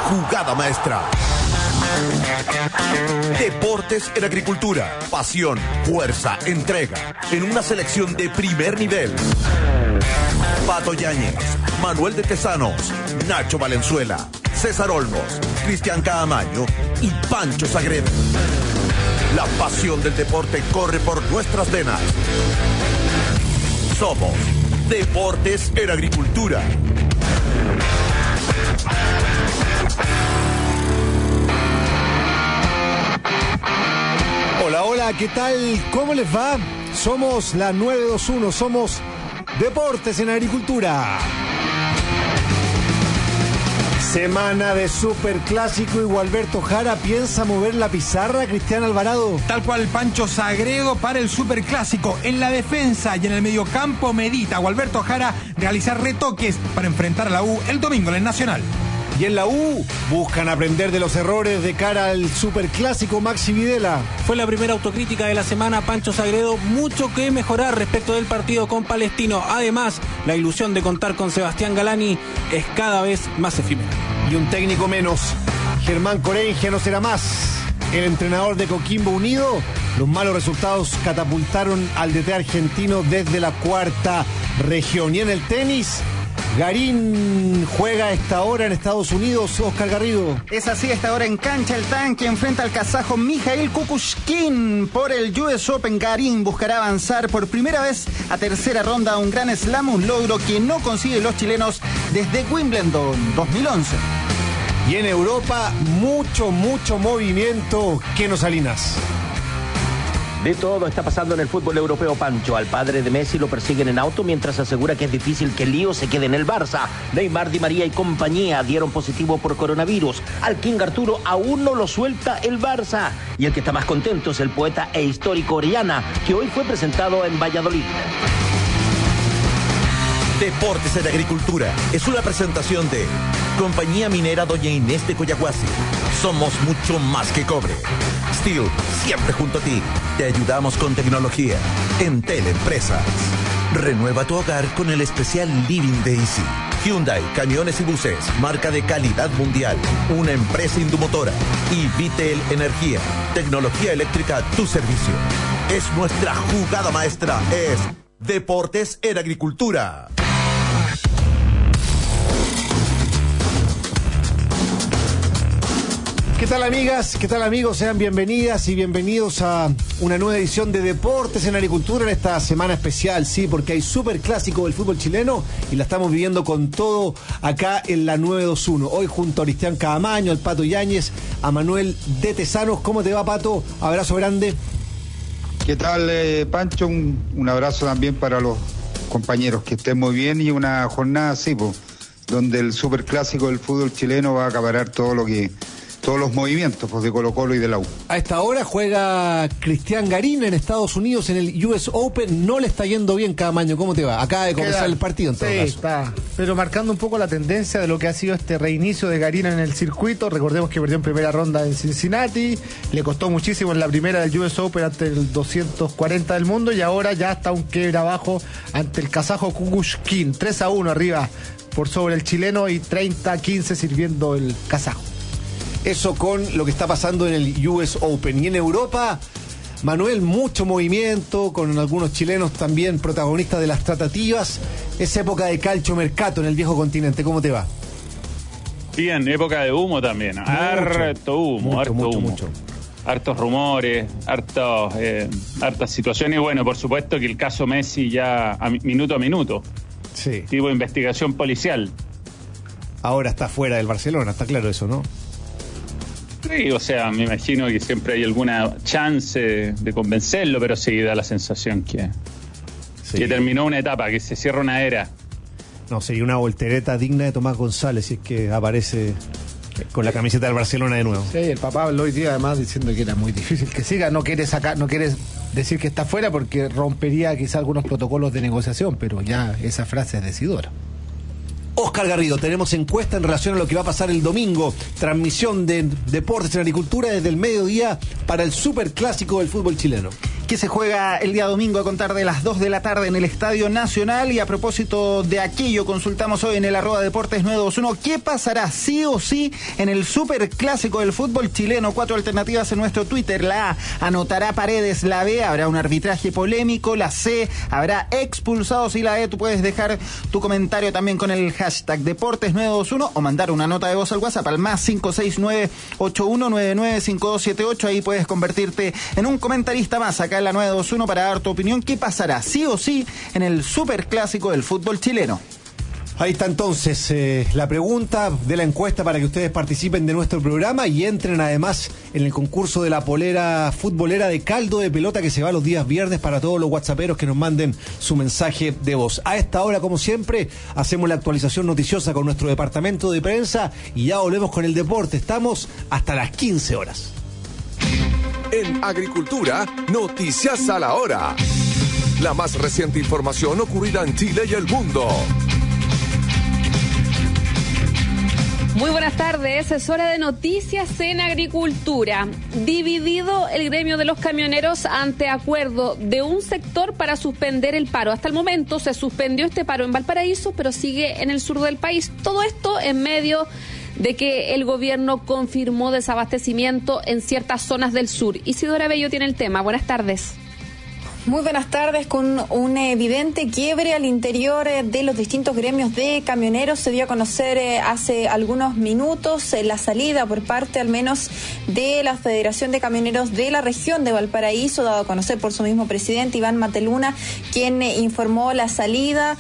jugada maestra. Deportes en Agricultura. Pasión, fuerza, entrega. En una selección de primer nivel. Pato Yáñez, Manuel de Tesanos, Nacho Valenzuela, César Olmos, Cristian Caamaño y Pancho Sagredo. La pasión del deporte corre por nuestras venas. Somos Deportes en Agricultura. Hola, hola, ¿qué tal? ¿Cómo les va? Somos la 921, somos Deportes en Agricultura. Semana de Superclásico y Gualberto Jara piensa mover la pizarra, Cristian Alvarado. Tal cual, Pancho Sagredo para el Superclásico. En la defensa y en el mediocampo medita Gualberto Jara realizar retoques para enfrentar a la U el domingo en el Nacional. Y en la U buscan aprender de los errores de cara al Superclásico. Maxi Videla. Fue la primera autocrítica de la semana. Pancho Sagredo, mucho que mejorar respecto del partido con Palestino. Además, la ilusión de contar con Sebastián Galani es cada vez más efímera. Y un técnico menos. Germán Corengia no será más el entrenador de Coquimbo Unido. Los malos resultados catapultaron al DT argentino desde la cuarta región. Y en el tenis, Garín juega a esta hora en Estados Unidos. Oscar Garrido. Es así, a esta hora en cancha el tanque enfrenta al kazajo Mijail Kukushkin por el US Open. Garín buscará avanzar por primera vez a tercera ronda, un gran slam, un logro que no consiguen los chilenos desde Wimbledon 2011. Y en Europa, mucho movimiento. Keno Salinas. De todo está pasando en el fútbol europeo, Pancho. Al padre de Messi lo persiguen en auto mientras asegura que es difícil que Lío se quede en el Barça. Neymar, Di María y compañía dieron positivo por coronavirus. Al King Arturo aún no lo suelta el Barça. Y el que está más contento es el poeta e histórico Orellana, que hoy fue presentado en Valladolid. Deportes en Agricultura es una presentación de Compañía Minera Doña Inés de Coyahuasi. Somos mucho más que cobre. Steel, siempre junto a ti. Te ayudamos con tecnología. Entel Empresas. Renueva tu hogar con el especial Living de Easy. Hyundai, camiones y buses, marca de calidad mundial. Una empresa indumotora. Y Vitel Energía, tecnología eléctrica a tu servicio. Es nuestra jugada maestra. Es Deportes en Agricultura. ¿Qué tal, amigas? ¿Qué tal, amigos? Sean bienvenidas y bienvenidos a una nueva edición de Deportes en Agricultura en esta semana especial, sí, porque hay Superclásico del fútbol chileno y la estamos viviendo con todo acá en la 921. Hoy junto a Cristian Caamaño, al Pato Yáñez, a Manuel de Tesanos. ¿Cómo te va, Pato? Abrazo grande. ¿Qué tal, Pancho? Un abrazo también para los compañeros, que estén muy bien, y una jornada así, pues, donde el Superclásico del fútbol chileno va a acaparar todos los movimientos, pues, de Colo-Colo y de la U. A esta hora juega Cristian Garín en Estados Unidos en el US Open. No le está yendo bien Caamaño. ¿Cómo te va? Acaba de comenzar el partido en todo caso. Sí, está. Pero marcando un poco la tendencia de lo que ha sido este reinicio de Garín en el circuito. Recordemos que perdió en primera ronda en Cincinnati. Le costó muchísimo en la primera del US Open ante el 240 del mundo. Y ahora ya está un quiebre abajo ante el kazajo Kukushkin. 3-1 arriba por sobre el chileno y 30-15 sirviendo el kazajo. Eso con lo que está pasando en el US Open. Y en Europa, Manuel, mucho movimiento, con algunos chilenos también protagonistas de las tratativas. Es época de calciomercato en el viejo continente. ¿Cómo te va? Bien, época de humo también. Harto humo. Hartos rumores, hartas situaciones. Y bueno, por supuesto que el caso Messi ya minuto a minuto. Sí. Tipo de investigación policial. Ahora está fuera del Barcelona, está claro eso, ¿no? Sí, o sea, me imagino que siempre hay alguna chance de convencerlo, pero sí da la sensación que terminó una etapa, que se cierra una era. No, sería una voltereta digna de Tomás González si es que aparece con la camiseta del Barcelona de nuevo. Sí, el papá habló hoy día además diciendo que era muy difícil que siga. No quiere decir que está fuera porque rompería quizá algunos protocolos de negociación, pero ya esa frase es decidora. Oscar Garrido, tenemos encuesta en relación a lo que va a pasar el domingo. Transmisión de Deportes en Agricultura desde el mediodía para el Superclásico del fútbol chileno. que se juega el día domingo a contar de las 2 de la tarde en el Estadio Nacional. Y a propósito de aquello, consultamos hoy en el @deportes921 qué pasará sí o sí en el superclásico del fútbol chileno. 4 alternativas en nuestro Twitter. La A, anotará Paredes. La B, habrá un arbitraje polémico. La C, habrá expulsados. Y la E, tú puedes dejar tu comentario también con el hashtag Deportes921 o mandar una nota de voz al WhatsApp al más 569-8199-5278. Ahí puedes convertirte en un comentarista más acá en la 921 para dar tu opinión. ¿Qué pasará sí o sí en el superclásico del fútbol chileno? Ahí está entonces la pregunta de la encuesta para que ustedes participen de nuestro programa y entren además en el concurso de la polera futbolera de caldo de pelota que se va los días viernes para todos los whatsapperos que nos manden su mensaje de voz. A esta hora, como siempre, hacemos la actualización noticiosa con nuestro departamento de prensa y ya volvemos con el deporte. Estamos hasta las 15 horas. En Agricultura, noticias a la hora. La más reciente información ocurrida en Chile y el mundo. Muy buenas tardes, es hora de noticias en agricultura. Dividido el gremio de los camioneros ante acuerdo de un sector para suspender el paro. Hasta el momento se suspendió este paro en Valparaíso, pero sigue en el sur del país. Todo esto en medio de que el gobierno confirmó desabastecimiento en ciertas zonas del sur. Isidora Bello tiene el tema. Buenas tardes. Muy buenas tardes. Con un evidente quiebre al interior de los distintos gremios de camioneros, se dio a conocer hace algunos minutos la salida por parte al menos de la Federación de Camioneros de la región de Valparaíso, dado a conocer por su mismo presidente Iván Mateluna, quien informó la salida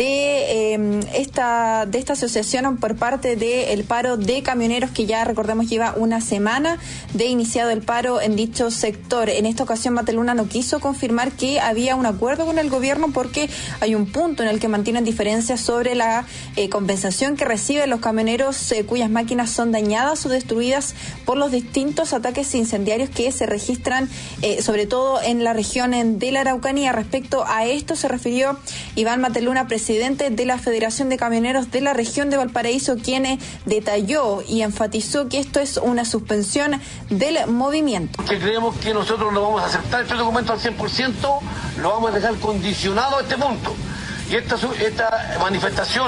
de esta asociación por parte del paro de camioneros, que ya recordemos lleva una semana de iniciado el paro en dicho sector. En esta ocasión Mateluna no quiso confirmar que había un acuerdo con el gobierno porque hay un punto en el que mantienen diferencias sobre la compensación que reciben los camioneros cuyas máquinas son dañadas o destruidas por los distintos ataques incendiarios que se registran sobre todo en la región de la Araucanía. Respecto a esto se refirió Iván Mateluna, presidente de la Federación de Camioneros de la región de Valparaíso, quien detalló y enfatizó que esto es una suspensión del movimiento. Que creemos que nosotros no vamos a aceptar este documento al 100%, lo vamos a dejar condicionado a este punto. Y esta manifestación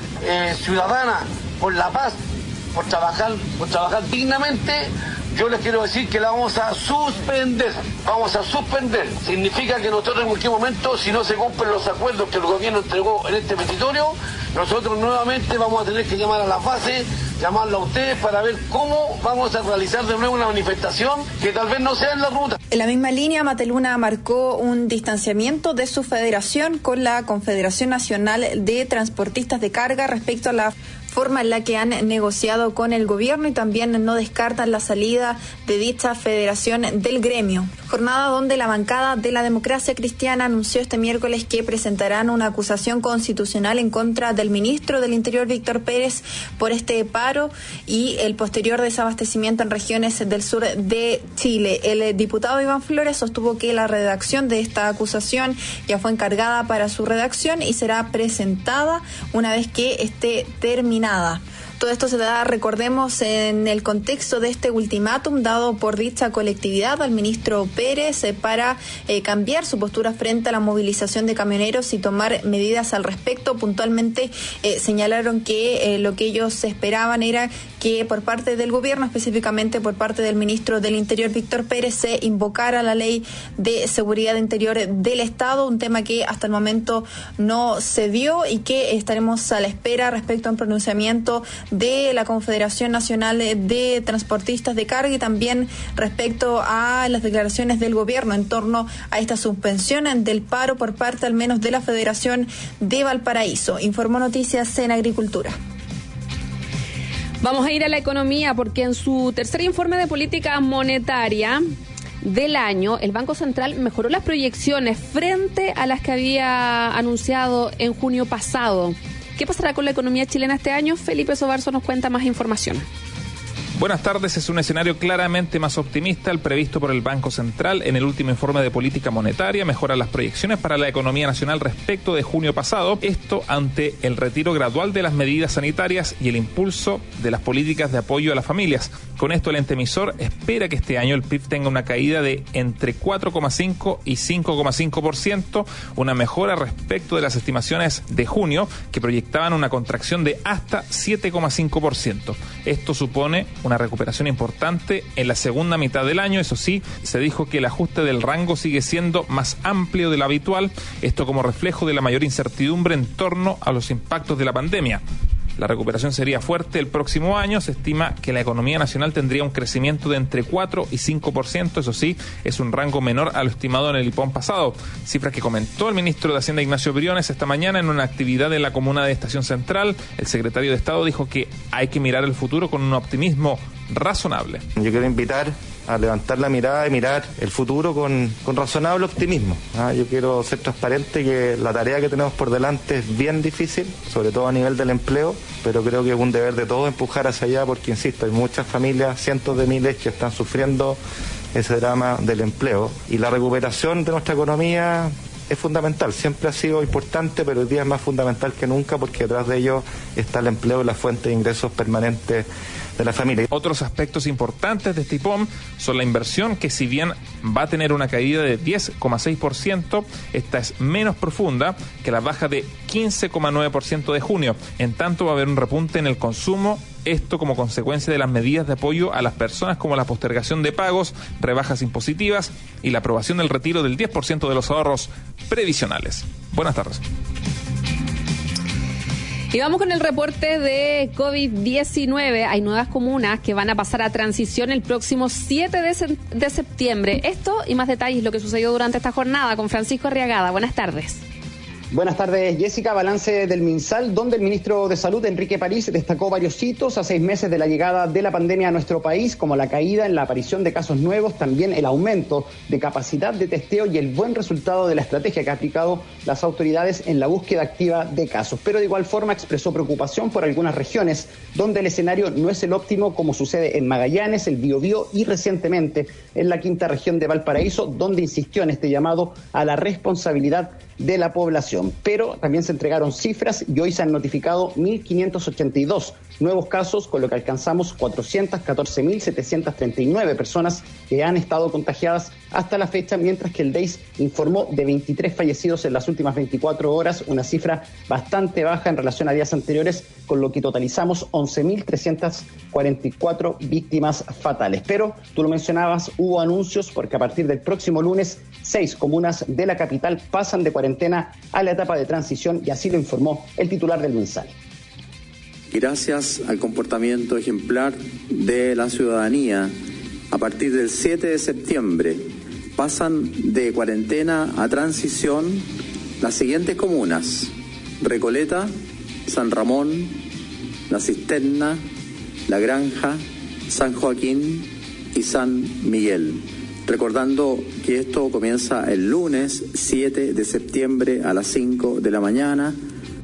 ciudadana por la paz, por trabajar dignamente, yo les quiero decir que la vamos a suspender. Vamos a suspender. Significa que nosotros en cualquier momento, si no se cumplen los acuerdos que el gobierno entregó en este petitorio, nosotros nuevamente vamos a tener que llamar a la base, llamarla a ustedes para ver cómo vamos a realizar de nuevo una manifestación que tal vez no sea en la ruta. En la misma línea, Mateluna marcó un distanciamiento de su federación con la Confederación Nacional de Transportistas de Carga respecto a la forma en la que han negociado con el gobierno y también no descartan la salida de dicha federación del gremio. Jornada donde la bancada de la Democracia Cristiana anunció este miércoles que presentarán una acusación constitucional en contra del ministro del Interior, Víctor Pérez, por este paro y el posterior desabastecimiento en regiones del sur de Chile. El diputado Iván Flores sostuvo que la redacción de esta acusación ya fue encargada para su redacción y será presentada una vez que esté terminada. Todo esto se da, recordemos, en el contexto de este ultimátum dado por dicha colectividad al ministro Pérez para cambiar su postura frente a la movilización de camioneros y tomar medidas al respecto. Puntualmente señalaron que lo que ellos esperaban era que por parte del gobierno, específicamente por parte del ministro del Interior, Víctor Pérez, se invocara la ley de seguridad interior del Estado, un tema que hasta el momento no se dio y que estaremos a la espera respecto a un pronunciamiento de la Confederación Nacional de Transportistas de Carga y también respecto a las declaraciones del gobierno en torno a esta suspensión del paro por parte al menos de la Federación de Valparaíso. Informó Noticias en Agricultura. Vamos a ir a la economía porque en su tercer informe de política monetaria del año, el Banco Central mejoró las proyecciones frente a las que había anunciado en junio pasado. ¿Qué pasará con la economía chilena este año? Felipe Sobarzo nos cuenta más información. Buenas tardes. Es un escenario claramente más optimista el previsto por el Banco Central en el último informe de política monetaria. Mejora las proyecciones para la economía nacional respecto de junio pasado. Esto ante el retiro gradual de las medidas sanitarias y el impulso de las políticas de apoyo a las familias. Con esto, el ente emisor espera que este año el PIB tenga una caída de entre 4,5 y 5,5%, una mejora respecto de las estimaciones de junio, que proyectaban una contracción de hasta 7,5%. Esto supone una recuperación importante en la segunda mitad del año. Eso sí, se dijo que el ajuste del rango sigue siendo más amplio de lo habitual, esto como reflejo de la mayor incertidumbre en torno a los impactos de la pandemia. La recuperación sería fuerte el próximo año. Se estima que la economía nacional tendría un crecimiento de entre 4 y 5%. Eso sí, es un rango menor a lo estimado en el IPOM pasado. Cifras que comentó el ministro de Hacienda, Ignacio Briones, esta mañana en una actividad en la comuna de Estación Central. El secretario de Estado dijo que hay que mirar el futuro con un optimismo razonable. Yo quiero invitar a levantar la mirada y mirar el futuro con razonable optimismo. Yo quiero ser transparente que la tarea que tenemos por delante es bien difícil, sobre todo a nivel del empleo, pero creo que es un deber de todos empujar hacia allá porque, insisto, hay muchas familias, cientos de miles que están sufriendo ese drama del empleo y la recuperación de nuestra economía es fundamental, siempre ha sido importante, pero hoy día es más fundamental que nunca porque detrás de ello está el empleo y la fuente de ingresos permanentes de la familia. Otros aspectos importantes de este IPOM son la inversión, que si bien va a tener una caída de 10,6%, esta es menos profunda que la baja de 15,9% de junio. En tanto, va a haber un repunte en el consumo, esto como consecuencia de las medidas de apoyo a las personas como la postergación de pagos, rebajas impositivas y la aprobación del retiro del 10% de los ahorros previsionales. Buenas tardes. Y vamos con el reporte de COVID-19. Hay nuevas comunas que van a pasar a transición el próximo 7 de septiembre. Esto y más detalles, lo que sucedió durante esta jornada con Francisco Arriagada. Buenas tardes. Buenas tardes, Jessica. Balance del MinSal, donde el ministro de Salud, Enrique París, destacó varios hitos a 6 meses de la llegada de la pandemia a nuestro país, como la caída en la aparición de casos nuevos, también el aumento de capacidad de testeo y el buen resultado de la estrategia que ha aplicado las autoridades en la búsqueda activa de casos. Pero de igual forma expresó preocupación por algunas regiones donde el escenario no es el óptimo, como sucede en Magallanes, el Biobío y recientemente en la quinta región de Valparaíso, donde insistió en este llamado a la responsabilidad de la población. Pero también se entregaron cifras y hoy se han notificado 1.582 nuevos casos, con lo que alcanzamos 414.739 personas que han estado contagiadas hasta la fecha, mientras que el DEIS informó de 23 fallecidos en las últimas 24 horas, una cifra bastante baja en relación a días anteriores, con lo que totalizamos 11.344 víctimas fatales. Pero, tú lo mencionabas, hubo anuncios porque a partir del próximo lunes 6 comunas de la capital pasan de cuarentena a la etapa de transición, y así lo informó el titular del MinSal. Gracias al comportamiento ejemplar de la ciudadanía, a partir del 7 de septiembre pasan de cuarentena a transición las siguientes comunas: Recoleta, San Ramón, La Cisterna, La Granja, San Joaquín y San Miguel. Recordando que esto comienza el lunes 7 de septiembre a las 5 de la mañana.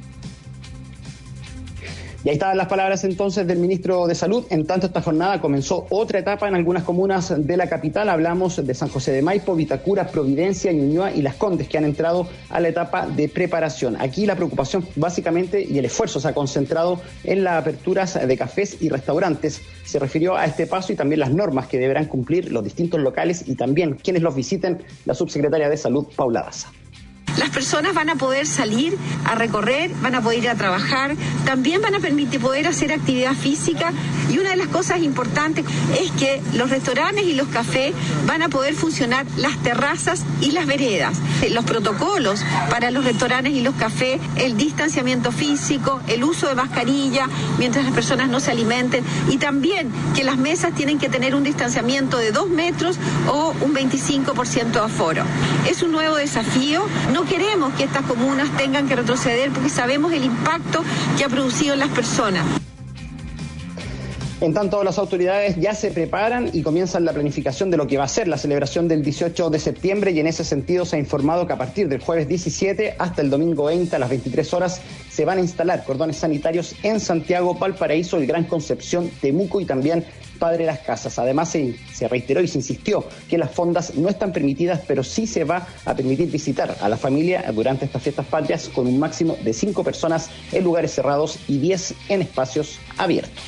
Y ahí estaban las palabras entonces del ministro de Salud. En tanto, esta jornada comenzó otra etapa en algunas comunas de la capital. Hablamos de San José de Maipo, Vitacura, Providencia, Ñuñoa y Las Condes, que han entrado a la etapa de preparación. Aquí la preocupación básicamente y el esfuerzo se ha concentrado en las aperturas de cafés y restaurantes. Se refirió a este paso y también las normas que deberán cumplir los distintos locales y también quienes los visiten, la subsecretaria de Salud, Paula Daza. Las personas van a poder salir a recorrer, van a poder ir a trabajar, también van a permitir poder hacer actividad física, y una de las cosas importantes es que los restaurantes y los cafés van a poder funcionar, las terrazas y las veredas. Los protocolos para los restaurantes y los cafés, el distanciamiento físico, el uso de mascarilla mientras las personas no se alimenten, y también que las mesas tienen que tener un distanciamiento de 2 metros o un 25% de aforo. Es un nuevo desafío. No queremos que estas comunas tengan que retroceder porque sabemos el impacto que ha producido en las personas. En tanto, las autoridades ya se preparan y comienzan la planificación de lo que va a ser la celebración del 18 de septiembre, y en ese sentido se ha informado que a partir del jueves 17 hasta el domingo 20 a las 23 horas se van a instalar cordones sanitarios en Santiago, Valparaíso, el Gran Concepción, Temuco y también padre de las casas. Además, se reiteró y se insistió que las fondas no están permitidas, pero sí se va a permitir visitar a la familia durante estas fiestas patrias con un máximo de 5 personas en lugares cerrados y 10 en espacios abiertos.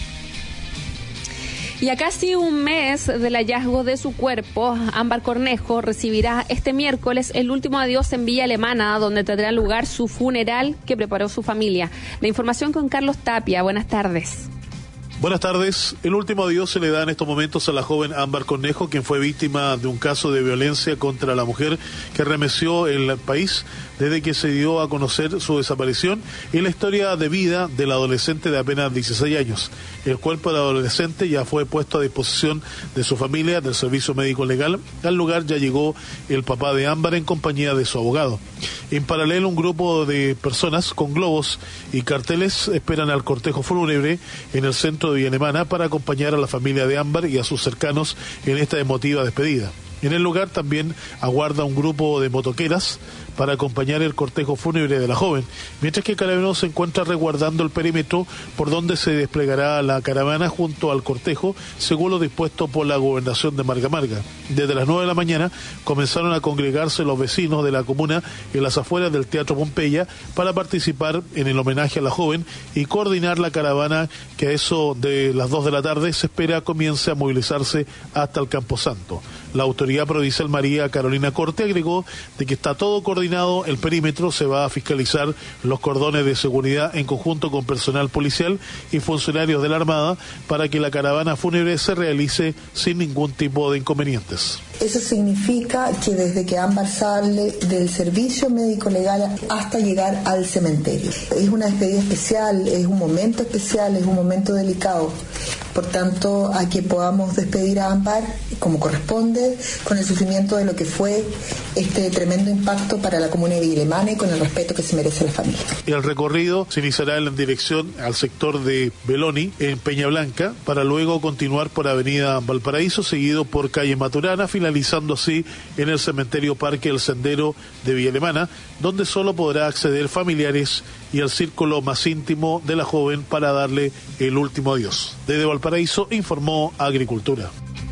Y a casi un mes del hallazgo de su cuerpo, Ámbar Cornejo recibirá este miércoles el último adiós en Villa Alemana, donde tendrá lugar su funeral que preparó su familia. La información con Carlos Tapia. Buenas tardes. Buenas tardes. El último adiós se le da en estos momentos a la joven Ámbar Cornejo, quien fue víctima de un caso de violencia contra la mujer que remeció el país desde que se dio a conocer su desaparición y la historia de vida del adolescente de apenas 16 años. El cuerpo del adolescente ya fue puesto a disposición de su familia, del Servicio Médico Legal. Al lugar ya llegó el papá de Ámbar en compañía de su abogado. En paralelo, un grupo de personas con globos y carteles esperan al cortejo fúnebre en el centro de Villa Alemana para acompañar a la familia de Ámbar y a sus cercanos en esta emotiva despedida. En el lugar también aguarda un grupo de motoqueras para acompañar el cortejo fúnebre de la joven, mientras que Carabineros se encuentra resguardando el perímetro por donde se desplegará la caravana junto al cortejo, según lo dispuesto por la Gobernación de Marga Marga. Desde las 9 de la mañana comenzaron a congregarse los vecinos de la comuna en las afueras del Teatro Pompeya para participar en el homenaje a la joven y coordinar la caravana que a eso de las 2 de la tarde se espera comience a movilizarse hasta el Camposanto. La autoridad provincial María Carolina Corte agregó de que está todo coordinado el perímetro, se va a fiscalizar los cordones de seguridad en conjunto con personal policial y funcionarios de la Armada para que la caravana fúnebre se realice sin ningún tipo de inconvenientes. Eso significa que desde que Ámbar sale del servicio médico legal hasta llegar al cementerio. Es una despedida especial, es un momento especial, es un momento delicado. Por tanto, a que podamos despedir a Ámbar como corresponde, con el sufrimiento de lo que fue este tremendo impacto para la comuna de Villa Alemana y con el respeto que se merece la familia. El recorrido se iniciará en dirección al sector de Beloni, en Peña Blanca, para luego continuar por Avenida Valparaíso, seguido por calle Maturana, finalizando así en el cementerio Parque El Sendero de Villa Alemana, donde solo podrá acceder familiares y el círculo más íntimo de la joven para darle el último adiós. Desde Valparaíso informó Agricultura.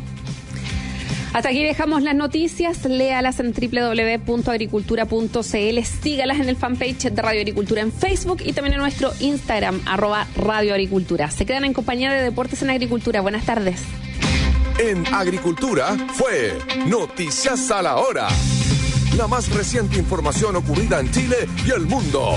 Hasta aquí dejamos las noticias, léalas en www.agricultura.cl, sígalas en el fanpage de Radio Agricultura en Facebook y también en nuestro Instagram, @Radio Agricultura. Se quedan en compañía de Deportes en Agricultura. Buenas tardes. En Agricultura fue Noticias a la Hora. La más reciente información ocurrida en Chile y el mundo.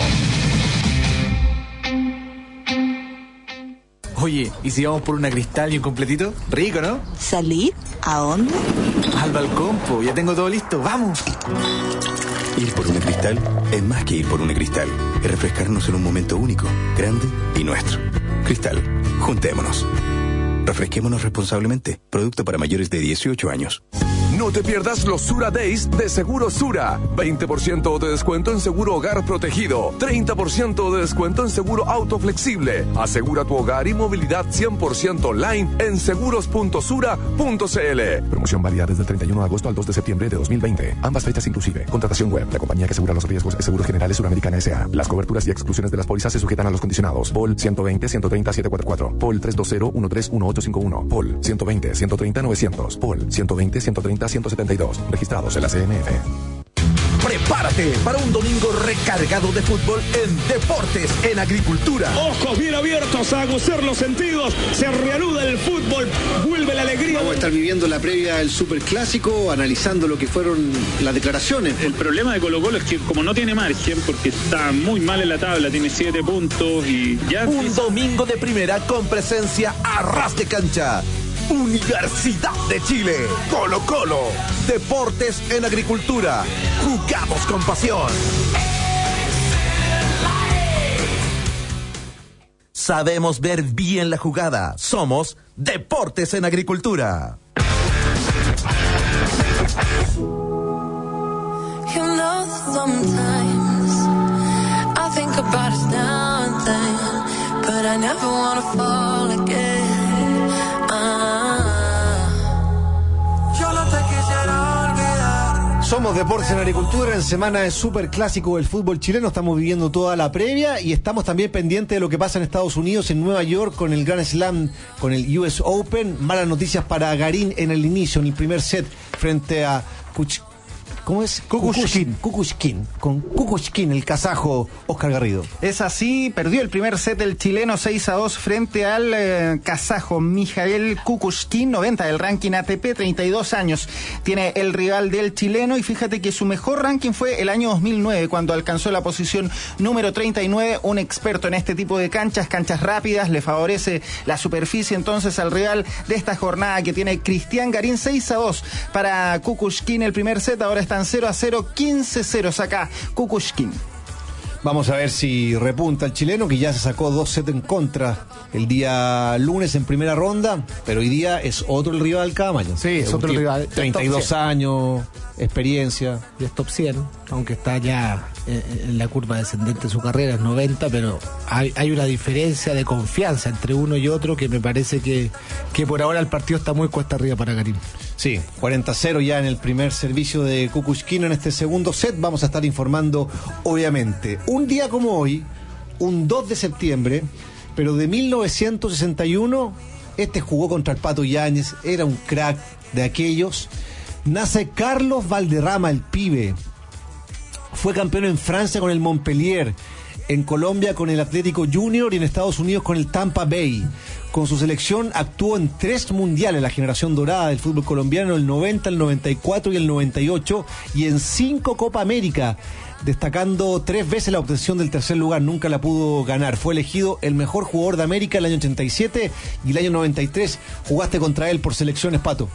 Oye, ¿y si vamos por una Cristal y un completito? Rico, ¿no? ¿Salir? ¿A dónde? Al balcón, po, ya tengo todo listo, ¡vamos! Ir por una Cristal es más que ir por una Cristal. Es refrescarnos en un momento único, grande y nuestro. Cristal, juntémonos. Refresquémonos responsablemente. Producto para mayores de 18 años. No te pierdas los Sura Days de Seguro Sura. 20% de descuento en seguro hogar protegido. 30% de descuento en seguro auto flexible. Asegura tu hogar y movilidad 100% online en seguros.sura.cl. Promoción válida desde el 31 de agosto al 2 de septiembre de 2020. Ambas fechas inclusive. Contratación web. La compañía que asegura los riesgos es Seguros Generales Suramericana S.A. Las coberturas y exclusiones de las pólizas se sujetan a los condicionados. POL 120-130-744. POL 320-131-851. POL 120-130-900. POL 120-130-172. Registrados en la CMF. Prepárate para un domingo recargado de fútbol en Deportes en Agricultura. Ojos bien abiertos a aguçar los sentidos. Se reanuda el fútbol. Vuelve la alegría. Vamos a estar viviendo la previa del Superclásico, analizando lo que fueron las declaraciones. El problema de Colo-Colo es que como no tiene margen, porque está muy mal en la tabla, tiene 7 puntos y ya... Un domingo de primera con presencia a ras de cancha. Universidad de Chile, Colo-Colo, Deportes en Agricultura, jugamos con pasión. Sabemos ver bien la jugada, somos Deportes en Agricultura. You know, sometimes I think about us now and then, but I never wanna fall again. Somos Deportes en Agricultura, en semana de super clásico del fútbol chileno. Estamos viviendo toda la previa y estamos también pendientes de lo que pasa en Estados Unidos, en Nueva York, con el Grand Slam, con el US Open. Malas noticias para Garín en el inicio, en el primer set, frente a ¿cómo es? Kukushkin, con Kukushkin, el kazajo Oscar Garrido. Es así, perdió el primer set el chileno 6-2 frente al kazajo Mijail Kukushkin, 90 del ranking ATP, 32 años. Tiene el rival del chileno y fíjate que su mejor ranking fue el año 2009, cuando alcanzó la posición número 39. Un experto en este tipo de canchas rápidas, le favorece la superficie entonces al rival de esta jornada que tiene Cristian Garín. 6-2 para Kukushkin el primer set, ahora están 0-0, 15-0 saca Kukushkin. Vamos a ver si repunta el chileno, que ya se sacó 2 sets en contra el día lunes en primera ronda, pero hoy día es otro el rival Caamaño. Sí, es otro rival. 32 años, experiencia. Y es top 100, aunque está ya en la curva descendente de su carrera, es 90, pero hay una diferencia de confianza entre uno y otro que me parece que por ahora el partido está muy cuesta arriba para Garín. Sí, 40-0 ya en el primer servicio de Kukushkin en este segundo set. Vamos a estar informando, obviamente. Un día como hoy, un 2 de septiembre, pero de 1961, jugó contra el Pato Yáñez, era un crack de aquellos. Nace Carlos Valderrama, el pibe. Fue campeón en Francia con el Montpellier, en Colombia con el Atlético Junior y en Estados Unidos con el Tampa Bay. Con su selección actuó en 3 mundiales, la generación dorada del fútbol colombiano, el 90, el 94 y el 98, y en 5 Copa América, destacando 3 veces la obtención del tercer lugar, nunca la pudo ganar. Fue elegido el mejor jugador de América el año 87 y el año 93. Jugaste contra él por selecciones, Pato.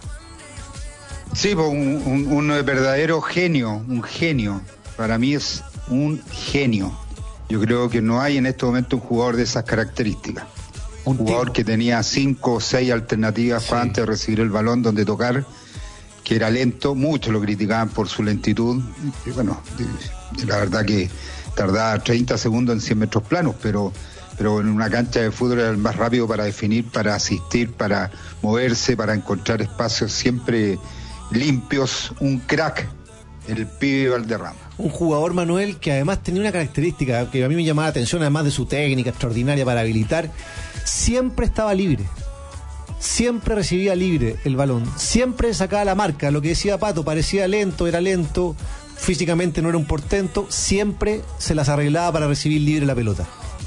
Sí, un verdadero genio, un genio. Para mí es un genio. Yo creo que no hay en este momento un jugador de esas características. Un jugador que tenía 5 o 6 alternativas antes de recibir el balón donde tocar, que era lento. Muchos lo criticaban por su lentitud. Y bueno, la verdad que tardaba 30 segundos en 100 metros planos, pero en una cancha de fútbol era el más rápido para definir, para asistir, para moverse, para encontrar espacios siempre limpios. Un crack, el pibe Valderrama. Un jugador, Manuel, que además tenía una característica que a mí me llamaba la atención, además de su técnica extraordinaria para habilitar. Siempre estaba libre, siempre recibía libre el balón, siempre sacaba la marca. Lo que decía Pato, parecía lento, era lento, físicamente no era un portento, siempre se las arreglaba para recibir libre la pelota.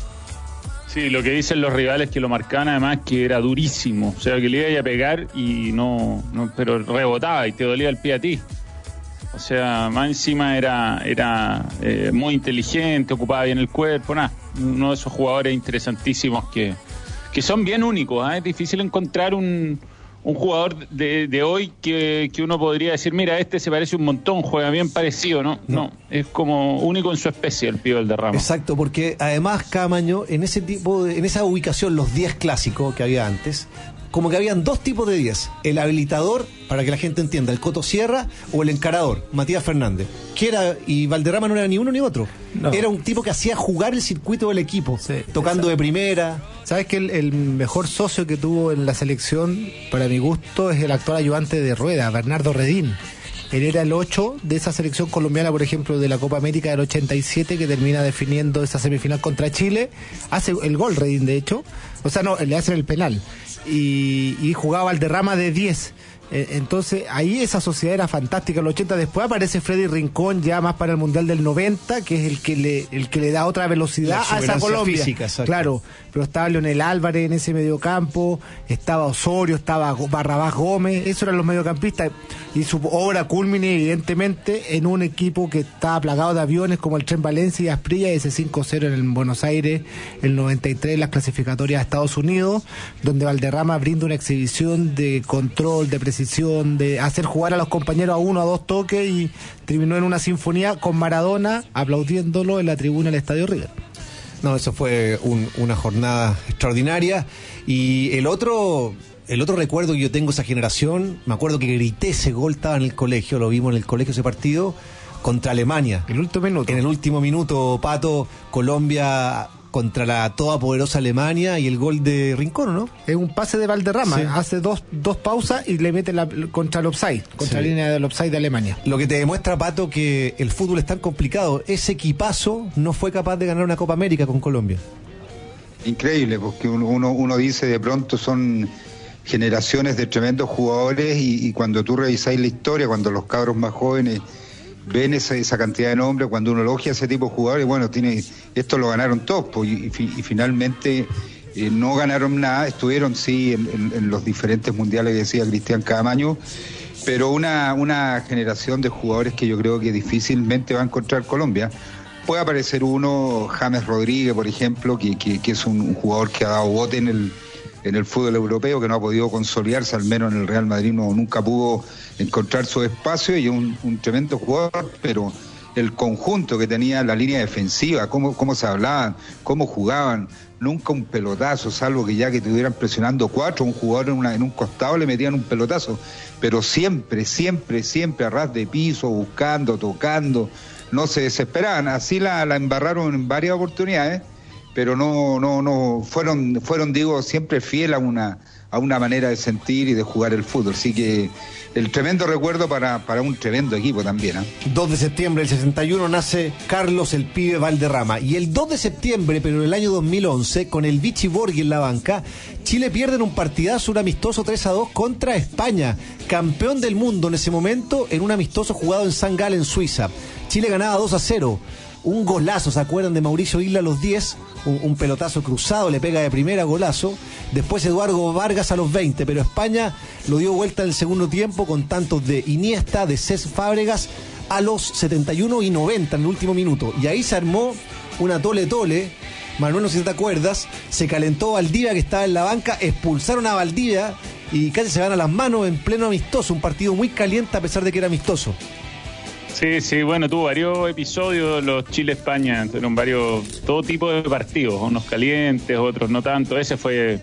Sí, lo que dicen los rivales que lo marcaban además que era durísimo, o sea que le iba a pegar y no pero rebotaba y te dolía el pie a ti. O sea, más encima era muy inteligente, ocupaba bien el cuerpo, uno de esos jugadores interesantísimos que son bien únicos, ¿eh? Es difícil encontrar un jugador de hoy que uno podría decir, mira, se parece un montón, juega bien parecido, ¿no? Es como único en su especie el pibe Valderrama. Exacto, porque además Caamaño, en esa ubicación, los 10 clásicos que había antes, como que habían 2 tipos de 10, el habilitador, para que la gente entienda, el Coto Sierra, o el encarador, Matías Fernández, y Valderrama no era ni uno ni otro, era un tipo que hacía jugar el circuito del equipo, tocando de primera. ¿Sabes que el mejor socio que tuvo en la selección, para mi gusto, es el actual ayudante de Rueda, Bernardo Redín? Él era el 8 de esa selección colombiana, por ejemplo, de la Copa América del 87, que termina definiendo esa semifinal contra Chile. Hace el gol Redín, de hecho. O sea, no, le hacen el penal. Y jugaba Valderrama de 10. Entonces ahí esa sociedad era fantástica en el 80. Después aparece Freddy Rincón ya más para el Mundial del 90, que es el que le da otra velocidad a esa Colombia física, claro, pero estaba Leonel Álvarez en ese mediocampo, estaba Osorio, estaba Barrabás Gómez, esos eran los mediocampistas, y su obra culmine evidentemente en un equipo que estaba plagado de aviones como el Tren Valencia y Asprilla, ese 5-0 en Buenos Aires, el 93 las clasificatorias a Estados Unidos, donde Valderrama brinda una exhibición de control, de precisión, de hacer jugar a los compañeros a 1 a 2 toques, y terminó en una sinfonía con Maradona aplaudiéndolo en la tribuna del Estadio River. No, eso fue una jornada extraordinaria. Y el otro recuerdo que yo tengo esa generación, me acuerdo que grité ese gol, estaba en el colegio, lo vimos en el colegio ese partido contra Alemania. En el último minuto. En el último minuto, Pato, Colombia contra la todopoderosa Alemania y el gol de Rincón, ¿no? Es un pase de Valderrama, Sí. hace dos pausas y le mete contra el offside, contra la línea del offside de Alemania. Lo que te demuestra, Pato, que el fútbol es tan complicado. Ese equipazo no fue capaz de ganar una Copa América con Colombia. Increíble, porque uno dice de pronto son generaciones de tremendos jugadores y cuando tú revisáis la historia, cuando los cabros más jóvenes ven esa cantidad de nombres, cuando uno elogia ese tipo de jugadores, bueno, esto lo ganaron todos, pues, y finalmente no ganaron nada, estuvieron sí en los diferentes mundiales que decía Cristian Camaño, pero una generación de jugadores que yo creo que difícilmente va a encontrar Colombia. Puede aparecer uno, James Rodríguez, por ejemplo, que es un jugador que ha dado bote en el fútbol europeo, que no ha podido consolidarse, al menos en el Real Madrid nunca pudo encontrar su espacio, y un tremendo jugador, pero el conjunto que tenía, la línea defensiva, cómo se hablaban, cómo jugaban, nunca un pelotazo, salvo que ya que estuvieran presionando 4, un jugador en un costado le metían un pelotazo, pero siempre a ras de piso, buscando, tocando, no se desesperaban. Así la embarraron en varias oportunidades, pero no fueron digo, siempre fiel a una manera de sentir y de jugar el fútbol. Así que el tremendo recuerdo para un tremendo equipo también, ¿eh? 2 de septiembre del 61 nace Carlos el Pibe Valderrama, y el 2 de septiembre, pero en el año 2011, con el Vichy Borghi en la banca, Chile pierde en un partidazo, un amistoso 3-2 contra España, campeón del mundo en ese momento, en un amistoso jugado en San Galo, en Suiza. Chile ganaba 2-0. Un golazo, ¿se acuerdan de Mauricio Isla a los 10? Un pelotazo cruzado, le pega de primera, golazo. Después Eduardo Vargas a los 20, pero España lo dio vuelta en el segundo tiempo con tantos de Iniesta, de Cesc Fábregas a los 71 y 90 en el último minuto. Y ahí se armó una tole-tole. Manuel, no sé si te acuerdas, se calentó Valdivia, que estaba en la banca, expulsaron a Valdivia y casi se van a las manos en pleno amistoso. Un partido muy caliente a pesar de que era amistoso. Sí, bueno, tuvo varios episodios los Chile-España, fueron todo tipo de partidos, unos calientes, otros no tanto. Ese fue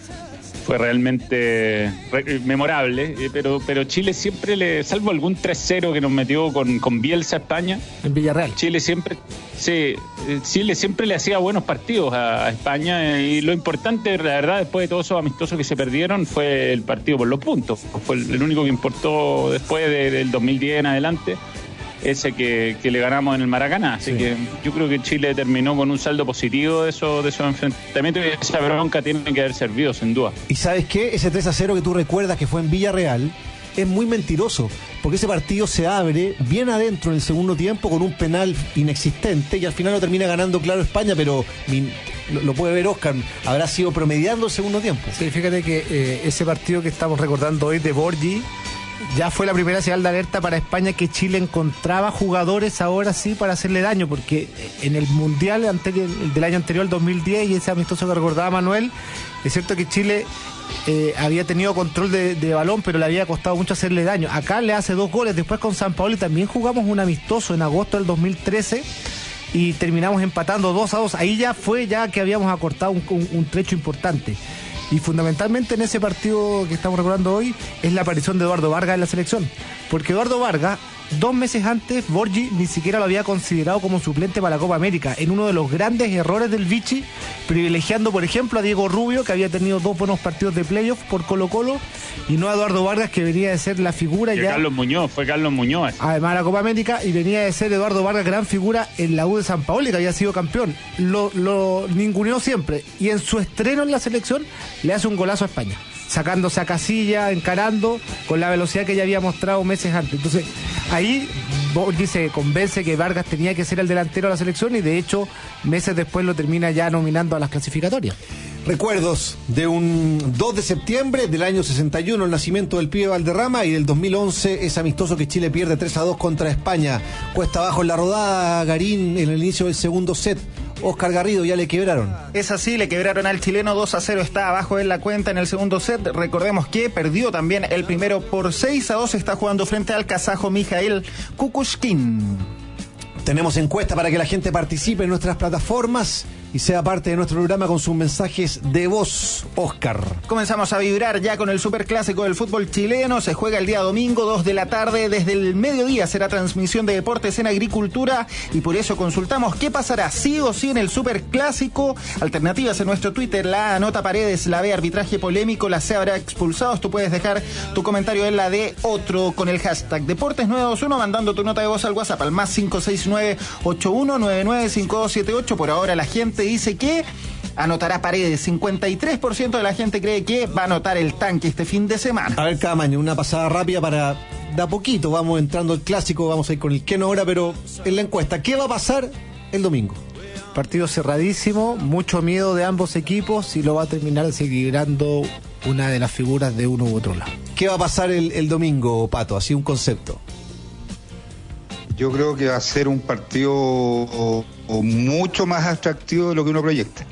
realmente memorable, pero Chile siempre salvo algún 3-0 que nos metió con Bielsa a España. En Villarreal. Chile siempre le hacía buenos partidos a España, y lo importante, la verdad, después de todos esos amistosos que se perdieron, fue el partido por los puntos. Fue el único que importó después del 2010 en adelante. Ese que le ganamos en el Maracaná, así que yo creo que Chile terminó con un saldo positivo de esos enfrentamientos, y esa bronca tiene que haber servido sin duda. ¿Y sabes qué? Ese 3-0 que tú recuerdas que fue en Villarreal es muy mentiroso, porque ese partido se abre bien adentro en el segundo tiempo con un penal inexistente, y al final lo termina ganando claro España, pero lo puede ver Oscar, habrá sido promediando el segundo tiempo. Sí, fíjate que ese partido que estamos recordando hoy de Borghi ya fue la primera señal de alerta para España, que Chile encontraba jugadores ahora sí para hacerle daño, porque en el Mundial del año anterior, el 2010, y ese amistoso que recordaba Manuel, es cierto que Chile había tenido control de balón, pero le había costado mucho hacerle daño. Acá le hace 2 goles, después con San Paolo también jugamos un amistoso en agosto del 2013 y terminamos empatando 2-2. Ahí ya fue que habíamos acortado un trecho importante. Y fundamentalmente en ese partido que estamos recordando hoy es la aparición de Eduardo Vargas en la selección, porque Eduardo Vargas, 2 meses antes, Borghi ni siquiera lo había considerado como suplente para la Copa América, en uno de los grandes errores del Vichy, privilegiando por ejemplo a Diego Rubio, que había tenido 2 buenos partidos de playoff por Colo-Colo, y no a Eduardo Vargas, que venía de ser la figura ya. Fue Carlos Muñoz. Además de la Copa América, y venía de ser Eduardo Vargas gran figura en la U de San Paolo, que había sido campeón. Lo ninguneó siempre, y en su estreno en la selección le hace un golazo a España, sacándose a Casilla, encarando con la velocidad que ya había mostrado meses antes. Entonces ahí Borghi se convence que Vargas tenía que ser el delantero de la selección, y de hecho meses después lo termina ya nominando a las clasificatorias. Recuerdos de un 2 de septiembre del año 61, el nacimiento del Pibe Valderrama, y del 2011 es amistoso que Chile pierde 3-2 contra España. Cuesta abajo en la rodada, Garín, en el inicio del segundo set. Oscar Garrido, ya le quebraron. Es así, le quebraron al chileno 2-0, está abajo en la cuenta en el segundo set. Recordemos que perdió también el primero por 6-2, está jugando frente al kazajo Mijail Kukushkin. Tenemos encuesta para que la gente participe en nuestras plataformas. y sea parte de nuestro programa con sus mensajes de voz, Oscar. Comenzamos a vibrar ya con el superclásico del fútbol chileno. Se juega el día domingo, 2 de la tarde. Desde el mediodía será transmisión de Deportes en Agricultura y por eso consultamos qué pasará sí o sí en el superclásico. Alternativas en nuestro Twitter. La A, anota Paredes, la B, arbitraje polémico, la C, habrá expulsados. Tú puedes dejar tu comentario en la de otro con el hashtag Deportes 921 mandando tu nota de voz al WhatsApp al más 569-8199-5278. Por ahora la gente dice que anotará Paredes. 53% de la gente cree que va a anotar el tanque este fin de semana. A ver, Camaño, una pasada rápida para... De a poquito vamos entrando al clásico, vamos a ir con el Keno ahora, pero en la encuesta, ¿qué va a pasar el domingo? Partido cerradísimo, mucho miedo de ambos equipos y lo va a terminar desequilibrando una de las figuras de uno u otro lado. ¿Qué va a pasar el domingo, Pato? Así un concepto. Yo creo que va a ser un partido mucho más atractivo de lo que uno proyecta.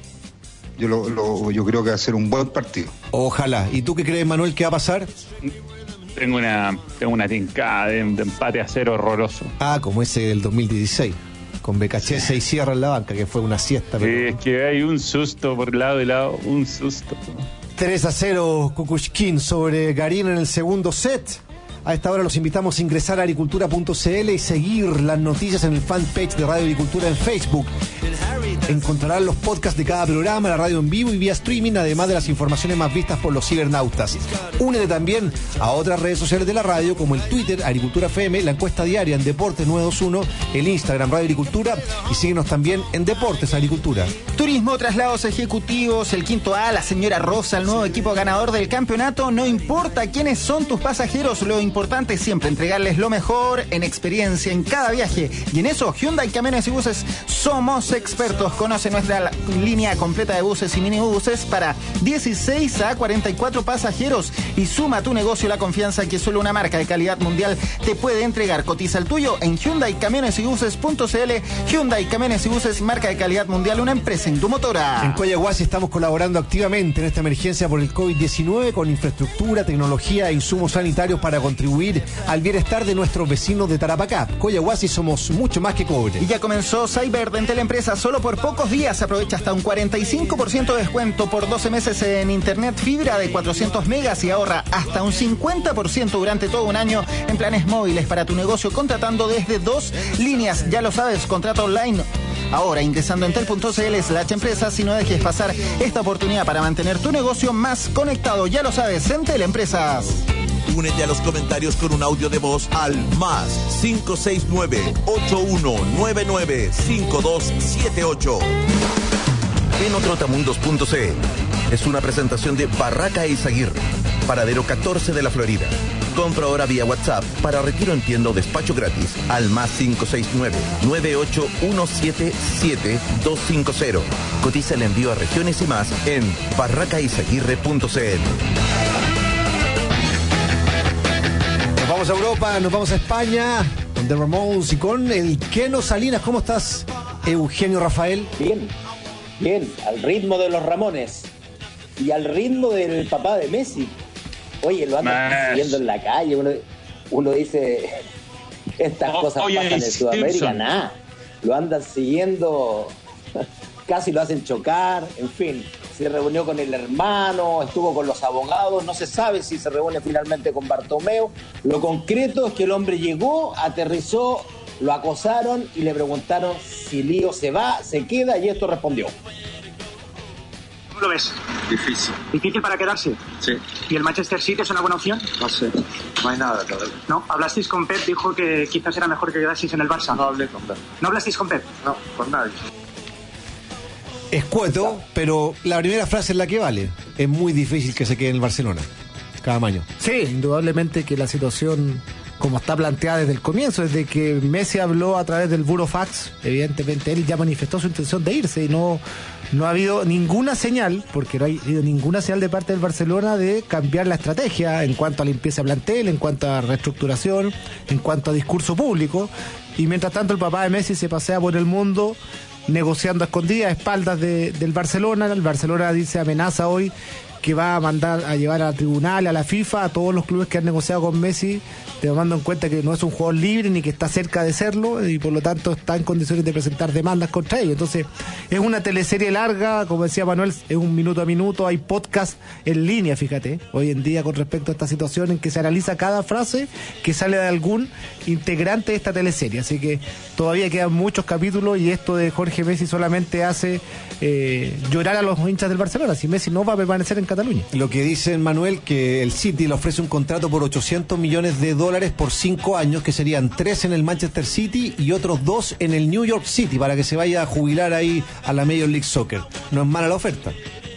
Yo creo que va a ser un buen partido. Ojalá. ¿Y tú qué crees, Manuel, qué va a pasar? Tengo una tincada de empate a 0 horroroso. Ah, como ese del 2016, con Becachese y Sierra en la banca, que fue una siesta. Sí, pero... es que hay un susto por lado y lado, un susto. 3-0 Kukushkin sobre Garín en el segundo set. A esta hora los invitamos a ingresar a agricultura.cl y seguir las noticias en el fanpage de Radio Agricultura en Facebook. Encontrarán los podcasts de cada programa, la radio en vivo y vía streaming, además de las informaciones más vistas por los cibernautas. Únete también a otras redes sociales de la radio, como el Twitter, Agricultura FM, la encuesta diaria en Deportes 921, el Instagram Radio Agricultura, y síguenos también en Deportes Agricultura. Turismo, traslados ejecutivos, el quinto A, la señora Rosa, el nuevo equipo ganador del campeonato. No importa quiénes son tus pasajeros, lo importante es siempre entregarles lo mejor en experiencia en cada viaje. Y en eso, Hyundai Camiones y Buses somos expertos. Conoce nuestra línea completa de buses y minibuses para 16 a 44 pasajeros y suma a tu negocio la confianza que solo una marca de calidad mundial te puede entregar. Cotiza el tuyo en HyundaiCamionesYbuses.cl. Hyundai Camiones y Buses, marca de calidad mundial, una empresa Indumotora. En Coyahuasi estamos colaborando activamente en esta emergencia por el COVID-19 con infraestructura, tecnología e insumos sanitarios para contribuir al bienestar de nuestros vecinos de Tarapacá. Coyahuasi somos mucho más que cobre. Y ya comenzó Cyber en Teleempresa. Solo por pocos días aprovecha hasta un 45% de descuento por 12 meses en internet fibra de 400 megas y ahorra hasta un 50% durante todo un año en planes móviles para tu negocio contratando desde 2 líneas. Ya lo sabes, contrata online ahora ingresando en tel.cl/empresas y no dejes pasar esta oportunidad para mantener tu negocio más conectado. Ya lo sabes, en Teleempresas. Únete a los comentarios con un audio de voz al más 569-8199-5278. Enotrotamundos.cl es una presentación de Barraca Izaguirre, paradero 14 de la Florida. Compra ahora vía WhatsApp para retiro en tienda o despacho gratis al más 569-98177-250. Cotiza el envío a regiones y más en barracaizaguirre.cl. Nos vamos a Europa, nos vamos a España con The Ramones y con el Keno Salinas. ¿Cómo estás, Eugenio Rafael? Bien, al ritmo de los Ramones y al ritmo del papá de Messi. Oye, lo andan siguiendo en la calle. Uno dice, estas cosas pasan en Sudamérica, nada. Lo andan siguiendo, casi lo hacen chocar, en fin. Se reunió con el hermano, estuvo con los abogados, no se sabe si se reúne finalmente con Bartomeu. Lo concreto es que el hombre llegó, aterrizó, lo acosaron y le preguntaron si Lío se va, se queda, y esto respondió. ¿Cómo lo ves? Difícil. ¿Difícil para quedarse? Sí. ¿Y el Manchester City es una buena opción? No sé, no hay nada todavía. ¿No? ¿Hablasteis con Pep? Dijo que quizás era mejor que quedaseis en el Barça. No hablé con Pep. ¿No hablasteis con Pep? No, con nadie. Escueto, pero la primera frase es la que vale. Es muy difícil que se quede en el Barcelona cada año. Sí, indudablemente que la situación, como está planteada desde el comienzo, desde que Messi habló a través del Burofax, evidentemente él ya manifestó su intención de irse y no ha habido ninguna señal, porque no ha habido ninguna señal de parte del Barcelona de cambiar la estrategia en cuanto a limpieza de plantel, en cuanto a reestructuración, en cuanto a discurso público. Y mientras tanto el papá de Messi se pasea por el mundo negociando a escondidas, a espaldas del Barcelona. El Barcelona dice, amenaza hoy que va a mandar a llevar al tribunal, a la FIFA, a todos los clubes que han negociado con Messi, tomando en cuenta que no es un jugador libre ni que está cerca de serlo y por lo tanto está en condiciones de presentar demandas contra ellos. Entonces es una teleserie larga, como decía Manuel, es un minuto a minuto, hay podcast en línea, fíjate, hoy en día con respecto a esta situación en que se analiza cada frase que sale de algún integrante de esta teleserie, así que todavía quedan muchos capítulos y esto de Jorge Messi solamente hace llorar a los hinchas del Barcelona, si Messi no va a permanecer en Cataluña. Lo que dice Manuel, que el City le ofrece un contrato por $800 millones por 5 años, que serían 3 en el Manchester City y otros 2 en el New York City, para que se vaya a jubilar ahí a la Major League Soccer. No es mala la oferta.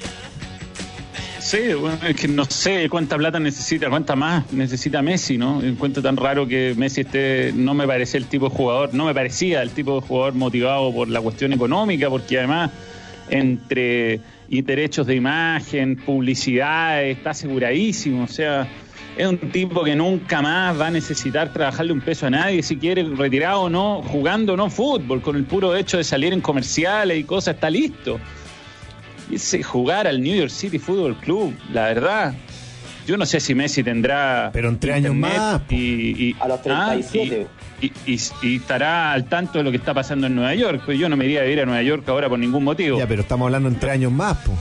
Sí, bueno, es que no sé cuánta plata necesita, cuánta más necesita Messi, ¿no? Encuentro tan raro que Messi no me parece el tipo de jugador, no me parecía el tipo de jugador motivado por la cuestión económica, porque además entre derechos de imagen, publicidad, está aseguradísimo, o sea, es un tipo que nunca más va a necesitar trabajarle un peso a nadie, si quiere, retirado o no, jugando o no fútbol, con el puro hecho de salir en comerciales y cosas, está listo. Y ese jugar al New York City Football Club, la verdad, yo no sé si Messi tendrá... Pero en 3 años más. A los 37. Y estará al tanto de lo que está pasando en Nueva York, pues yo no me iría a vivir a Nueva York ahora por ningún motivo. Ya, pero estamos hablando en 3 años más, pues.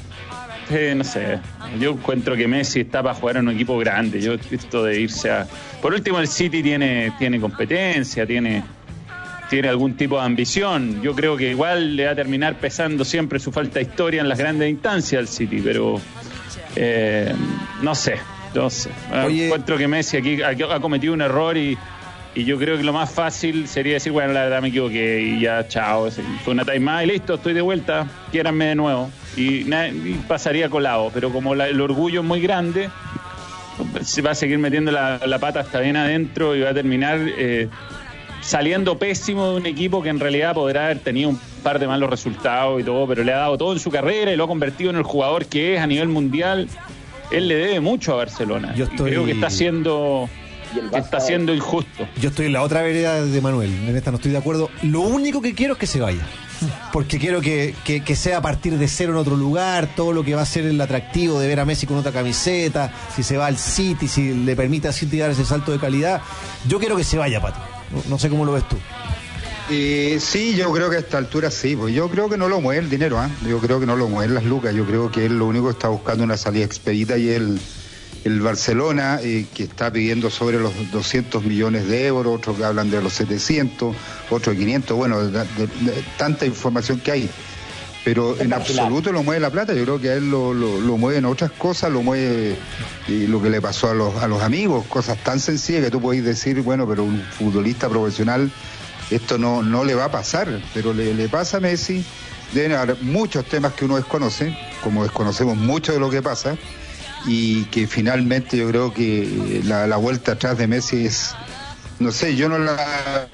No sé, yo encuentro que Messi está para jugar en un equipo grande. Yo esto de irse a... Por último, el City tiene competencia, tiene algún tipo de ambición. Yo creo que igual le va a terminar pesando siempre su falta de historia en las grandes instancias al City, pero no sé. Oye, encuentro que Messi aquí ha cometido un error y yo creo que lo más fácil sería decir, bueno, la verdad me equivoqué y ya, chao, fue una taimada y listo, estoy de vuelta, quiéranme de nuevo. Y pasaría colado, pero como el orgullo es muy grande, se va a seguir metiendo la pata hasta bien adentro y va a terminar saliendo pésimo de un equipo que en realidad podrá haber tenido un par de malos resultados y todo, pero le ha dado todo en su carrera y lo ha convertido en el jugador que es a nivel mundial. Él le debe mucho a Barcelona. Y creo que está siendo injusto. Yo estoy en la otra vereda de Manuel, en esta no estoy de acuerdo. Lo único que quiero es que se vaya, porque quiero que sea a partir de cero en otro lugar, todo lo que va a ser el atractivo de ver a Messi con otra camiseta, si se va al City, si le permite a City dar ese salto de calidad. Yo quiero que se vaya, Pato. No sé cómo lo ves tú. Sí, yo creo que a esta altura sí, pues yo creo que no lo mueve el dinero, yo creo que no lo mueven las lucas, yo creo que él lo único que está buscando una salida expedita y el Barcelona, que está pidiendo sobre los 200 millones de euros, otros que hablan de los 700, otros de 500, bueno, de tanta información que hay, pero en absoluto lo mueve la plata. Yo creo que a él lo mueven otras cosas, lo mueve lo que le pasó a los amigos, cosas tan sencillas que tú podés decir, bueno, pero un futbolista profesional esto no le va a pasar, pero le pasa a Messi. Deben haber muchos temas que uno desconoce, como desconocemos mucho de lo que pasa, y que finalmente yo creo que la vuelta atrás de Messi es, no sé, yo no la...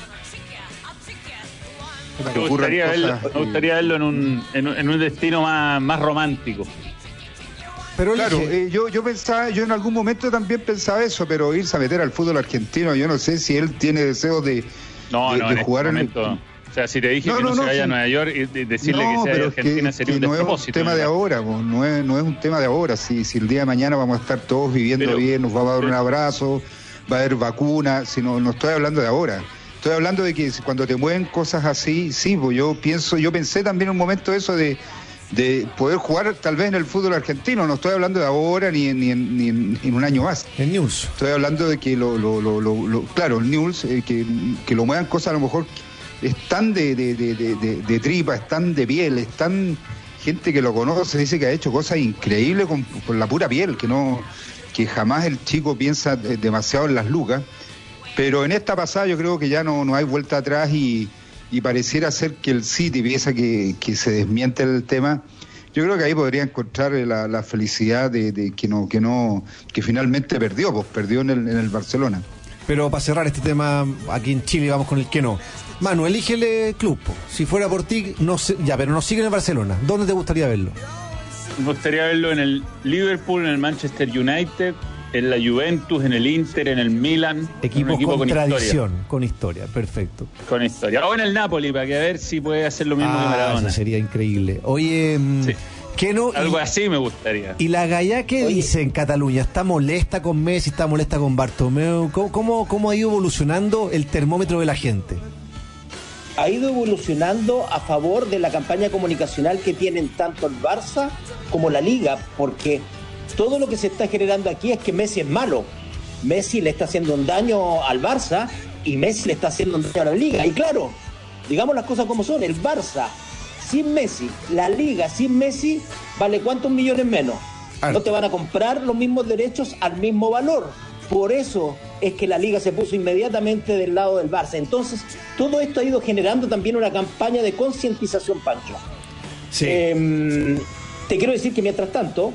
Me gustaría verlo en un destino más romántico. Pero claro, yo pensaba, yo en algún momento también pensaba eso, pero irse a meter al fútbol argentino, yo no sé si él tiene deseos de jugar en momento, o sea, si te dije que no se vaya a Nueva York y decirle que sea de Argentina sería un despropósito. No es un tema de ahora, no es un tema de ahora. Si el día de mañana vamos a estar todos viviendo bien, nos vamos a dar un abrazo, va a haber vacuna, no estoy hablando de ahora. Estoy hablando de que cuando te mueven cosas así, sí, pues yo pensé también en un momento eso de poder jugar tal vez en el fútbol argentino. No estoy hablando de ahora ni en un año más. El News. Estoy hablando de que claro, el News, que lo muevan cosas a lo mejor es tan de tripa, es tan de piel, es tan gente que lo conoce, dice que ha hecho cosas increíbles con la pura piel, que jamás el chico piensa demasiado en las lucas. Pero en esta pasada yo creo que ya no hay vuelta atrás y pareciera ser que el City piensa que se desmiente el tema. Yo creo que ahí podría encontrar la felicidad de que finalmente perdió en el Barcelona. Pero para cerrar este tema, aquí en Chile vamos con el que no. Manu, elígele club. Si fuera por ti, pero no sigue en el Barcelona. ¿Dónde te gustaría verlo? Me gustaría verlo en el Liverpool, en el Manchester United, en la Juventus, en el Inter, en el Milan. Equipo con tradición, con historia, perfecto. Con historia. O en el Napoli, para que a ver si puede hacer lo mismo que Maradona. Eso sería increíble. Oye, sí. Algo así me gustaría. ¿Y la Gallá qué dice en Cataluña? ¿Está molesta con Messi? ¿Está molesta con Bartomeu? ¿Cómo ha ido evolucionando el termómetro de la gente? Ha ido evolucionando a favor de la campaña comunicacional que tienen tanto el Barça como la Liga, porque todo lo que se está generando aquí es que Messi es malo. Messi le está haciendo un daño al Barça y Messi le está haciendo un daño a la Liga. Y claro, digamos las cosas como son, el Barça sin Messi, la Liga sin Messi, vale ¿cuántos millones menos? No te van a comprar los mismos derechos al mismo valor. Por eso es que la Liga se puso inmediatamente del lado del Barça. Entonces, todo esto ha ido generando también una campaña de concientización, Pancho. Sí. Te quiero decir que mientras tanto,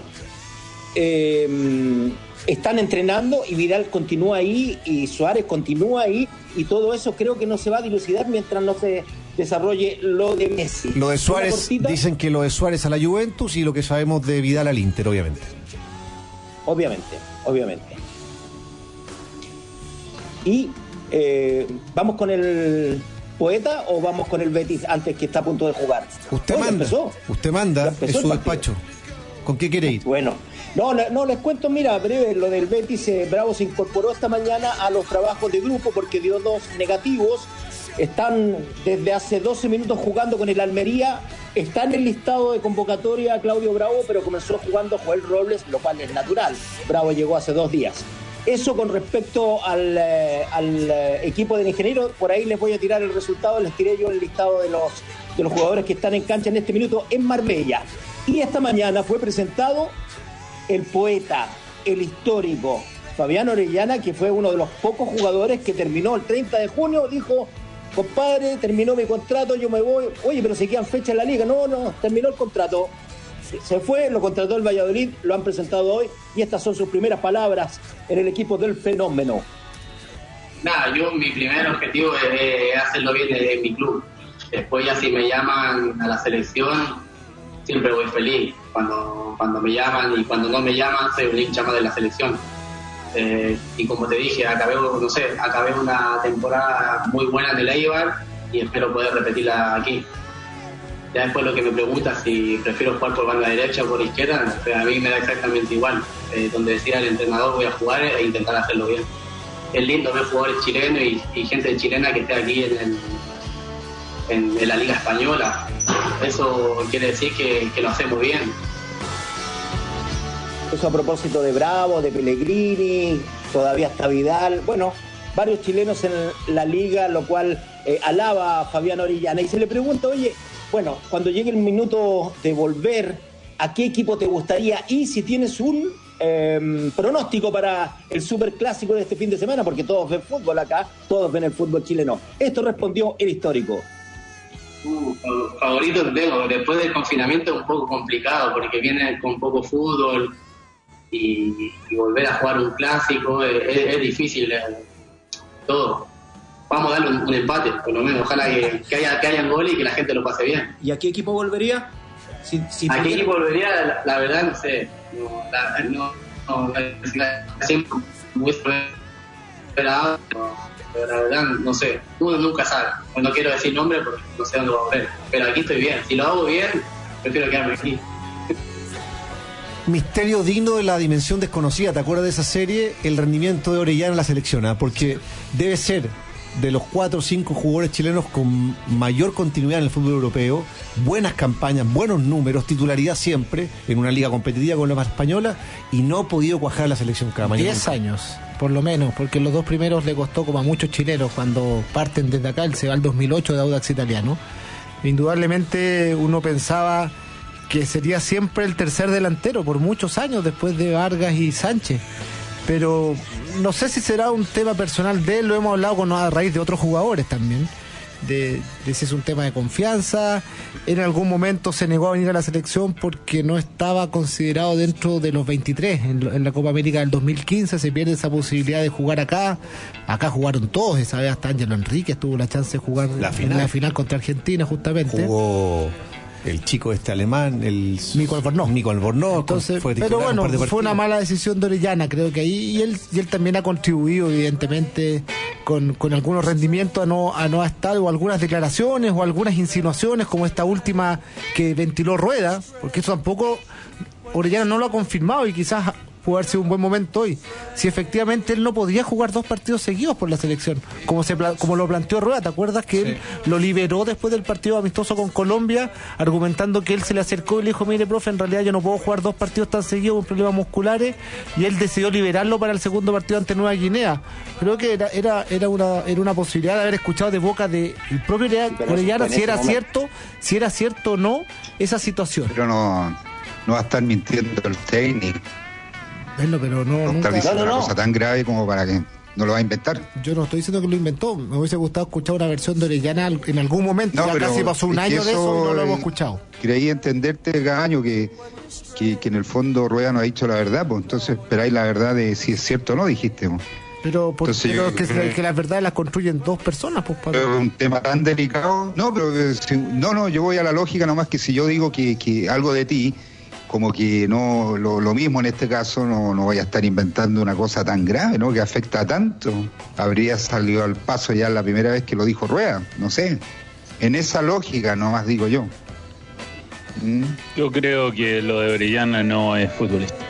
están entrenando y Vidal continúa ahí y Suárez continúa ahí y todo eso creo que no se va a dilucidar mientras no se desarrolle lo de Messi. Lo de Suárez, dicen que lo de Suárez a la Juventus y lo que sabemos de Vidal al Inter, obviamente. Obviamente. Y ¿vamos con el Poeta o vamos con el Betis antes que está a punto de jugar? Usted manda, es su despacho. ¿Con qué quiere ir? Bueno, no, les cuento, mira, breve, lo del Betis. Bravo se incorporó esta mañana a los trabajos de grupo porque dio 2 negativos. Están desde hace 12 minutos jugando con el Almería. Está en el listado de convocatoria Claudio Bravo, pero comenzó jugando Joel Robles, lo cual es natural. Bravo llegó hace 2 días. Eso con respecto al equipo del ingeniero. Por ahí les voy a tirar el resultado. Les tiré yo el listado de los jugadores que están en cancha en este minuto en Marbella. Y esta mañana fue presentado el Poeta, el histórico Fabián Orellana, que fue uno de los pocos jugadores que terminó el 30 de junio. Dijo: compadre, terminó mi contrato, yo me voy. Oye, pero se quedan fechas en la liga. No, terminó el contrato. Se fue, lo contrató el Valladolid, lo han presentado hoy y estas son sus primeras palabras en el equipo del Fenómeno. Nada, mi primer objetivo es hacerlo bien en mi club. Después ya si me llaman a la selección, siempre voy feliz. Cuando me llaman y cuando no me llaman, soy un hincha más de la selección. Y como te dije, acabé una temporada muy buena en el Eibar y espero poder repetirla aquí. Ya después lo que me preguntas si prefiero jugar por banda derecha o por izquierda, a mí me da exactamente igual. Donde decida el entrenador voy a jugar e intentar hacerlo bien. Es lindo ver jugadores chilenos y gente chilena que esté aquí en la Liga Española. Eso quiere decir que lo hacemos bien. Eso a propósito de Bravo, de Pellegrini, todavía está Vidal. Bueno, varios chilenos en la Liga, lo cual alaba a Fabián Orellana. Y se le pregunta, oye, bueno, cuando llegue el minuto de volver, ¿a qué equipo te gustaría? Y si tienes un pronóstico para el superclásico de este fin de semana, porque todos ven fútbol acá, todos ven el fútbol chileno. Esto respondió el histórico. Favorito tengo, después del confinamiento es un poco complicado, porque viene con poco fútbol y volver a jugar un clásico es difícil todo. Vamos a darle un empate, por lo menos. Ojalá que haya gol y que la gente lo pase bien. ¿Y a qué equipo volvería? ¿A qué equipo volvería? La verdad no sé. Siempre muy esperado, pero la verdad no sé. Uno nunca sabe. No quiero decir nombre porque no sé dónde va a ver. Pero aquí estoy bien. Si lo hago bien, prefiero quedarme aquí. Misterio digno de la dimensión desconocida. ¿Te acuerdas de esa serie? El rendimiento de Orellana en la selección, porque debe ser de los 4 o 5 jugadores chilenos con mayor continuidad en el fútbol europeo, buenas campañas, buenos números, titularidad siempre en una liga competitiva con la más española, y no ha podido cuajar la selección cada mañana. 10 años, por lo menos, porque los 2 primeros le costó, como a muchos chilenos cuando parten desde acá. Él se va al 2008 de Audax Italiano. Indudablemente uno pensaba que sería siempre el tercer delantero por muchos años después de Vargas y Sánchez, pero no sé si será un tema personal de él. Lo hemos hablado a raíz de otros jugadores también, de si es un tema de confianza. En algún momento se negó a venir a la selección porque no estaba considerado dentro de los 23 en la Copa América del 2015. Se pierde esa posibilidad de jugar acá jugaron todos, esa vez hasta Ángelo Enríquez tuvo la chance de jugar la final contra Argentina, justamente. Jugó el chico alemán, el Nico Albornoz. Entonces, pero bueno, fue una mala decisión de Orellana, creo que ahí, y él también ha contribuido evidentemente con algunos rendimientos a no estar, o algunas declaraciones o algunas insinuaciones como esta última que ventiló Rueda, porque eso tampoco Orellana no lo ha confirmado y quizás pudo haber sido un buen momento hoy. Si efectivamente él no podía jugar 2 partidos seguidos por la selección, como lo planteó Rueda, ¿te acuerdas que él lo liberó después del partido amistoso con Colombia, argumentando que él se le acercó y le dijo, mire, profe, en realidad yo no puedo jugar 2 partidos tan seguidos con problemas musculares, y él decidió liberarlo para el segundo partido ante Nueva Guinea? Creo que era una posibilidad de haber escuchado de boca del propio Orellana si era cierto o no esa situación. Pero no va a estar mintiendo el técnico. Bueno, pero no está diciendo una cosa tan grave como para que no lo va a inventar. Yo no estoy diciendo que lo inventó. Me hubiese gustado escuchar una versión de Orellana en algún momento. Ya casi pasó un año de eso y no lo hemos escuchado. Creí entenderte, Gaño, que en el fondo Rueda no ha dicho la verdad, pues entonces esperáis la verdad de si es cierto o no, dijiste. Pues. Pero que las verdades las construyen 2 personas, pues. Es un tema tan delicado. No, pero yo voy a la lógica nomás, que si yo digo que algo de ti, como que no lo mismo en este caso, no voy a estar inventando una cosa tan grave, ¿no? Que afecta tanto. Habría salido al paso ya la primera vez que lo dijo Rueda, no sé. En esa lógica nomás digo yo. Yo creo que lo de Orellana no es futbolístico.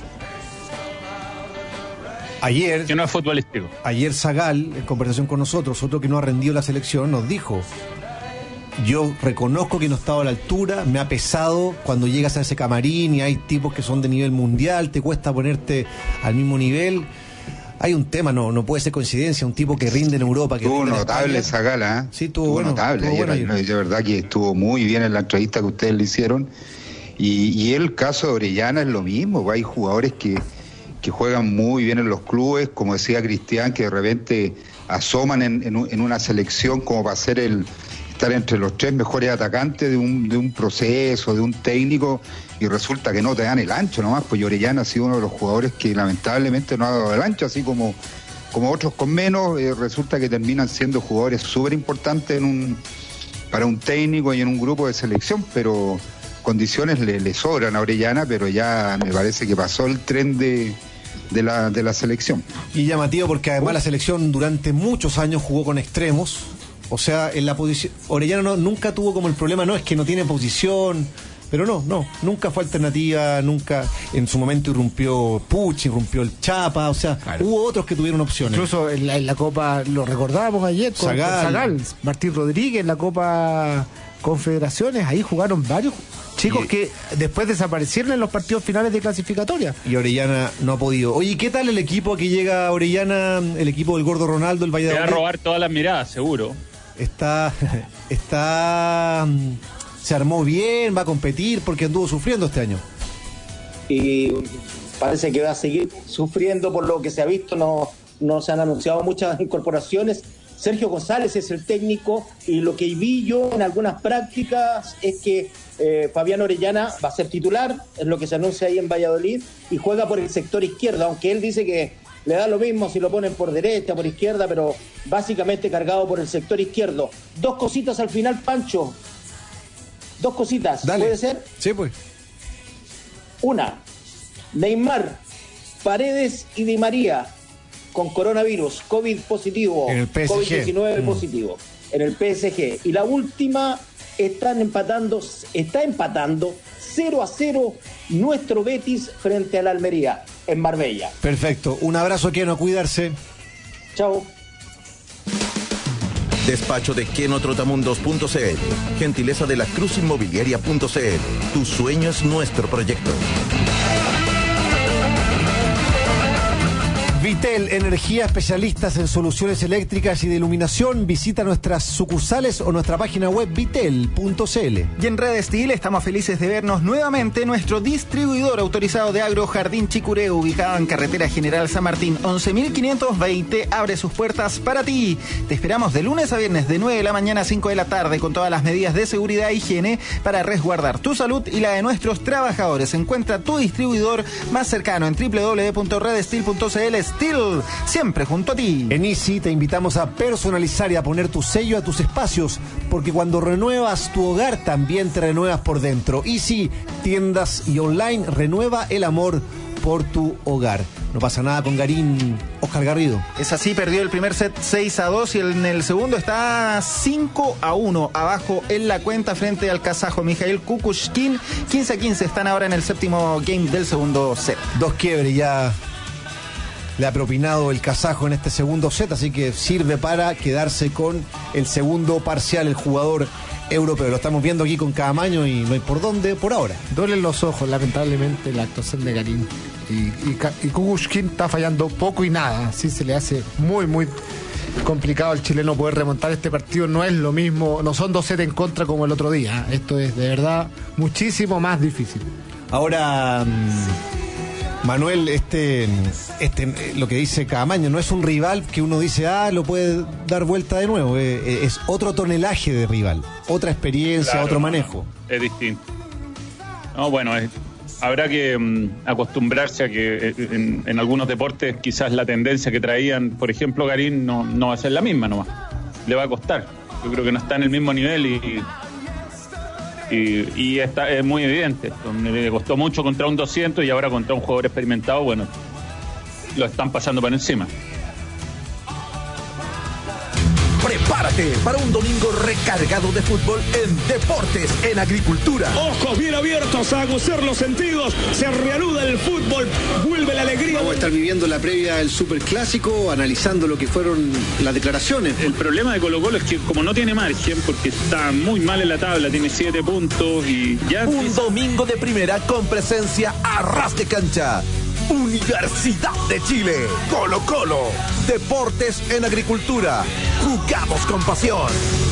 Que no es futbolístico. Ayer Zagal, en conversación con nosotros, otro que no ha rendido la selección, nos dijo: yo reconozco que no he estado a la altura, me ha pesado cuando llegas a ese camarín y hay tipos que son de nivel mundial, te cuesta ponerte al mismo nivel. Hay un tema, no puede ser coincidencia, un tipo que rinde en Europa. Estuvo notable esa gala, ¿eh? Sí, estuvo notable. De verdad que estuvo muy bien en la entrevista que ustedes le hicieron. Y el caso de Orellana es lo mismo, hay jugadores que juegan muy bien en los clubes, como decía Cristian, que de repente asoman en una selección como para ser estar entre los 3 mejores atacantes de un proceso, de un técnico, y resulta que no te dan el ancho nomás, pues Orellana ha sido uno de los jugadores que lamentablemente no ha dado el ancho, así como otros con menos, resulta que terminan siendo jugadores súper importantes para un técnico y en un grupo de selección, pero condiciones le sobran a Orellana, pero ya me parece que pasó el tren de la selección. Y llamativo porque además la selección durante muchos años jugó con extremos. O sea, en la posición, Orellana nunca tuvo como el problema, no es que no tiene posición, pero nunca fue alternativa, nunca. En su momento irrumpió Puch, irrumpió el Chapa, o sea, hubo otros que tuvieron opciones. Incluso en la Copa, lo recordábamos ayer con Zagal, Martín Rodríguez, en la Copa Confederaciones, ahí jugaron varios chicos que después desaparecieron en los partidos finales de clasificatoria. Y Orellana no ha podido. Oye, ¿qué tal el equipo que llega Orellana, el equipo del Gordo Ronaldo, el Valladolid? Te va a robar todas las miradas, seguro. Se armó bien, va a competir, porque anduvo sufriendo este año. Y parece que va a seguir sufriendo por lo que se ha visto, no se han anunciado muchas incorporaciones. Sergio González es el técnico, y lo que vi yo en algunas prácticas es que Fabián Orellana va a ser titular, es lo que se anuncia ahí en Valladolid, y juega por el sector izquierdo, aunque él dice que le da lo mismo si lo ponen por derecha, por izquierda, pero básicamente cargado por el sector izquierdo. 2 cositas al final, Pancho. 2 cositas. Dale. ¿Puede ser? Sí, pues. Una, Neymar, Paredes y Di María con coronavirus, COVID positivo, en el PSG. COVID-19 positivo, en el PSG. Y la última, está empatando 0-0 nuestro Betis frente al Almería en Marbella. Perfecto, un abrazo, Keno, a cuidarse. Chao. Despacho de KenoTrotamundos.cl. Gentileza de la Cruzinmobiliaria.cl. Tu sueño es nuestro proyecto. Vitel, energía, especialistas en soluciones eléctricas y de iluminación. Visita nuestras sucursales o nuestra página web vitel.cl. Y en Red Steel estamos felices de vernos nuevamente. Nuestro distribuidor autorizado de agro, Jardín Chicureo, ubicado en Carretera General San Martín 11.520, abre sus puertas para ti. Te esperamos de lunes a viernes de 9 de la mañana a 5 de la tarde con todas las medidas de seguridad e higiene para resguardar tu salud y la de nuestros trabajadores. Encuentra tu distribuidor más cercano en www.redsteel.cl. Steel, siempre junto a ti. En Easy te invitamos a personalizar y a poner tu sello a tus espacios, porque cuando renuevas tu hogar también te renuevas por dentro. Easy, tiendas y online, renueva el amor por tu hogar. No pasa nada con Garín, Oscar Garrido. Es así, perdió el primer set 6-2 y en el segundo está 5-1 abajo en la cuenta frente al kazajo Mikhail Kukushkin. 15-15 están ahora en el séptimo game del segundo set. 2 quiebres ya le ha propinado el kazajo en este segundo set, así que sirve para quedarse con el segundo parcial el jugador europeo. Lo estamos viendo aquí con Caamaño y no hay por dónde por ahora. Duelen los ojos, lamentablemente, la actuación de Garín. Y Kukushkin está fallando poco y nada. Así se le hace muy, muy complicado al chileno poder remontar este partido. No es lo mismo, no son 2 sets en contra como el otro día. Esto es de verdad muchísimo más difícil. Ahora, Manuel, lo que dice Caamaño, no es un rival que uno dice, lo puede dar vuelta de nuevo. Es otro tonelaje de rival, otra experiencia, claro, otro manejo. Es distinto. No, bueno, habrá que acostumbrarse a que en algunos deportes quizás la tendencia que traían, por ejemplo, Garín no va a ser la misma nomás. Le va a costar. Yo creo que no está en el mismo nivel y es muy evidente. Le costó mucho contra un 200 y ahora contra un jugador experimentado, bueno, lo están pasando por encima. Prepárate para un domingo recargado de fútbol en Deportes en Agricultura. Ojos bien abiertos a aguçar los sentidos. Se reanuda el fútbol. Vuelve la alegría. Vamos a estar viviendo la previa del Superclásico, analizando lo que fueron las declaraciones. El problema de Colo-Colo es que como no tiene margen, porque está muy mal en la tabla, tiene 7 puntos y ya... Un domingo de primera con presencia a ras de cancha. Universidad de Chile, Colo-Colo, Deportes en Agricultura, jugamos con pasión.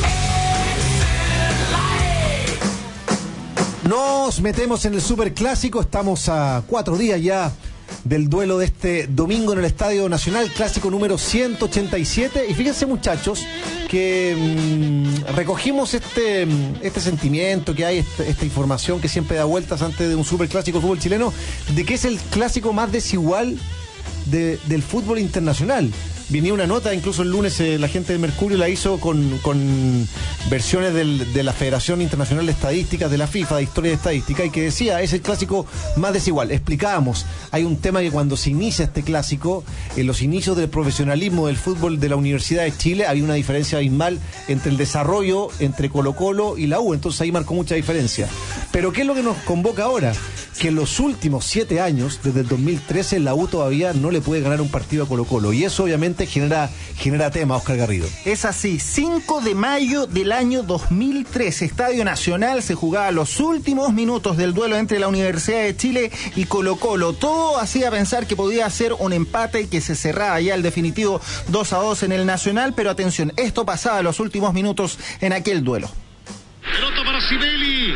Nos metemos en el Superclásico, estamos a 4 días ya del duelo de este domingo en el Estadio Nacional, clásico número 187. Y fíjense, muchachos, que recogimos este sentimiento que hay, esta información que siempre da vueltas antes de un superclásico del fútbol chileno, de que es el clásico más desigual del fútbol internacional. Venía una nota, incluso el lunes la gente de Mercurio la hizo con versiones de la Federación Internacional de Estadísticas, de la FIFA, de Historia de Estadística, y que decía, es el clásico más desigual. Explicábamos, hay un tema que cuando se inicia este clásico, en los inicios del profesionalismo del fútbol de la Universidad de Chile, había una diferencia abismal entre el desarrollo entre Colo-Colo y la U, entonces ahí marcó mucha diferencia. Pero ¿qué es lo que nos convoca ahora? Que en los últimos 7 años, desde el 2013, la U todavía no le puede ganar un partido a Colo-Colo, y eso obviamente genera tema, Oscar Garrido. Es así, 5 de mayo del año 2013, Estadio Nacional, se jugaba los últimos minutos del duelo entre la Universidad de Chile y Colo-Colo. Todo hacía pensar que podía ser un empate y que se cerraba ya el definitivo 2-2 en el Nacional, pero atención, esto pasaba los últimos minutos en aquel duelo. Pelota para Sibeli,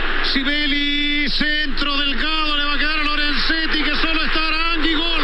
centro delgado, le va a quedar a Lorenzetti, que solo está Arangui, gol.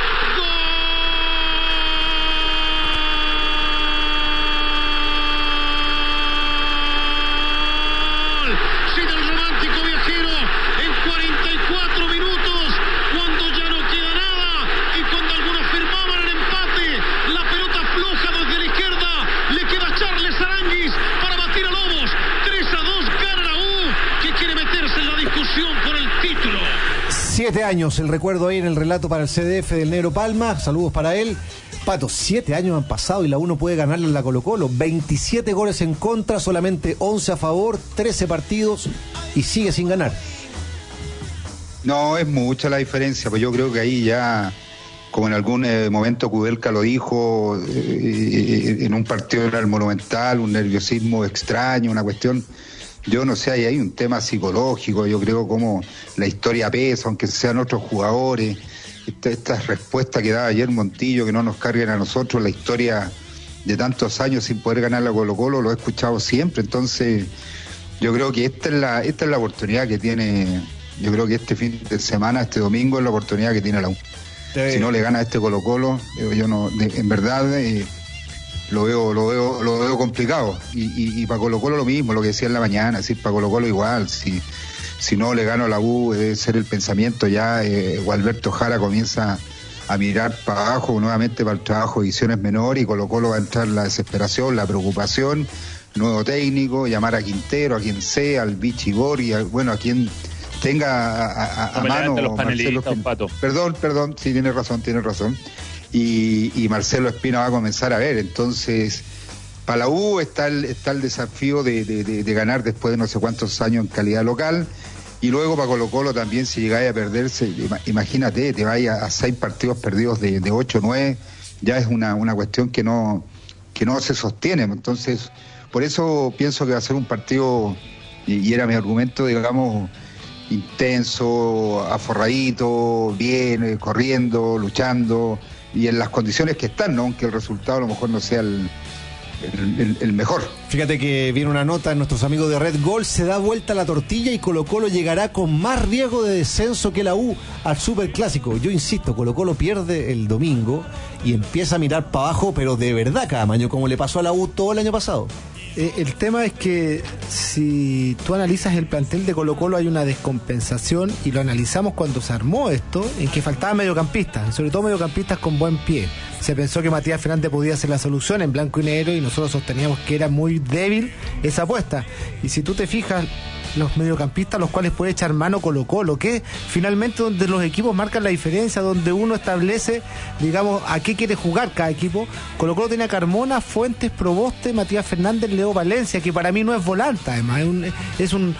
Por el título. 7 años, el recuerdo ahí en el relato para el CDF del Negro Palma, saludos para él. Pato, 7 años han pasado y la U no puede ganarle a la Colo-Colo, 27 goles en contra, solamente 11 a favor, 13 partidos y sigue sin ganar. No, es mucha la diferencia, pues yo creo que ahí ya, como en algún momento Kudelka lo dijo, en un partido en el Monumental, un nerviosismo extraño, una cuestión... Yo no sé, ahí hay un tema psicológico, yo creo como la historia pesa, aunque sean otros jugadores, esta respuesta que daba ayer Montillo, que no nos carguen a nosotros, la historia de tantos años sin poder ganar la Colo-Colo, lo he escuchado siempre, entonces yo creo que esta es la oportunidad que tiene, yo creo que este fin de semana, este domingo, es la oportunidad que tiene la U. Si no le gana a este Colo-Colo, yo no, en verdad... Lo veo complicado y para Colo-Colo lo mismo, lo que decía en la mañana, es decir, para Colo-Colo igual, si no le gano a la U debe ser el pensamiento ya, Gualberto Jara comienza a mirar para abajo nuevamente para el trabajo de divisiones menores, y Colo-Colo va a entrar la desesperación, la preocupación, nuevo técnico, llamar a Quintero, a quien sea, al Vichy Borghi, a quien tenga a mano. Los panelistas, Pato. Perdón, sí, tiene razón. Y Marcelo Espina va a comenzar a ver. Entonces, para la U está el desafío de ganar después de no sé cuántos años en calidad local. Y luego para Colo-Colo también, si llegáis a perderse, imagínate, te vayas a 6 partidos perdidos de 8 o 9, ya es una cuestión que no se sostiene. Entonces, por eso pienso que va a ser un partido, y era mi argumento, digamos, intenso, aforradito, bien, corriendo, luchando, y en las condiciones que están, ¿no? Aunque el resultado a lo mejor no sea el mejor. Fíjate que viene una nota de nuestros amigos de Red Gol, se da vuelta la tortilla y Colo-Colo llegará con más riesgo de descenso que la U al Superclásico. Yo insisto, Colo-Colo pierde el domingo y empieza a mirar para abajo, pero de verdad, Camaño, como le pasó a la U todo el año pasado. El tema es que si tú analizas el plantel de Colo-Colo hay una descompensación, y lo analizamos cuando se armó esto, en que faltaban mediocampistas, sobre todo mediocampistas con buen pie. Se pensó que Matías Fernández podía ser la solución en blanco y negro, y nosotros sosteníamos que era muy débil esa apuesta. Y si tú te fijas, los mediocampistas los cuales puede echar mano Colo-Colo, que finalmente donde los equipos marcan la diferencia, donde uno establece, digamos, a qué quiere jugar cada equipo. Colo-Colo tiene a Carmona, Fuentes, Proboste, Matías Fernández, Leo Valencia, que para mí no es volante, además es un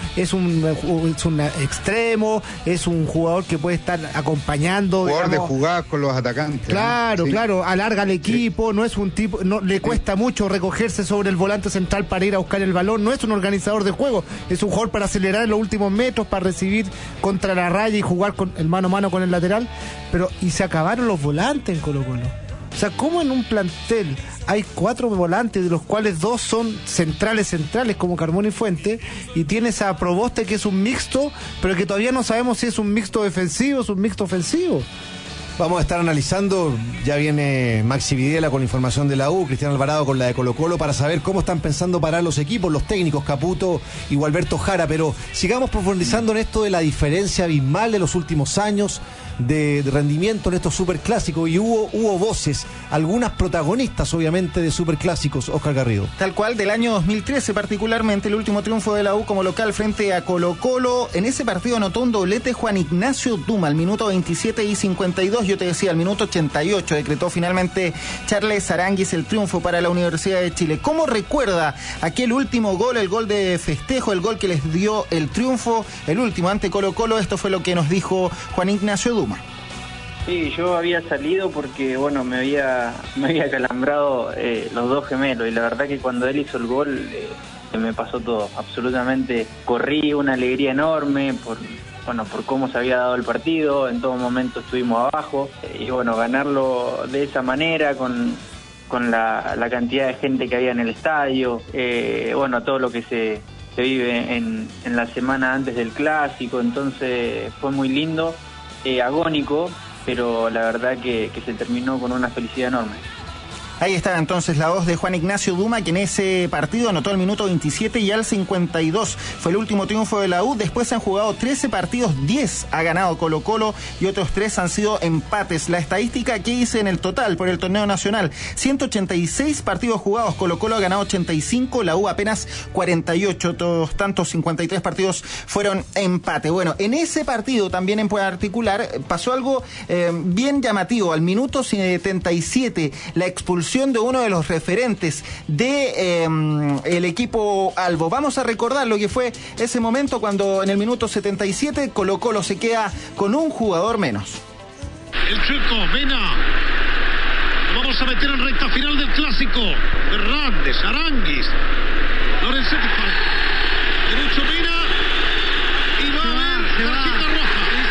extremo, es un jugador que puede estar acompañando, jugador, digamos, de jugar con los atacantes. Claro, ¿no? Sí. claro, alarga al equipo, sí. No es un tipo, no le cuesta mucho recogerse sobre el volante central para ir a buscar el balón, no es un organizador de juego, es un jugador para acelerar en los últimos metros, para recibir contra la raya y jugar con el mano a mano con el lateral. Pero y se acabaron los volantes en Colo-Colo. O sea, ¿cómo en un plantel hay 4 volantes, de los cuales 2 son centrales como Carmona y Fuente, y tienes a Proboste, que es un mixto, pero que todavía no sabemos si es un mixto defensivo o es un mixto ofensivo? Vamos a estar analizando, ya viene Maxi Videla con la información de la U, Cristian Alvarado con la de Colo-Colo, para saber cómo están pensando parar los equipos, los técnicos, Caputo y Gualberto Jara, pero sigamos profundizando en esto de la diferencia abismal de los últimos años de rendimiento en estos superclásicos, y hubo voces, algunas protagonistas obviamente de superclásicos, Oscar Garrido. Tal cual, del año 2013 particularmente, el último triunfo de la U como local frente a Colo-Colo. En ese partido anotó un doblete Juan Ignacio Duma al minuto 27 y 52, yo te decía, al minuto 88 decretó finalmente Charles Aránguiz el triunfo para la Universidad de Chile. ¿Cómo recuerda aquel último gol, el gol de festejo, el gol que les dio el triunfo, el último ante Colo-Colo? Esto fue lo que nos dijo Juan Ignacio Duma. Sí, yo había salido porque, bueno, me había calambrado los 2 gemelos, y la verdad que cuando él hizo el gol me pasó todo, absolutamente. Corrí, una alegría enorme por cómo se había dado el partido, en todo momento estuvimos abajo, y bueno, ganarlo de esa manera con la cantidad de gente que había en el estadio, todo lo que se vive en la semana antes del clásico, entonces fue muy lindo, agónico, pero la verdad que se terminó con una felicidad enorme. Ahí está entonces la voz de Juan Ignacio Duma, que en ese partido anotó al minuto 27 y al 52. Fue el último triunfo de la U. Después se han jugado 13 partidos, 10 ha ganado Colo-Colo y otros 3 han sido empates. La estadística que hice en el total por el torneo nacional: 186 partidos jugados, Colo-Colo ha ganado 85, la U apenas 48, otros tantos 53 partidos fueron empate. Bueno, en ese partido también en particular pasó algo bien llamativo. Al minuto 77, la expulsión de uno de los referentes de el equipo albo. Vamos a recordar lo que fue ese momento cuando en el minuto 77 Colo-Colo se queda con un jugador menos. El Chueco, Mena. Lo vamos a meter en recta final del clásico. Fernández, Aránguiz, Lorenzetti, derecho Mena, y va a haber tarjeta roja.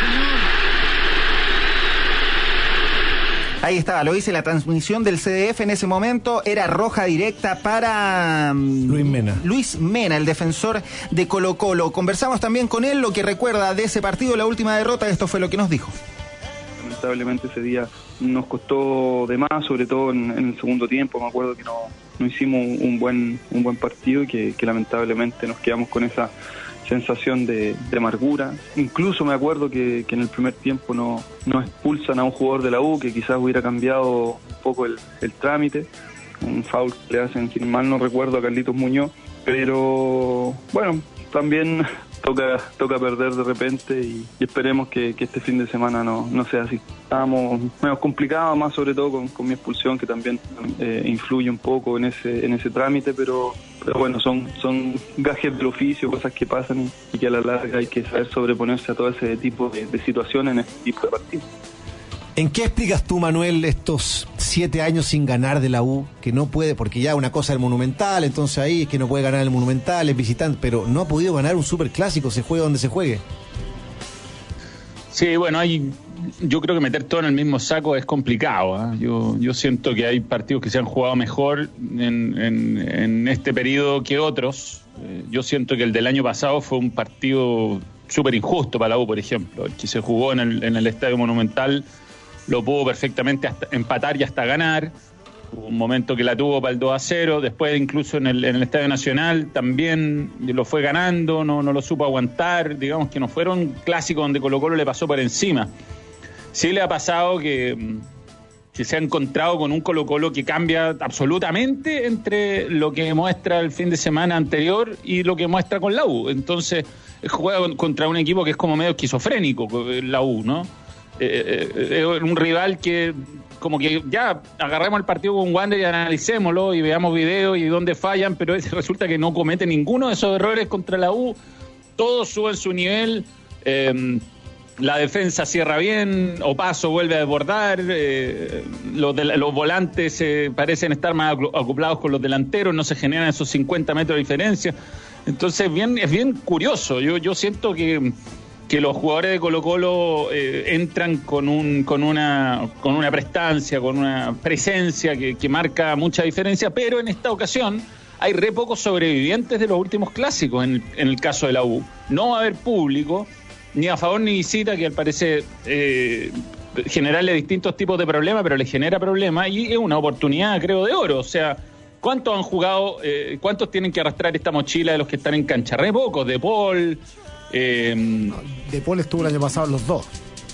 Ahí estaba, lo dice la transmisión del CDF en ese momento, era roja directa para Luis Mena, el defensor de Colo-Colo. Conversamos también con él, lo que recuerda de ese partido, la última derrota, esto fue lo que nos dijo. lamentablemente ese día nos costó de más, sobre todo en el segundo tiempo. Me acuerdo que no hicimos un buen partido y que lamentablemente nos quedamos con esa sensación de amargura. Incluso me acuerdo que en el primer tiempo nos expulsan a un jugador de la U que quizás hubiera cambiado un poco el trámite, un foul que le hacen, si mal no recuerdo, a Carlitos Muñoz, pero bueno, también toca perder de repente y esperemos que este fin de semana no sea así. Estábamos medio complicados, más sobre todo con mi expulsión, que también influye un poco en ese trámite, pero bueno, son gajes del oficio, cosas que pasan y que a la larga hay que saber sobreponerse a todo ese tipo de situaciones en este tipo de partidos. ¿En qué explicas tú, Manuel, estos 7 años sin ganar de la U? Que no puede, porque ya una cosa es el Monumental, entonces ahí es que no puede ganar el Monumental, es visitante, pero no ha podido ganar un superclásico, se juegue donde se juegue. Sí, bueno, yo creo que meter todo en el mismo saco es complicado, ¿eh? Yo siento que hay partidos que se han jugado mejor en este periodo que otros. Yo siento que el del año pasado fue un partido súper injusto para la U, por ejemplo. El que se jugó en el Estadio Monumental lo pudo perfectamente hasta empatar y hasta ganar. Hubo un momento que la tuvo para el 2-0, después incluso en el Estadio Nacional también lo fue ganando, no lo supo aguantar. Digamos que no fueron clásicos donde Colo-Colo le pasó por encima. Sí le ha pasado que se ha encontrado con un Colo-Colo que cambia absolutamente entre lo que muestra el fin de semana anterior y lo que muestra con la U. Entonces juega contra un equipo que es como medio esquizofrénico, la U, ¿no? Un rival que como que ya agarremos el partido con Wander y analicémoslo y veamos videos y dónde fallan, pero resulta que no comete ninguno de esos errores contra la U. Todos suben su nivel, la defensa cierra bien, Opaso vuelve a desbordar, los volantes parecen estar más acoplados con los delanteros, no se generan esos 50 metros de diferencia. Entonces es bien curioso. Yo siento que los jugadores de Colo-Colo entran con una prestancia, con una presencia que marca mucha diferencia, pero en esta ocasión hay re pocos sobrevivientes de los últimos clásicos en el caso de la U. No va a haber público, ni a favor ni visita, que al parecer generarle distintos tipos de problemas, pero le genera problemas y es una oportunidad, creo, de oro. O sea, ¿cuántos han jugado, cuántos tienen que arrastrar esta mochila de los que están en cancha? Re pocos, De Paul... De Paul estuvo el año pasado los dos.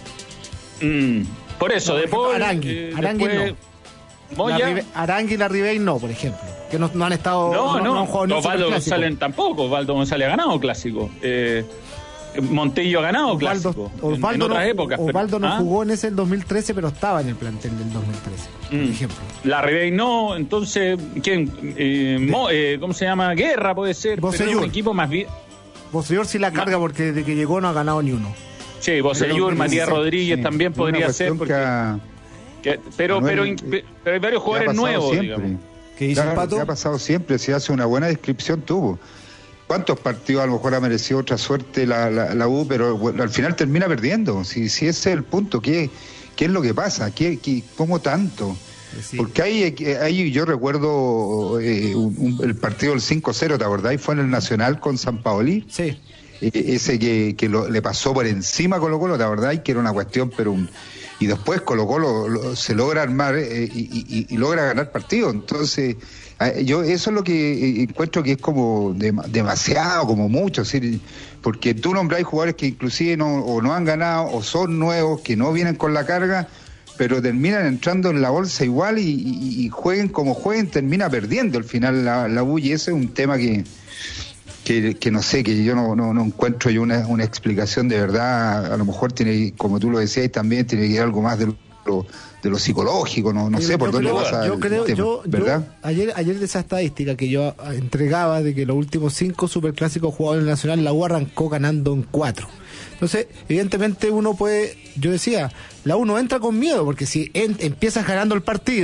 Por eso, De Paul... Arangui después, no. Moya, Arangui y la Ribey no, por ejemplo. Que no han estado... No han jugado ni Osvaldo González tampoco. Osvaldo González ha ganado clásico. Montillo ha ganado clásico. En otras épocas. Osvaldo no jugó en ese del 2013, pero estaba en el plantel del 2013, por ejemplo. La Ribey no, entonces, ¿quién? ¿Cómo se llama? Guerra puede ser, pero es un equipo más bien... Bocellur sí la carga porque desde que llegó no ha ganado ni uno. Sí, Bocellur, Matías Rodríguez también podría ser. Pero hay varios jugadores nuevos, digamos. ¿Qué dice el Pato? ¿Qué ha pasado siempre? Si hace una buena descripción tuvo. ¿Cuántos partidos a lo mejor ha merecido otra suerte la U, pero bueno, al final termina perdiendo? Si ese es el punto, ¿qué es lo que pasa? ¿Cómo tanto? Sí. Porque ahí yo recuerdo el partido del 5-0, ¿te acordás? Fue en el Nacional con San Paoli. Sí. Ese que le pasó por encima a Colo-Colo, ¿te acordás? Que era una cuestión, y después Colo-Colo se logra armar y logra ganar partido. Entonces, yo eso es lo que encuentro que es como demasiado, como mucho, ¿sí? Porque tú nombrás jugadores que inclusive no han ganado o son nuevos, que no vienen con la carga, pero terminan entrando en la bolsa igual y jueguen como jueguen, termina perdiendo al final la U, y ese es un tema que no sé, que yo no encuentro yo una explicación de verdad. A lo mejor tiene, como tú lo decías, también tiene que ir algo más de lo psicológico, no sé por dónde pasa el tema, ¿verdad? Ayer de esa estadística que yo entregaba de que los últimos 5 superclásicos jugados en el Nacional, la U arrancó ganando en 4. Entonces, evidentemente yo decía, la U no entra con miedo, porque si empiezas ganando el partido,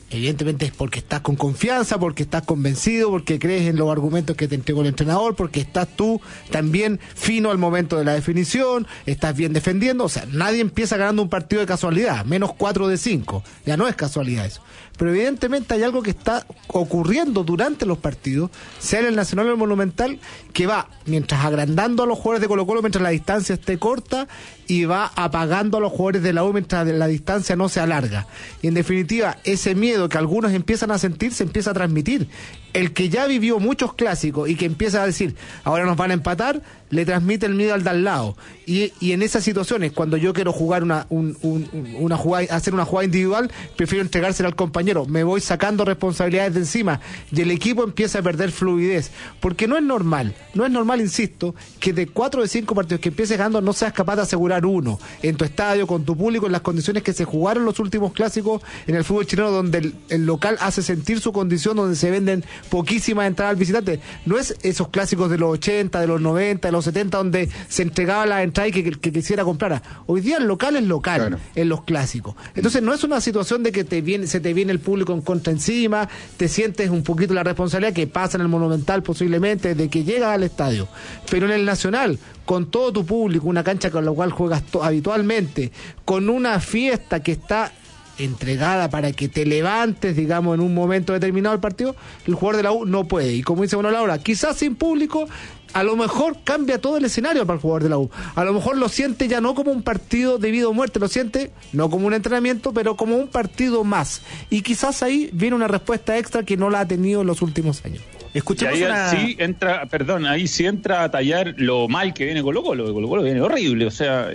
evidentemente es porque estás con confianza, porque estás convencido, porque crees en los argumentos que te entregó el entrenador, porque estás tú también fino al momento de la definición, estás bien defendiendo. O sea, nadie empieza ganando un partido de casualidad, menos 4 de 5, ya no es casualidad eso. Pero evidentemente hay algo que está ocurriendo durante los partidos, sea en el Nacional o el Monumental, que va mientras agrandando a los jugadores de Colo-Colo mientras la distancia esté corta, y va apagando a los jugadores de la U mientras la distancia no se alarga. Y en definitiva, ese miedo que algunos empiezan a sentir se empieza a transmitir. El que ya vivió muchos clásicos y que empieza a decir, ahora nos van a empatar, le transmite el miedo al de al lado. Y en esas situaciones, cuando yo quiero jugar una jugada, hacer una jugada individual, prefiero entregársela al compañero. Me voy sacando responsabilidades de encima y el equipo empieza a perder fluidez. Porque no es normal, insisto, que de 4 de 5 partidos que empieces ganando no seas capaz de asegurar uno en tu estadio, con tu público, en las condiciones que se jugaron los últimos clásicos en el fútbol chileno, donde el local hace sentir su condición, donde se venden poquísimas entradas al visitante. No es esos clásicos de los 80, de los 90, de los 70, donde se entregaba la entrada y que quisiera comprara. Hoy día el local es local, claro, en los clásicos. Entonces no es una situación de que se te viene el público en contra encima, te sientes un poquito la responsabilidad que pasa en el Monumental posiblemente, de que llegas al estadio. Pero en el Nacional, con todo tu público, una cancha con la cual juegas habitualmente, con una fiesta que está entregada para que te levantes, digamos, en un momento determinado del partido, el jugador de la U no puede. Y como dice Manuel ahora, quizás sin público, a lo mejor cambia todo el escenario para el jugador de la U. A lo mejor lo siente ya no como un partido de vida o muerte, lo siente no como un entrenamiento, pero como un partido más. Y quizás ahí viene una respuesta extra que no la ha tenido en los últimos años. Escuchemos y ahí ahí sí entra a tallar lo mal que viene Colo-Colo. Colo-Colo viene horrible, o sea,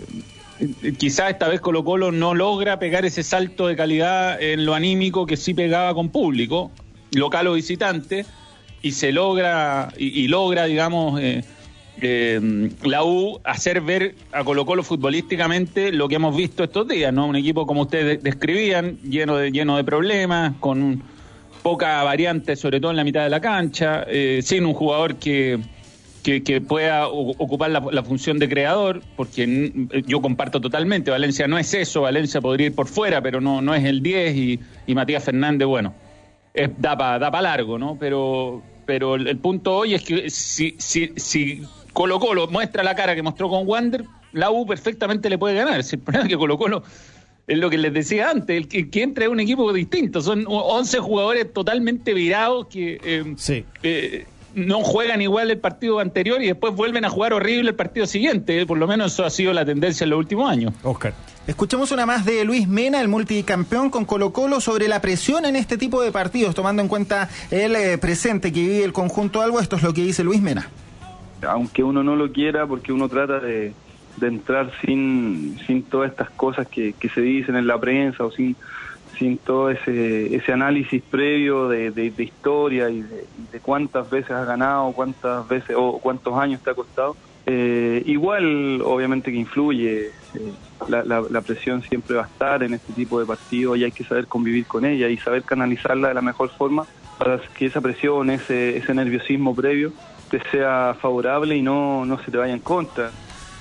quizás esta vez Colo-Colo no logra pegar ese salto de calidad en lo anímico que sí pegaba con público, local o visitante, y se logra, y logra, digamos, la U hacer ver a Colo-Colo futbolísticamente lo que hemos visto estos días, ¿no? Un equipo, como ustedes describían, lleno de problemas, con poca variante, sobre todo en la mitad de la cancha, sin un jugador que pueda ocupar la función de creador, porque yo comparto totalmente, Valencia no es eso, Valencia podría ir por fuera, pero no es el 10, y Matías Fernández, bueno, da para largo, ¿no? Pero el punto hoy es que si Colo-Colo muestra la cara que mostró con Wander, la U perfectamente le puede ganar. El problema es que Colo-Colo, es lo que les decía antes, el que entra es un equipo distinto, son 11 jugadores totalmente virados que no juegan igual el partido anterior y después vuelven a jugar horrible el partido siguiente. Por lo menos eso ha sido la tendencia en los últimos años. Oscar. Escuchemos una más de Luis Mena, el multicampeón con Colo-Colo, sobre la presión en este tipo de partidos, tomando en cuenta el presente que vive el conjunto Albo. Esto es lo que dice Luis Mena. Aunque uno no lo quiera, porque uno trata de entrar sin todas estas cosas que se dicen en la prensa, o sin todo ese análisis previo de historia y de cuántas veces has ganado, cuántas veces o cuántos años te ha costado. Igual, obviamente que influye, la presión siempre va a estar en este tipo de partidos y hay que saber convivir con ella y saber canalizarla de la mejor forma para que esa presión, ese nerviosismo previo, te sea favorable y no se te vaya en contra.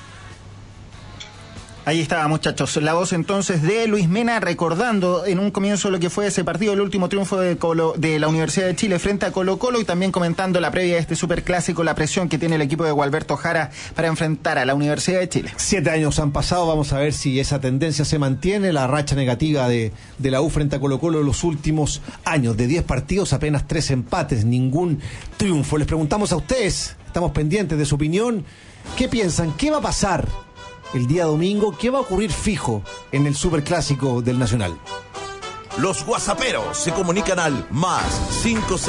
Ahí estaba, muchachos, la voz entonces de Luis Mena, recordando en un comienzo lo que fue ese partido, el último triunfo de la Universidad de Chile frente a Colo-Colo, y también comentando la previa de este superclásico, la presión que tiene el equipo de Gualberto Jara para enfrentar a la Universidad de Chile. 7 años han pasado, vamos a ver si esa tendencia se mantiene, la racha negativa de la U frente a Colo-Colo en los últimos años, de 10 partidos apenas 3 empates, ningún triunfo. Les preguntamos a ustedes, estamos pendientes de su opinión, ¿qué piensan? ¿Qué va a pasar el día domingo? ¿Qué va a ocurrir fijo en el superclásico del Nacional? Los guasaperos se comunican al más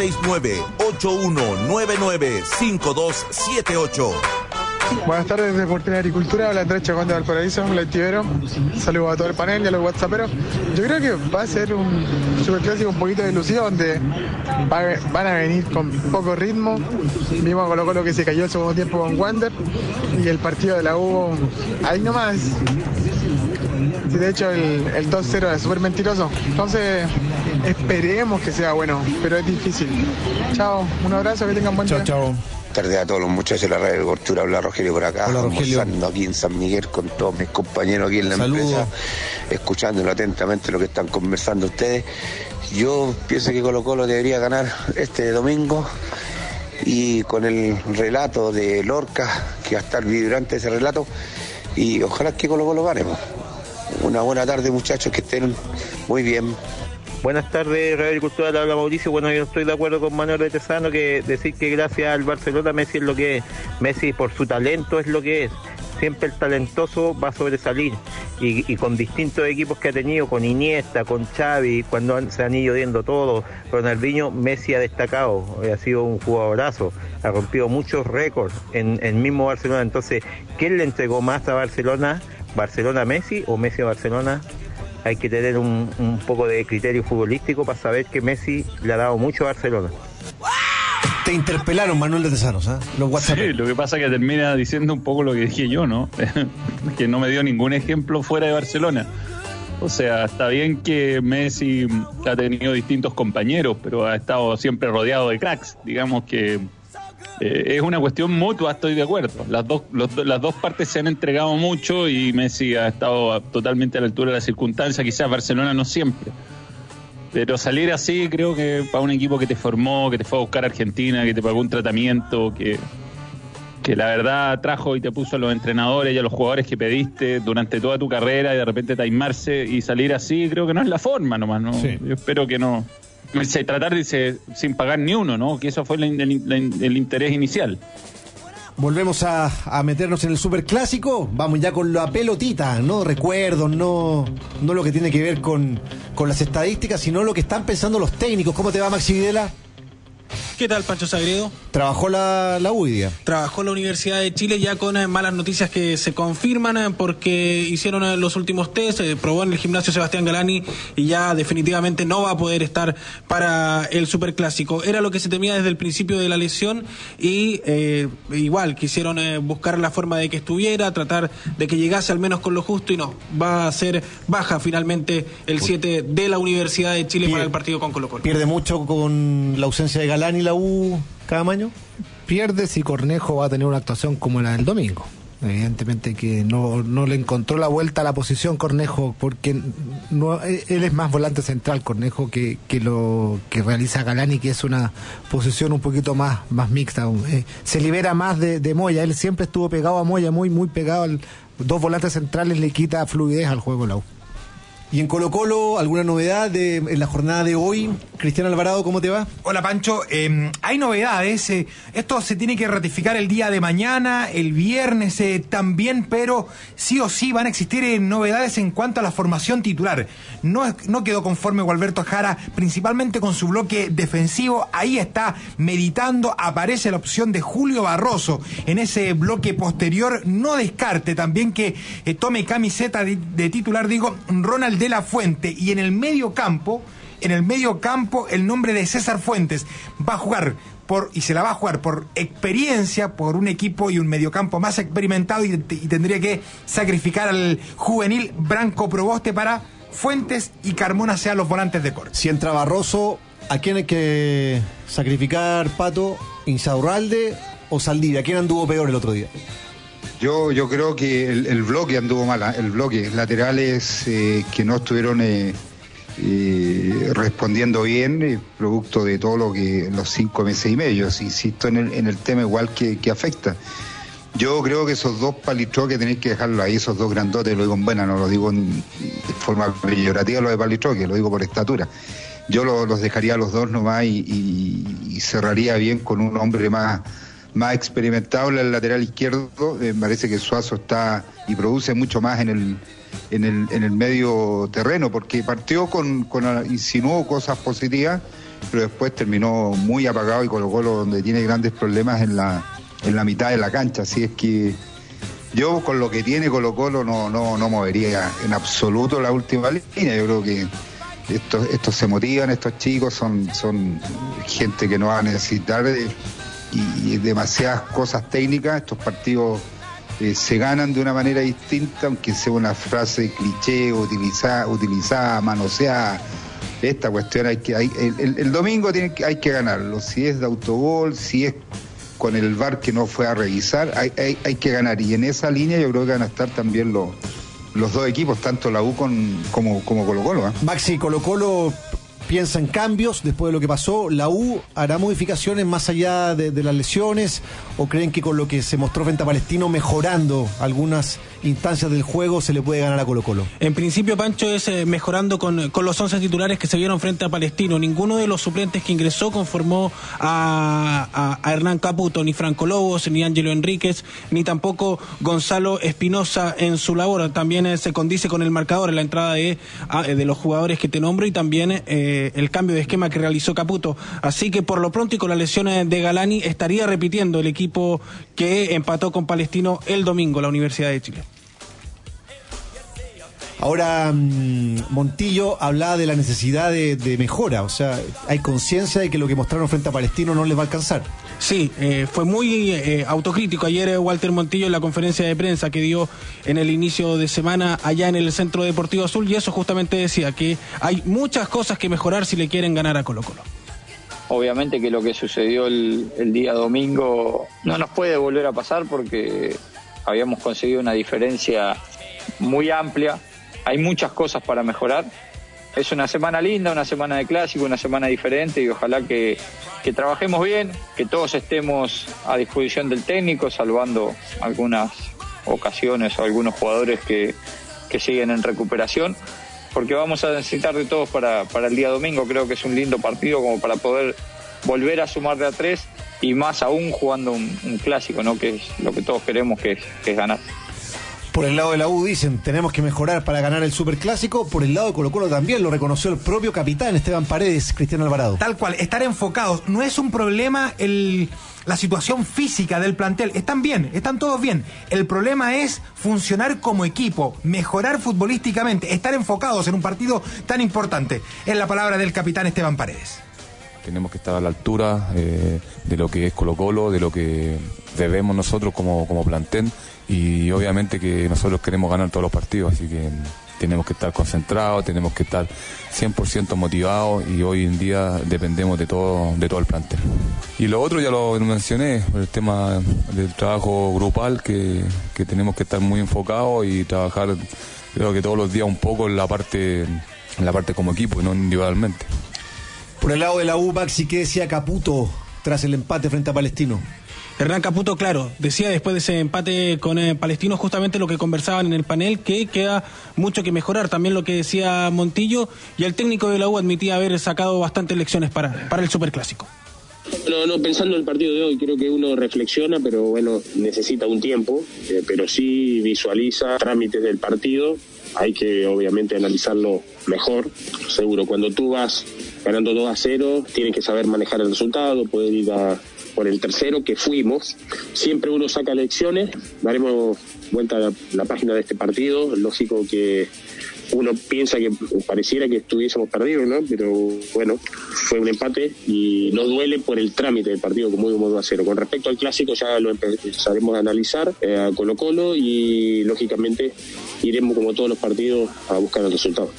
569-8199-5278. Buenas tardes, Deportes de Agricultura, habla Andrés Chacón de Valparaíso, Leitivero. Saludos a todo el panel y a los whatsapperos. Yo creo que va a ser un superclásico un poquito delusivo, donde van a venir con poco ritmo. Vimos a Colo-Colo que se cayó el segundo tiempo con Wander, y el partido de la U ahí nomás. Sí, de hecho el 2-0 es súper mentiroso. Entonces esperemos que sea bueno, pero es difícil. Chao, un abrazo, que tengan buen día. Chao. Tarde a todos los muchachos de la Radio Agricultura, habla Rogelio por acá, almorzando aquí en San Miguel con todos mis compañeros aquí en la empresa, escuchándolo atentamente lo que están conversando ustedes. Yo pienso que Colo-Colo debería ganar este domingo, y con el relato de Lorca, que va a estar vibrante ese relato, y ojalá que Colo-Colo gane. Una buena tarde, muchachos, que estén muy bien. Buenas tardes, Radio Agricultura, le habla Mauricio. Bueno, yo estoy de acuerdo con Manuel Betesano, que decir que gracias al Barcelona Messi es lo que es. Messi por su talento es lo que es. Siempre el talentoso va a sobresalir, y con distintos equipos que ha tenido, con Iniesta, con Xavi, cuando se han ido viendo todos, Ronaldinho, Messi ha destacado, ha sido un jugadorazo, ha rompido muchos récords en el mismo Barcelona. Entonces, ¿quién le entregó más a Barcelona? ¿Barcelona a Messi o Messi a Barcelona? Hay que tener un poco de criterio futbolístico para saber que Messi le ha dado mucho a Barcelona. Te interpelaron, Manuel de Tesanos, los WhatsApp. Sí, lo que pasa es que termina diciendo un poco lo que dije yo, ¿no? Que no me dio ningún ejemplo fuera de Barcelona. O sea, está bien que Messi ha tenido distintos compañeros, pero ha estado siempre rodeado de cracks. Digamos que es una cuestión mutua, estoy de acuerdo. Las dos partes se han entregado mucho y Messi ha estado totalmente a la altura de la circunstancia. Quizás Barcelona no siempre. Pero salir así, creo que para un equipo que te formó, que te fue a buscar a Argentina, que te pagó un tratamiento, que la verdad trajo y te puso a los entrenadores y a los jugadores que pediste durante toda tu carrera, y de repente taimarse y salir así, creo que no es la forma nomás, ¿no? Sí. Yo espero que no. Tratar de sin pagar ni uno, ¿no? Que eso fue el interés inicial. Volvemos a meternos en el superclásico. Vamos ya con la pelotita, no recuerdos, no lo que tiene que ver con las estadísticas, sino lo que están pensando los técnicos. ¿Cómo te va, Maxi Videla? ¿Qué tal, Pancho Sagredo? Trabajó la UIDIA. Trabajó la Universidad de Chile ya con malas noticias que se confirman porque hicieron los últimos test, probó en el gimnasio Sebastián Galani y ya definitivamente no va a poder estar para el Superclásico. Era lo que se temía desde el principio de la lesión y igual quisieron buscar la forma de que estuviera, tratar de que llegase al menos con lo justo, y no, va a ser baja finalmente el 7 de la Universidad de Chile para el partido con Colo-Colo. ¿Pierde mucho con la ausencia de Galani la U cada año? Pierde si Cornejo va a tener una actuación como la del domingo. Evidentemente que no le encontró la vuelta a la posición Cornejo, porque él es más volante central Cornejo que lo que realiza Galani, que es una posición un poquito más mixta. Se libera más de Moya. Él siempre estuvo pegado a Moya, muy pegado dos volantes centrales, le quita fluidez al juego la U. ¿Y en Colo-Colo alguna novedad en la jornada de hoy? Cristian Alvarado, ¿cómo te va? Hola, Pancho. Hay novedades. Esto se tiene que ratificar el día de mañana, el viernes también, pero sí o sí van a existir novedades en cuanto a la formación titular. No quedó conforme Gualberto Jara, principalmente con su bloque defensivo. Ahí está meditando. Aparece la opción de Julio Barroso en ese bloque posterior. No descarte también que tome camiseta de titular, Ronald de la Fuente, y en el medio campo el nombre de César Fuentes va a jugar se la va a jugar por experiencia, por un equipo y un mediocampo más experimentado, y tendría que sacrificar al juvenil Branco Proboste para Fuentes y Carmona sean los volantes de corte. Si entra Barroso, ¿a quién hay que sacrificar, Pato? ¿Insaurralde o Saldivia? ¿Quién anduvo peor el otro día? Yo creo que el bloque anduvo mal, el bloque, laterales que no estuvieron respondiendo bien, producto de todo lo que los 5 meses y medio. Insisto en el tema igual que afecta. Yo creo que esos dos palitroques tenéis que dejarlo ahí, esos dos grandotes, lo digo en buena, no lo digo de forma peyorativa lo de palitroque, lo digo por estatura. Yo los dejaría a los dos nomás y cerraría bien con un hombre más experimentado en el lateral izquierdo. Me parece que Suazo está y produce mucho más en el medio terreno, porque partió insinuó cosas positivas, pero después terminó muy apagado y Colo-Colo donde tiene grandes problemas en la mitad de la cancha. Así es que yo con lo que tiene Colo-Colo no movería en absoluto la última línea. Yo creo que estos se motivan, estos chicos son gente que no va a necesitar y demasiadas cosas técnicas. Estos partidos se ganan de una manera distinta, aunque sea una frase cliché, utilizada, manoseada. Esta cuestión el domingo hay que ganarlo. Si es de autogol, si es con el VAR que no fue a revisar, hay que ganar. Y en esa línea yo creo que van a estar también los dos equipos, tanto la U como Colo-Colo. Maxi, Colo-Colo piensa en cambios después de lo que pasó. ¿La U hará modificaciones más allá de las lesiones? ¿O creen que con lo que se mostró frente a Palestino, mejorando algunas instancias del juego, se le puede ganar a Colo-Colo? En principio, Pancho, es mejorando con los 11 titulares que se vieron frente a Palestino. Ninguno de los suplentes que ingresó conformó a Hernán Caputo, ni Franco Lobos, ni Ángelo Enríquez, ni tampoco Gonzalo Espinosa en su labor. También se condice con el marcador en la entrada de los jugadores que te nombro y también el cambio de esquema que realizó Caputo. Así que por lo pronto y con las lesiones de Galani estaría repitiendo el equipo que empató con Palestino el domingo, la Universidad de Chile. Ahora, Montillo hablaba de la necesidad de mejora, o sea, hay conciencia de que lo que mostraron frente a Palestino no les va a alcanzar. Sí, fue muy autocrítico ayer Walter Montillo en la conferencia de prensa que dio en el inicio de semana allá en el Centro Deportivo Azul, y eso justamente decía que hay muchas cosas que mejorar si le quieren ganar a Colo-Colo. Obviamente que lo que sucedió el día domingo no nos puede volver a pasar porque habíamos conseguido una diferencia muy amplia. Hay muchas cosas para mejorar. Es una semana linda, una semana de clásico, una semana diferente, y ojalá que trabajemos bien, que todos estemos a disposición del técnico, salvando algunas ocasiones o algunos jugadores que siguen en recuperación, porque vamos a necesitar de todos para el día domingo. Creo que es un lindo partido como para poder volver a sumar de a 3 y más aún jugando un clásico, ¿no? Que es lo que todos queremos, que es ganar. Por el lado de la U dicen, tenemos que mejorar para ganar el Superclásico. Por el lado de Colo-Colo también lo reconoció el propio capitán Esteban Paredes, Cristian Alvarado. Tal cual, estar enfocados. No es un problema la situación física del plantel. Están bien, están todos bien. El problema es funcionar como equipo, mejorar futbolísticamente, estar enfocados en un partido tan importante. Es la palabra del capitán Esteban Paredes. Tenemos que estar a la altura de lo que es Colo-Colo, de lo que debemos nosotros como plantel, y obviamente que nosotros queremos ganar todos los partidos, así que tenemos que estar concentrados, tenemos que estar 100% motivados, y hoy en día dependemos de todo el plantel. Y lo otro ya lo mencioné, el tema del trabajo grupal, que tenemos que estar muy enfocados y trabajar, creo que todos los días un poco en la parte como equipo y no individualmente. Por el lado de la U, Maxi, ¿qué decía Caputo tras el empate frente a Palestino? Hernán Caputo, claro, decía después de ese empate con Palestino justamente lo que conversaban en el panel, que queda mucho que mejorar. También lo que decía Montillo, y el técnico de la U admitía haber sacado bastantes lecciones para el Superclásico. No, pensando en el partido de hoy, creo que uno reflexiona, pero bueno, necesita un tiempo, pero sí visualiza trámites del partido. Hay que obviamente analizarlo mejor. Seguro, cuando tú vas ganando 2-0, tienes que saber manejar el resultado, poder ir por el tercero, que fuimos. Siempre uno saca lecciones. Daremos vuelta a la página de este partido. Lógico que uno piensa que pareciera que estuviésemos perdidos, ¿no? Pero bueno, fue un empate y nos duele por el trámite del partido, como íbamos 2-0. Con respecto al clásico, ya lo empezaremos a analizar a Colo-Colo, y lógicamente iremos, como todos los partidos, a buscar el resultado.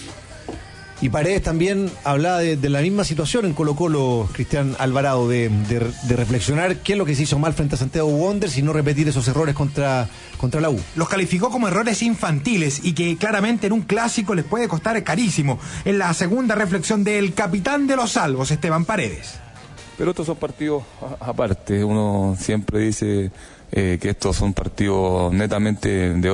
Y Paredes también hablaba de la misma situación en Colo-Colo, Cristian Alvarado, de reflexionar qué es lo que se hizo mal frente a Santiago Wanderers y no repetir esos errores contra la U. Los calificó como errores infantiles y que claramente en un clásico les puede costar carísimo. En la segunda reflexión del capitán de los salvos, Esteban Paredes. Pero estos son partidos aparte. Uno siempre dice que estos son partidos netamente de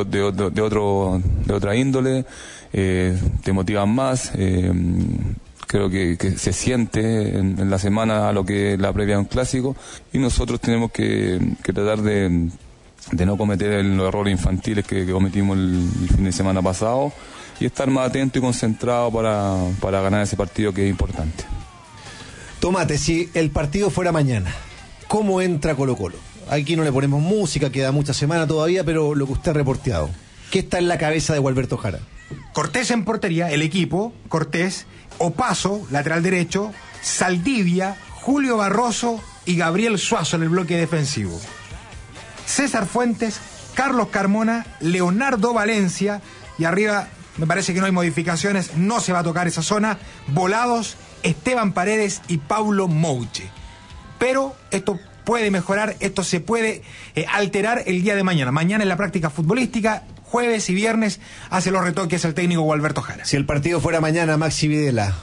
otra índole. Te motivan más, creo que se siente en la semana a lo que es la previa de un clásico, y nosotros tenemos que tratar de no cometer los errores infantiles que cometimos el fin de semana pasado, y estar más atento y concentrado para ganar ese partido que es importante. Tomate, si el partido fuera mañana, ¿cómo entra Colo-Colo? Aquí no le ponemos música, queda mucha semana todavía, pero lo que usted ha reporteado, ¿qué está en la cabeza de Gualberto Jara? Cortés en portería, el equipo, Cortés, Opaso, lateral derecho, Saldivia, Julio Barroso y Gabriel Suazo en el bloque defensivo. César Fuentes, Carlos Carmona, Leonardo Valencia, y arriba me parece que no hay modificaciones, no se va a tocar esa zona, Volados, Esteban Paredes y Paulo Mouche. Pero esto puede mejorar, esto se puede alterar el día de mañana. Mañana en la práctica futbolística, jueves y viernes, hace los retoques el técnico Gualberto Jara. Si el partido fuera mañana, Maxi Videla,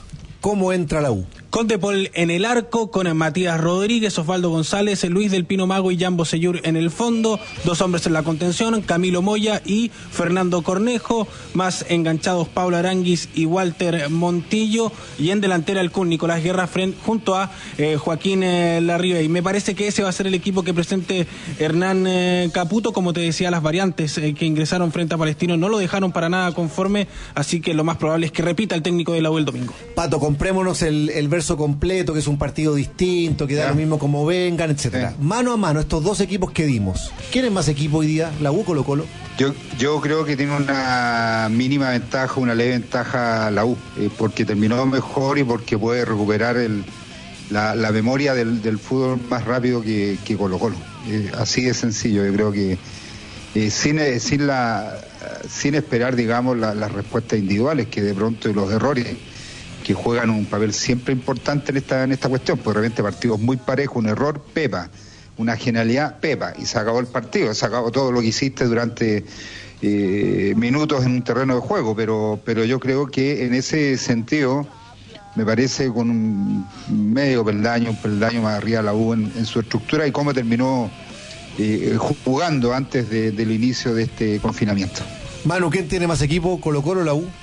¿Cómo entra la U? Con De Paul en el arco, con Matías Rodríguez, Osvaldo González, Luis del Pino Mago y Jan Bosellur en el fondo, 2 hombres en la contención, Camilo Moya y Fernando Cornejo, más enganchados Pablo Aranguis y Walter Montillo, y en delantera el Kun Nicolás Guerra junto a Joaquín Larribey. Me parece que ese va a ser el equipo que presente Hernán Caputo. Como te decía, las variantes que ingresaron frente a Palestino no lo dejaron para nada conforme, así que lo más probable es que repita el técnico de la U el domingo. Pato, comprémonos el verso completo, que es un partido distinto, que da lo mismo como vengan, etcétera. Mano a mano, estos 2 equipos que dimos, ¿quién es más equipo hoy día? ¿La U o Colo-Colo? Yo creo que tiene una mínima ventaja, una leve ventaja la U, porque terminó mejor y porque puede recuperar la memoria del fútbol más rápido que Colo-Colo. Así de sencillo. Yo creo que sin esperar, digamos, las respuestas individuales, que de pronto los errores que juegan un papel siempre importante en esta cuestión, porque de repente partidos muy parejos, un error, pepa, una genialidad, pepa, y se acabó el partido, se acabó todo lo que hiciste durante minutos en un terreno de juego, pero yo creo que en ese sentido me parece con un peldaño más arriba la U en su estructura y cómo terminó jugando antes del inicio de este confinamiento. Manu, ¿quién tiene más equipo, Colo-Colo o la U?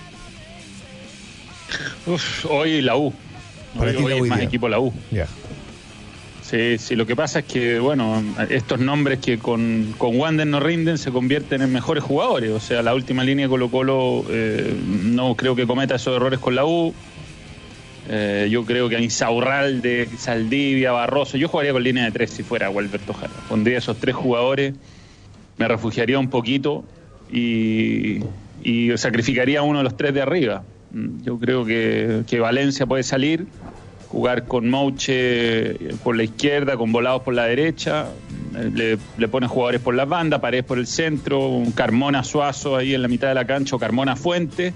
Hoy la U. Para ti hoy es más equipo la U. Yeah. Sí, lo que pasa es que, bueno, estos nombres que con Wander no rinden se convierten en mejores jugadores. O sea, la última línea de Colo-Colo no creo que cometa esos errores con la U. Yo creo que a Insaurralde, Saldivia, Barroso, yo jugaría con línea de 3 si fuera Gualberto Jara. Pondría esos 3 jugadores, me refugiaría un poquito y sacrificaría a uno de los 3 de arriba. Yo creo que Valencia puede salir, jugar con Mouche por la izquierda, con Volados por la derecha, le pone jugadores por las bandas, Paredes por el centro, un Carmona Suazo ahí en la mitad de la cancha, o Carmona Fuente,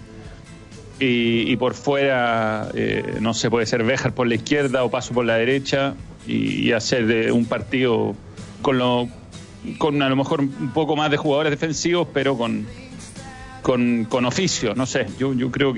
y por fuera, no sé, puede ser Béjar por la izquierda o Paso por la derecha, y hacer de un partido con a lo mejor un poco más de jugadores defensivos, pero con oficio, no sé. Yo creo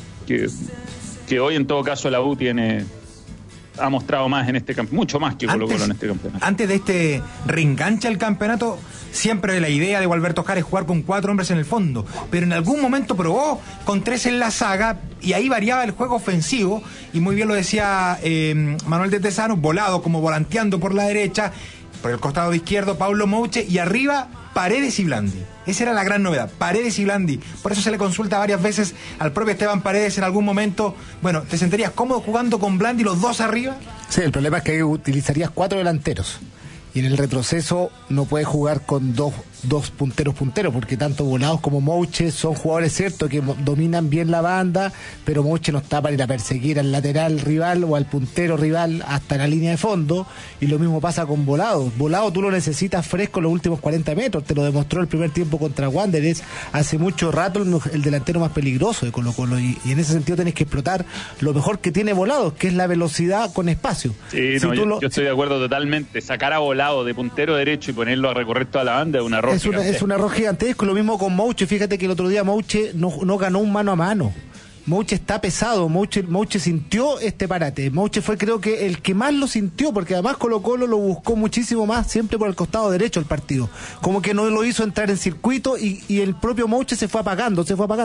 que hoy en todo caso la U ha mostrado más en este campeonato, mucho más que Colo-Colo en este campeonato. Antes de este reenganche al campeonato, siempre la idea de Gualberto Jara es jugar con 4 hombres en el fondo, pero en algún momento probó con 3 en la saga y ahí variaba el juego ofensivo, y muy bien lo decía Manuel de Tesano, Volado como volanteando por la derecha, por el costado izquierdo Paulo Mouche y arriba Paredes y Blandi. Esa era la gran novedad, Paredes y Blandi. Por eso se le consulta varias veces al propio Esteban Paredes en algún momento. Bueno, ¿te sentirías cómodo jugando con Blandi los 2 arriba? Sí, el problema es que utilizarías 4 delanteros. Y en el retroceso no puedes jugar con dos punteros, porque tanto Volados como Mouche son jugadores, cierto, que dominan bien la banda, pero Mouche no está para ir a perseguir al lateral rival o al puntero rival hasta la línea de fondo, y lo mismo pasa con Volados. Volado tú lo necesitas fresco en los últimos 40 metros, te lo demostró el primer tiempo contra Wanderers, hace mucho rato el delantero más peligroso de Colo-Colo, y en ese sentido tenés que explotar lo mejor que tiene Volados, que es la velocidad con espacio. Sí, yo estoy de acuerdo totalmente. Sacar a Volado de puntero derecho y ponerlo a recorrer toda la banda es un error. Es un error gigantesco. Lo mismo con Mouche. Fíjate que el otro día Mouche no ganó un mano a mano. Mouche está pesado, Mouche sintió este parate. Mouche fue, creo que, el que más lo sintió, porque además Colo-Colo lo buscó muchísimo más, siempre por el costado derecho el partido. Como que no lo hizo entrar en circuito y el propio Mouche se fue apagando.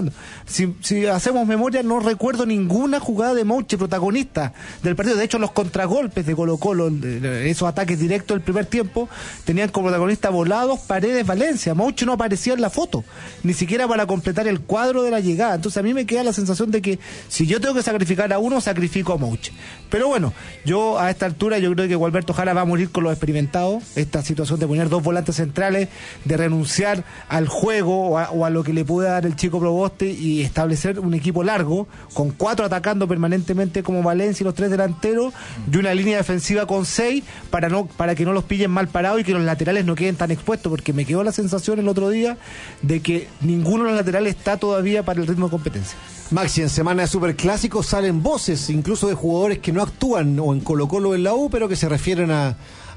Si hacemos memoria, no recuerdo ninguna jugada de Mouche protagonista del partido. De hecho, los contragolpes de Colo-Colo, esos ataques directos del primer tiempo, tenían como protagonista Volados, Paredes, Valencia. Mouche no aparecía en la foto, ni siquiera para completar el cuadro de la llegada. Entonces a mí me queda la sensación de que si yo tengo que sacrificar a uno, sacrifico a Mouche. Pero bueno, yo a esta altura yo creo que Gualberto Jara va a morir con los experimentados. Esta situación de poner 2 volantes centrales, de renunciar al juego o a lo que le puede dar el chico Proboste y establecer un equipo largo, con 4 atacando permanentemente como Valencia y los 3 delanteros, y una línea defensiva con 6 para que no los pillen mal parados y que los laterales no queden tan expuestos, porque me quedó la sensación el otro día de que ninguno de los laterales está todavía para el ritmo de competencia. Maxi, en semana de Superclásicos salen voces, incluso de jugadores que no actúan o en Colo-Colo o en la U, pero que se refieren a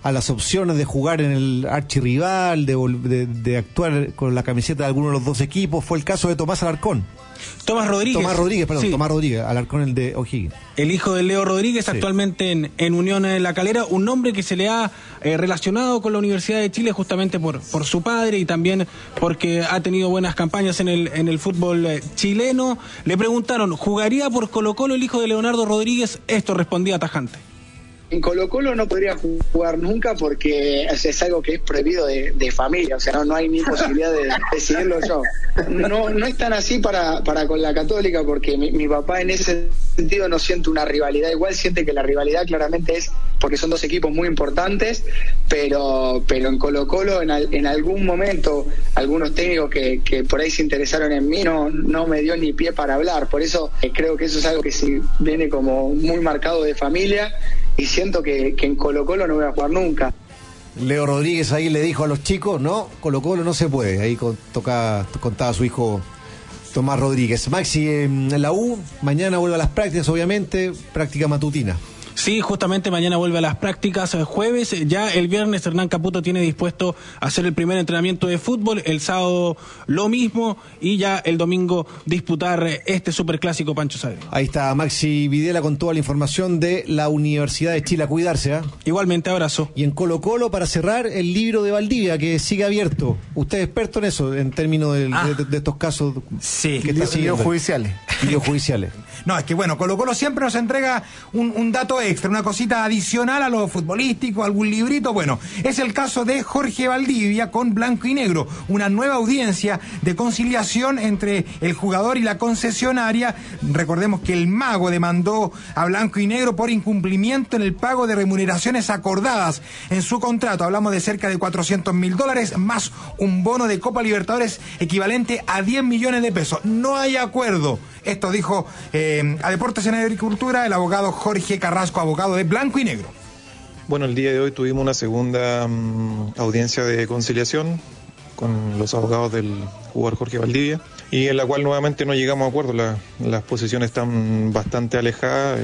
a las opciones de jugar en el archirrival, de actuar con la camiseta de alguno de los dos equipos. Fue el caso de Tomás Alarcón. Tomás Rodríguez, Alarcón, el de O'Higgins. El hijo de Leo Rodríguez, actualmente en Unión La Calera, un nombre que se le ha relacionado con la Universidad de Chile justamente por su padre y también porque ha tenido buenas campañas en el fútbol chileno. Le preguntaron, ¿jugaría por Colo-Colo el hijo de Leonardo Rodríguez? Esto respondía tajante. En Colo-Colo no podría jugar nunca porque es algo que es prohibido de familia, o sea, no hay ni posibilidad de decidirlo yo. No es tan así para con la Católica, porque mi papá en ese sentido no siente una rivalidad, igual siente que la rivalidad claramente es porque son dos equipos muy importantes, pero en Colo-Colo en algún momento algunos técnicos que por ahí se interesaron en mí no me dio ni pie para hablar, por eso creo que eso es algo que sí viene como muy marcado de familia. Y siento que en Colo-Colo no voy a jugar nunca. Leo Rodríguez ahí le dijo a los chicos, no, Colo-Colo no se puede. Ahí contaba su hijo Tomás Rodríguez. Maxi, en la U, mañana vuelve a las prácticas, obviamente, práctica matutina. Sí, justamente mañana vuelve a las prácticas jueves. Ya el viernes Hernán Caputo tiene dispuesto a hacer el primer entrenamiento de fútbol, el sábado lo mismo y ya el domingo disputar este superclásico Pancho Saavedra. Ahí está Maxi Videla con toda la información de la Universidad de Chile. A cuidarse, ¿eh? Igualmente, abrazo. Y en Colo-Colo, para cerrar, el libro de Valdivia, que sigue abierto. ¿Usted es experto en eso, en términos de estos casos? Sí, que videos judiciales. No, es que bueno, Colo-Colo siempre nos entrega un dato extra, una cosita adicional a lo futbolístico, algún librito. Bueno, es el caso de Jorge Valdivia con Blanco y Negro, una nueva audiencia de conciliación entre el jugador y la concesionaria. Recordemos que el Mago demandó a Blanco y Negro por incumplimiento en el pago de remuneraciones acordadas en su contrato. Hablamos de cerca de $400.000 más un bono de Copa Libertadores equivalente a 10 millones de pesos. No hay acuerdo. Esto dijo a Deportes en Agricultura el abogado Jorge Carrasco, abogado de Blanco y Negro. Bueno, el día de hoy tuvimos una segunda audiencia de conciliación con los abogados del jugador Jorge Valdivia y en la cual nuevamente no llegamos a acuerdo. Las posiciones están bastante alejadas.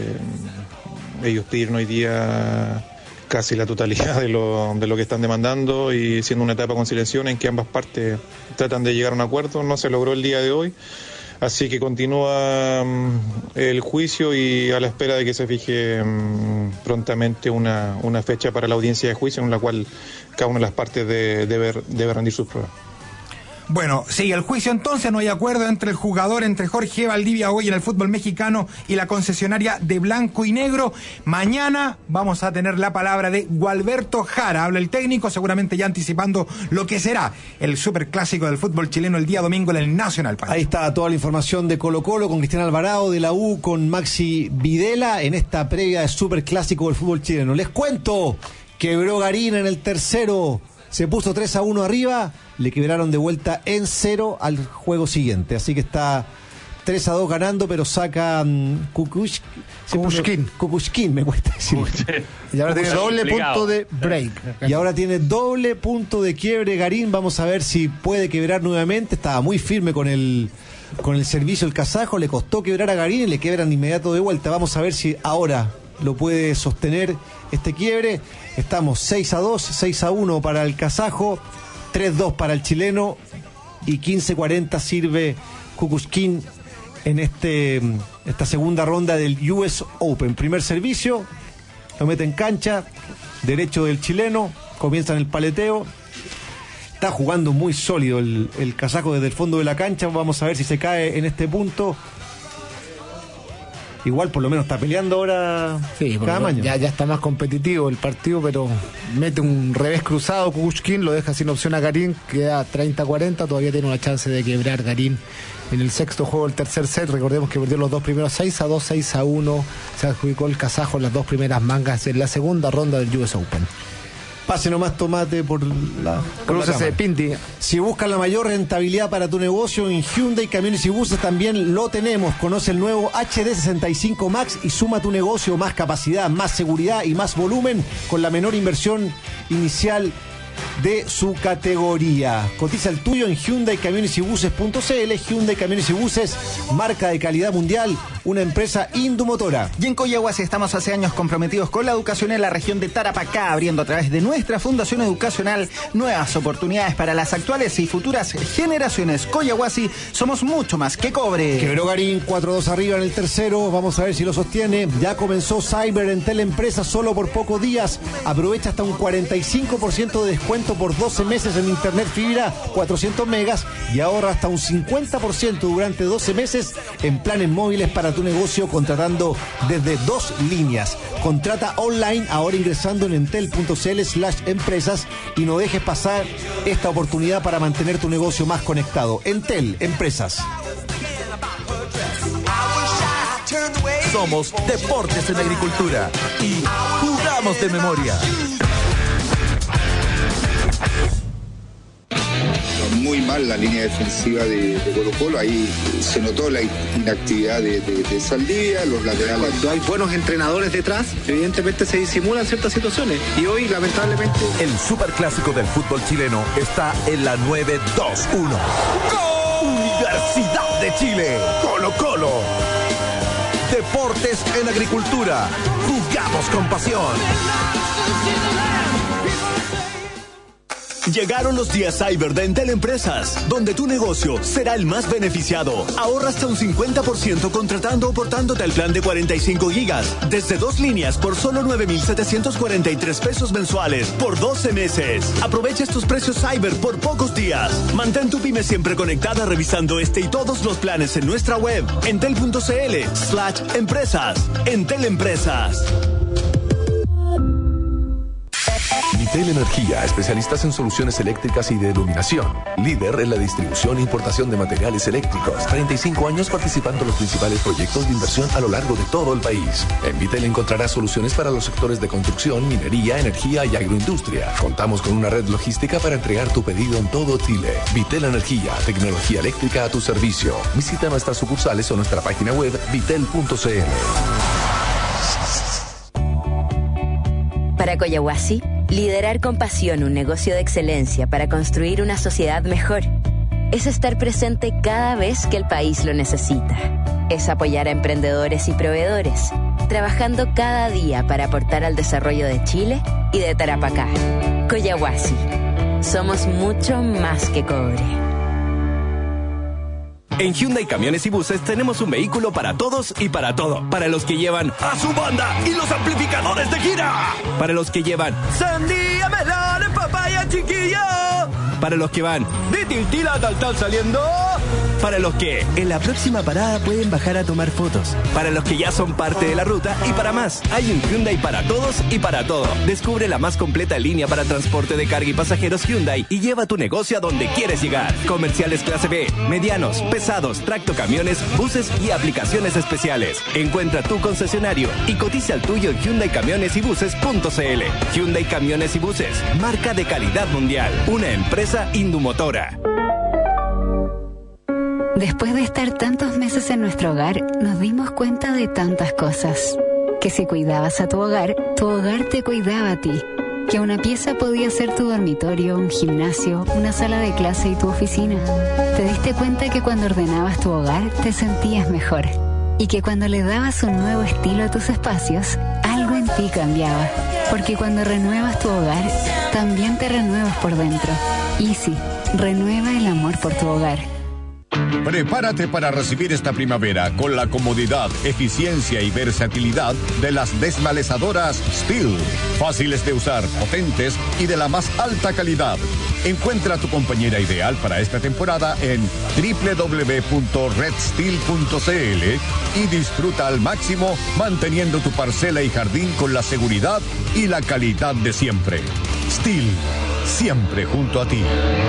Ellos pidieron hoy día casi la totalidad de lo que están demandando y siendo una etapa de conciliación en que ambas partes tratan de llegar a un acuerdo. No se logró el día de hoy. Así que continúa el juicio y a la espera de que se fije prontamente una fecha para la audiencia de juicio en la cual cada una de las partes debe rendir sus pruebas. Bueno, sigue el juicio entonces, no hay acuerdo entre el jugador, entre Jorge Valdivia hoy en el fútbol mexicano y la concesionaria de Blanco y Negro. Mañana vamos a tener la palabra de Gualberto Jara, habla el técnico, seguramente ya anticipando lo que será el superclásico del fútbol chileno el día domingo en el Nacional Park. Ahí está toda la información de Colo-Colo con Cristian Alvarado, de la U, con Maxi Videla en esta previa de superclásico del fútbol chileno. Les cuento, quebró Garín en el tercero. Se puso 3-1 arriba, le quebraron de vuelta en 0 al juego siguiente. Así que está 3-2 ganando, pero saca Kukushkin, me cuesta decirlo. Y ahora tiene doble punto de break. Y ahora tiene doble punto de quiebre Garín. Vamos a ver si puede quebrar nuevamente. Estaba muy firme con el servicio el kazajo. Le costó quebrar a Garín y le quebran inmediato de vuelta. Vamos a ver si ahora lo puede sostener este quiebre. Estamos 6-2, 6-1 para el kazajo, 3-2 para el chileno y 15-40 sirve Kukushkin en esta segunda ronda del US Open. Primer servicio, lo mete en cancha, derecho del chileno, comienza en el paleteo. Está jugando muy sólido el kazajo desde el fondo de la cancha. Vamos a ver si se cae en este punto. Igual por lo menos está peleando ahora cada año. Ya está más competitivo el partido, pero mete un revés cruzado Kukushkin, lo deja sin opción a Garín, queda 30-40, todavía tiene una chance de quebrar Garín en el sexto juego del tercer set. Recordemos que perdió los dos primeros 6-2, 6-1, se adjudicó el kazajo en las dos primeras mangas en la segunda ronda del US Open. Pase nomás tomate por la de Pinti. Si buscas la mayor rentabilidad para tu negocio en Hyundai Camiones y Buses también lo tenemos. Conoce el nuevo HD65 Max y suma a tu negocio más capacidad, más seguridad y más volumen con la menor inversión inicial de su categoría. Cotiza el tuyo en Hyundai Camiones y Buses.cl. Hyundai Camiones y Buses, marca de calidad mundial, una empresa Indumotora. Y en Coyahuasi estamos hace años comprometidos con la educación en la región de Tarapacá, abriendo a través de nuestra Fundación Educacional nuevas oportunidades para las actuales y futuras generaciones. Coyahuasi, somos mucho más que cobre. Quebró Garín, 4-2 arriba en el tercero. Vamos a ver si lo sostiene. Ya comenzó Cyber en Teleempresa solo por pocos días. Aprovecha hasta un 45% de descuento por 12 meses en internet fibra 400 megas y ahorra hasta un 50% durante 12 meses en planes móviles para tu negocio contratando desde 2 líneas. Contrata online ahora ingresando en entel.cl/empresas y no dejes pasar esta oportunidad para mantener tu negocio más conectado. Entel Empresas. Somos Deportes en Agricultura y jugamos de memoria. Muy mal la línea defensiva de Colo-Colo, ahí se notó la inactividad de Saldivia, los laterales. Cuando hay buenos entrenadores detrás, evidentemente se disimulan ciertas situaciones y hoy lamentablemente... El superclásico del fútbol chileno está en la 921. Universidad de Chile, Colo-Colo. Deportes en Agricultura, jugamos con pasión. Llegaron los días Cyber de Entel Empresas, donde tu negocio será el más beneficiado. Ahorra hasta un 50% contratando o portándote al plan de 45 gigas, desde 2 líneas por solo 9,743 pesos mensuales, por 12 meses. Aprovecha estos precios Cyber por pocos días. Mantén tu pyme siempre conectada revisando este y todos los planes en nuestra web, entel.cl/empresas. Entel Empresas. Vitel Energía, especialistas en soluciones eléctricas y de iluminación. Líder en la distribución e importación de materiales eléctricos. 35 años participando en los principales proyectos de inversión a lo largo de todo el país. En Vitel encontrarás soluciones para los sectores de construcción, minería, energía y agroindustria. Contamos con una red logística para entregar tu pedido en todo Chile. Vitel Energía, tecnología eléctrica a tu servicio. Visita nuestras sucursales o nuestra página web vitel.cl. Para Coyahuasi, liderar con pasión un negocio de excelencia para construir una sociedad mejor es estar presente cada vez que el país lo necesita. Es apoyar a emprendedores y proveedores, trabajando cada día para aportar al desarrollo de Chile y de Tarapacá. Coyahuasi, somos mucho más que cobre. En Hyundai Camiones y Buses tenemos un vehículo para todos y para todo. Para los que llevan a su banda y los amplificadores de gira. Para los que llevan sandía, melón, papaya, chiquillo. Para los que van de Tiltila a Taltal saliendo. Para los que en la próxima parada pueden bajar a tomar fotos. Para los que ya son parte de la ruta y para más. Hay un Hyundai para todos y para todo. Descubre la más completa línea para transporte de carga y pasajeros Hyundai y lleva tu negocio a donde quieres llegar. Comerciales clase B, medianos, pesados, tractocamiones, buses y aplicaciones especiales. Encuentra tu concesionario y cotiza el tuyo en Hyundai Camiones y Buses.cl. Hyundai Camiones y Buses, marca de calidad mundial. Una empresa Indumotora. Después de estar tantos meses en nuestro hogar, nos dimos cuenta de tantas cosas. Que si cuidabas a tu hogar te cuidaba a ti. Que una pieza podía ser tu dormitorio, un gimnasio, una sala de clase y tu oficina. Te diste cuenta que cuando ordenabas tu hogar te sentías mejor. Y que cuando le dabas un nuevo estilo a tus espacios, algo en ti cambiaba. Porque cuando renuevas tu hogar, también te renuevas por dentro. Easy, renueva el amor por tu hogar. Prepárate para recibir esta primavera con la comodidad, eficiencia y versatilidad de las desmalezadoras Stihl. Fáciles de usar, potentes y de la más alta calidad. Encuentra a tu compañera ideal para esta temporada en www.redstihl.cl y disfruta al máximo manteniendo tu parcela y jardín con la seguridad y la calidad de siempre. Stihl, siempre junto a ti.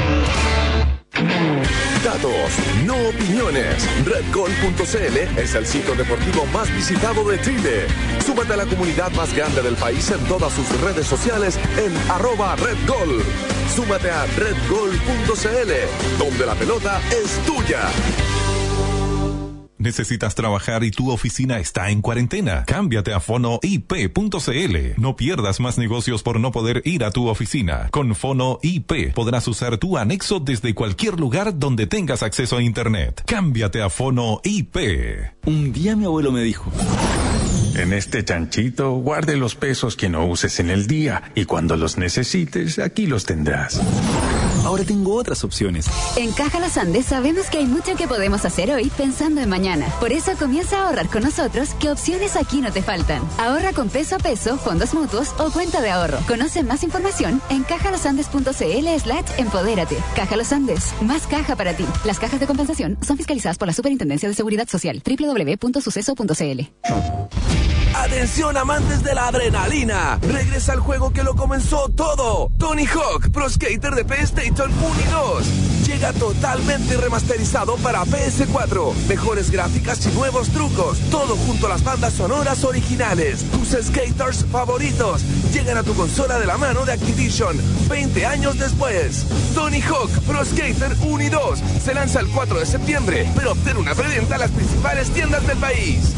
Datos, no opiniones. RedGol.cl es el sitio deportivo más visitado de Chile. Súmate a la comunidad más grande del país en todas sus redes sociales en @RedGol. Súmate a RedGol.cl, donde la pelota es tuya. ¿Necesitas trabajar y tu oficina está en cuarentena? Cámbiate a fonoip.cl. No pierdas más negocios por no poder ir a tu oficina. Con Fono IP podrás usar tu anexo desde cualquier lugar donde tengas acceso a internet. Cámbiate a Fono IP. Un día mi abuelo me dijo: en este chanchito guarde los pesos que no uses en el día y cuando los necesites, aquí los tendrás. Ahora tengo otras opciones. En Caja Los Andes sabemos que hay mucho que podemos hacer hoy pensando en mañana. Por eso comienza a ahorrar con nosotros, que opciones aquí no te faltan. Ahorra con peso a peso, fondos mutuos o cuenta de ahorro. Conoce más información en cajalosandes.cl/empodérate. Caja Los Andes, más caja para ti. Las cajas de compensación son fiscalizadas por la Superintendencia de Seguridad Social. www.suceso.cl. Atención, amantes de la adrenalina, regresa el juego que lo comenzó todo. Tony Hawk Pro Skater de PlayStation 1 y 2 llega totalmente remasterizado para PS4, mejores gráficas y nuevos trucos, todo junto a las bandas sonoras originales. Tus skaters favoritos llegan a tu consola de la mano de Activision 20 años después. Tony Hawk Pro Skater 1 y 2 se lanza el 4 de septiembre, pero obtén una preventa en las principales tiendas del país.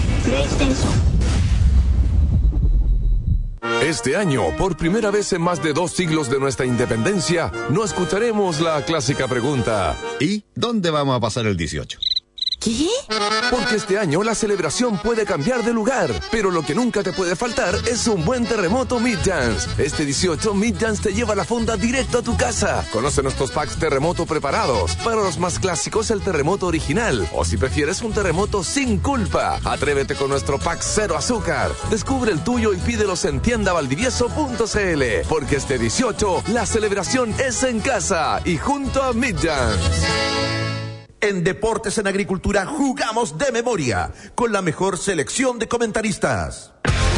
Este año, por primera vez en más de 2 siglos de nuestra independencia, no escucharemos la clásica pregunta: ¿y dónde vamos a pasar el 18? ¿Qué? Porque este año la celebración puede cambiar de lugar, pero lo que nunca te puede faltar es un buen terremoto Midjans. Este 18, Midjans te lleva la fonda directo a tu casa. Conoce nuestros packs terremoto preparados. Para los más clásicos, el terremoto original, o si prefieres, un terremoto sin culpa. Atrévete con nuestro pack cero azúcar. Descubre el tuyo y pídelos en tiendavaldivieso.cl, porque este 18 la celebración es en casa y junto a Midjans. En Deportes en Agricultura jugamos de memoria, con la mejor selección de comentaristas.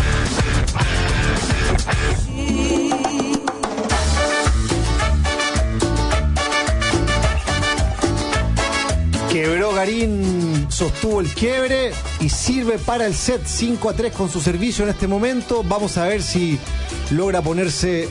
Quebró Garín, sostuvo el quiebre y sirve para el set 5-3 con su servicio en este momento. Vamos a ver si logra ponerse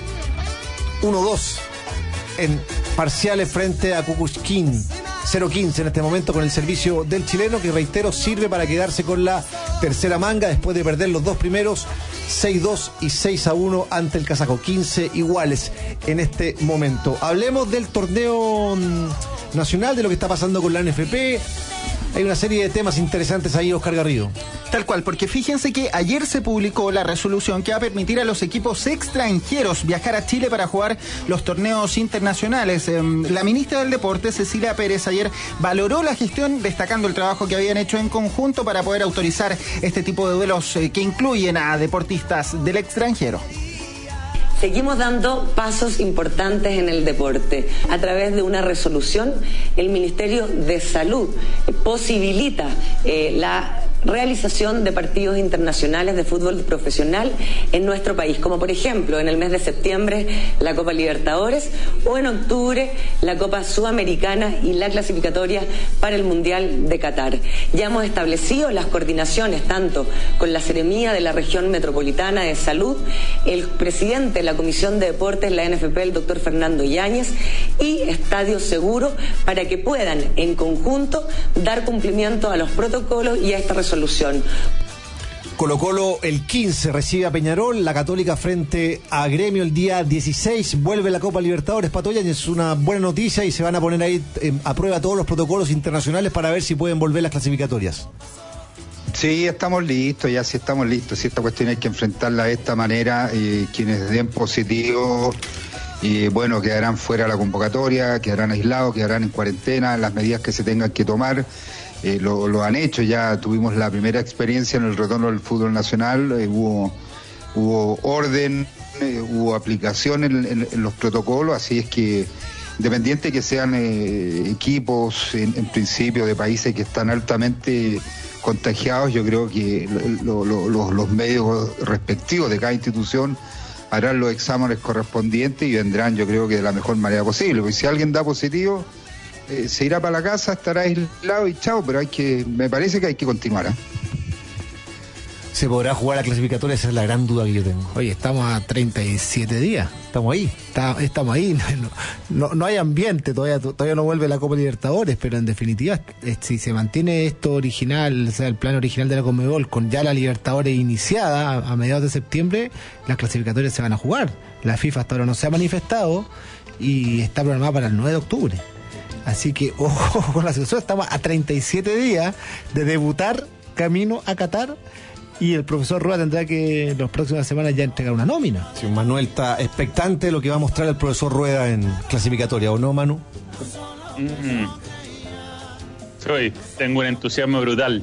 1-2 en parciales frente a Kukushkin. 0-15 en este momento con el servicio del chileno, que reitero sirve para quedarse con la tercera manga después de perder los dos primeros 6-2 y 6-1 ante el kazajo. 15 iguales en este momento. Hablemos del torneo nacional, de lo que está pasando con la NFP. Hay una serie de temas interesantes ahí, Oscar Garrido. Tal cual, porque fíjense que ayer se publicó la resolución que va a permitir a los equipos extranjeros viajar a Chile para jugar los torneos internacionales. La ministra del Deporte, Cecilia Pérez, ayer valoró la gestión, destacando el trabajo que habían hecho en conjunto para poder autorizar este tipo de duelos que incluyen a deportistas del extranjero. Seguimos dando pasos importantes en el deporte. A través de una resolución, el Ministerio de Salud posibilita la realización de partidos internacionales de fútbol profesional en nuestro país, como por ejemplo en el mes de septiembre la Copa Libertadores o en octubre la Copa Sudamericana y la clasificatoria para el Mundial de Qatar. Ya hemos establecido las coordinaciones tanto con la Seremía de la Región Metropolitana de Salud, el presidente de la Comisión de Deportes, la NFP, el doctor Fernando Yáñez, y Estadio Seguro, para que puedan en conjunto dar cumplimiento a los protocolos y a esta resolución. Colo-Colo el 15 recibe a Peñarol, la Católica frente a Gremio el día 16, vuelve la Copa Libertadores, Pato Yáñez, es una buena noticia y se van a poner ahí a prueba todos los protocolos internacionales para ver si pueden volver las clasificatorias. Sí, estamos listos, ya sí estamos listos, si esta cuestión hay que enfrentarla de esta manera, quienes den positivo, bueno, quedarán fuera de la convocatoria, quedarán aislados, quedarán en cuarentena, las medidas que se tengan que tomar. Lo han hecho, ya tuvimos la primera experiencia en el retorno del fútbol nacional, hubo orden, hubo aplicación en los protocolos, así es que independiente que sean equipos en principio de países que están altamente contagiados, yo creo que los medios respectivos de cada institución harán los exámenes correspondientes y vendrán, yo creo que de la mejor manera posible, porque si alguien da positivo, se irá para la casa, estará aislado y chao, pero me parece que hay que continuar. ¿Se podrá jugar la clasificatoria? Esa es la gran duda que yo tengo. Oye, estamos a 37 días. Estamos ahí. Estamos ahí. No hay ambiente, todavía no vuelve la Copa Libertadores, pero en definitiva, si se mantiene esto original, o sea, el plan original de la Conmebol, con ya la Libertadores iniciada a mediados de septiembre, las clasificatorias se van a jugar. La FIFA hasta ahora no se ha manifestado y está programada para el 9 de octubre. Así que, ojo con la situación, estamos a 37 días de debutar camino a Qatar. Y el profesor Rueda tendrá que las próximas semanas ya entregar una nómina. Sí, Manuel está expectante de lo que va a mostrar el profesor Rueda en clasificatoria, ¿o no, Manu? Tengo un entusiasmo brutal.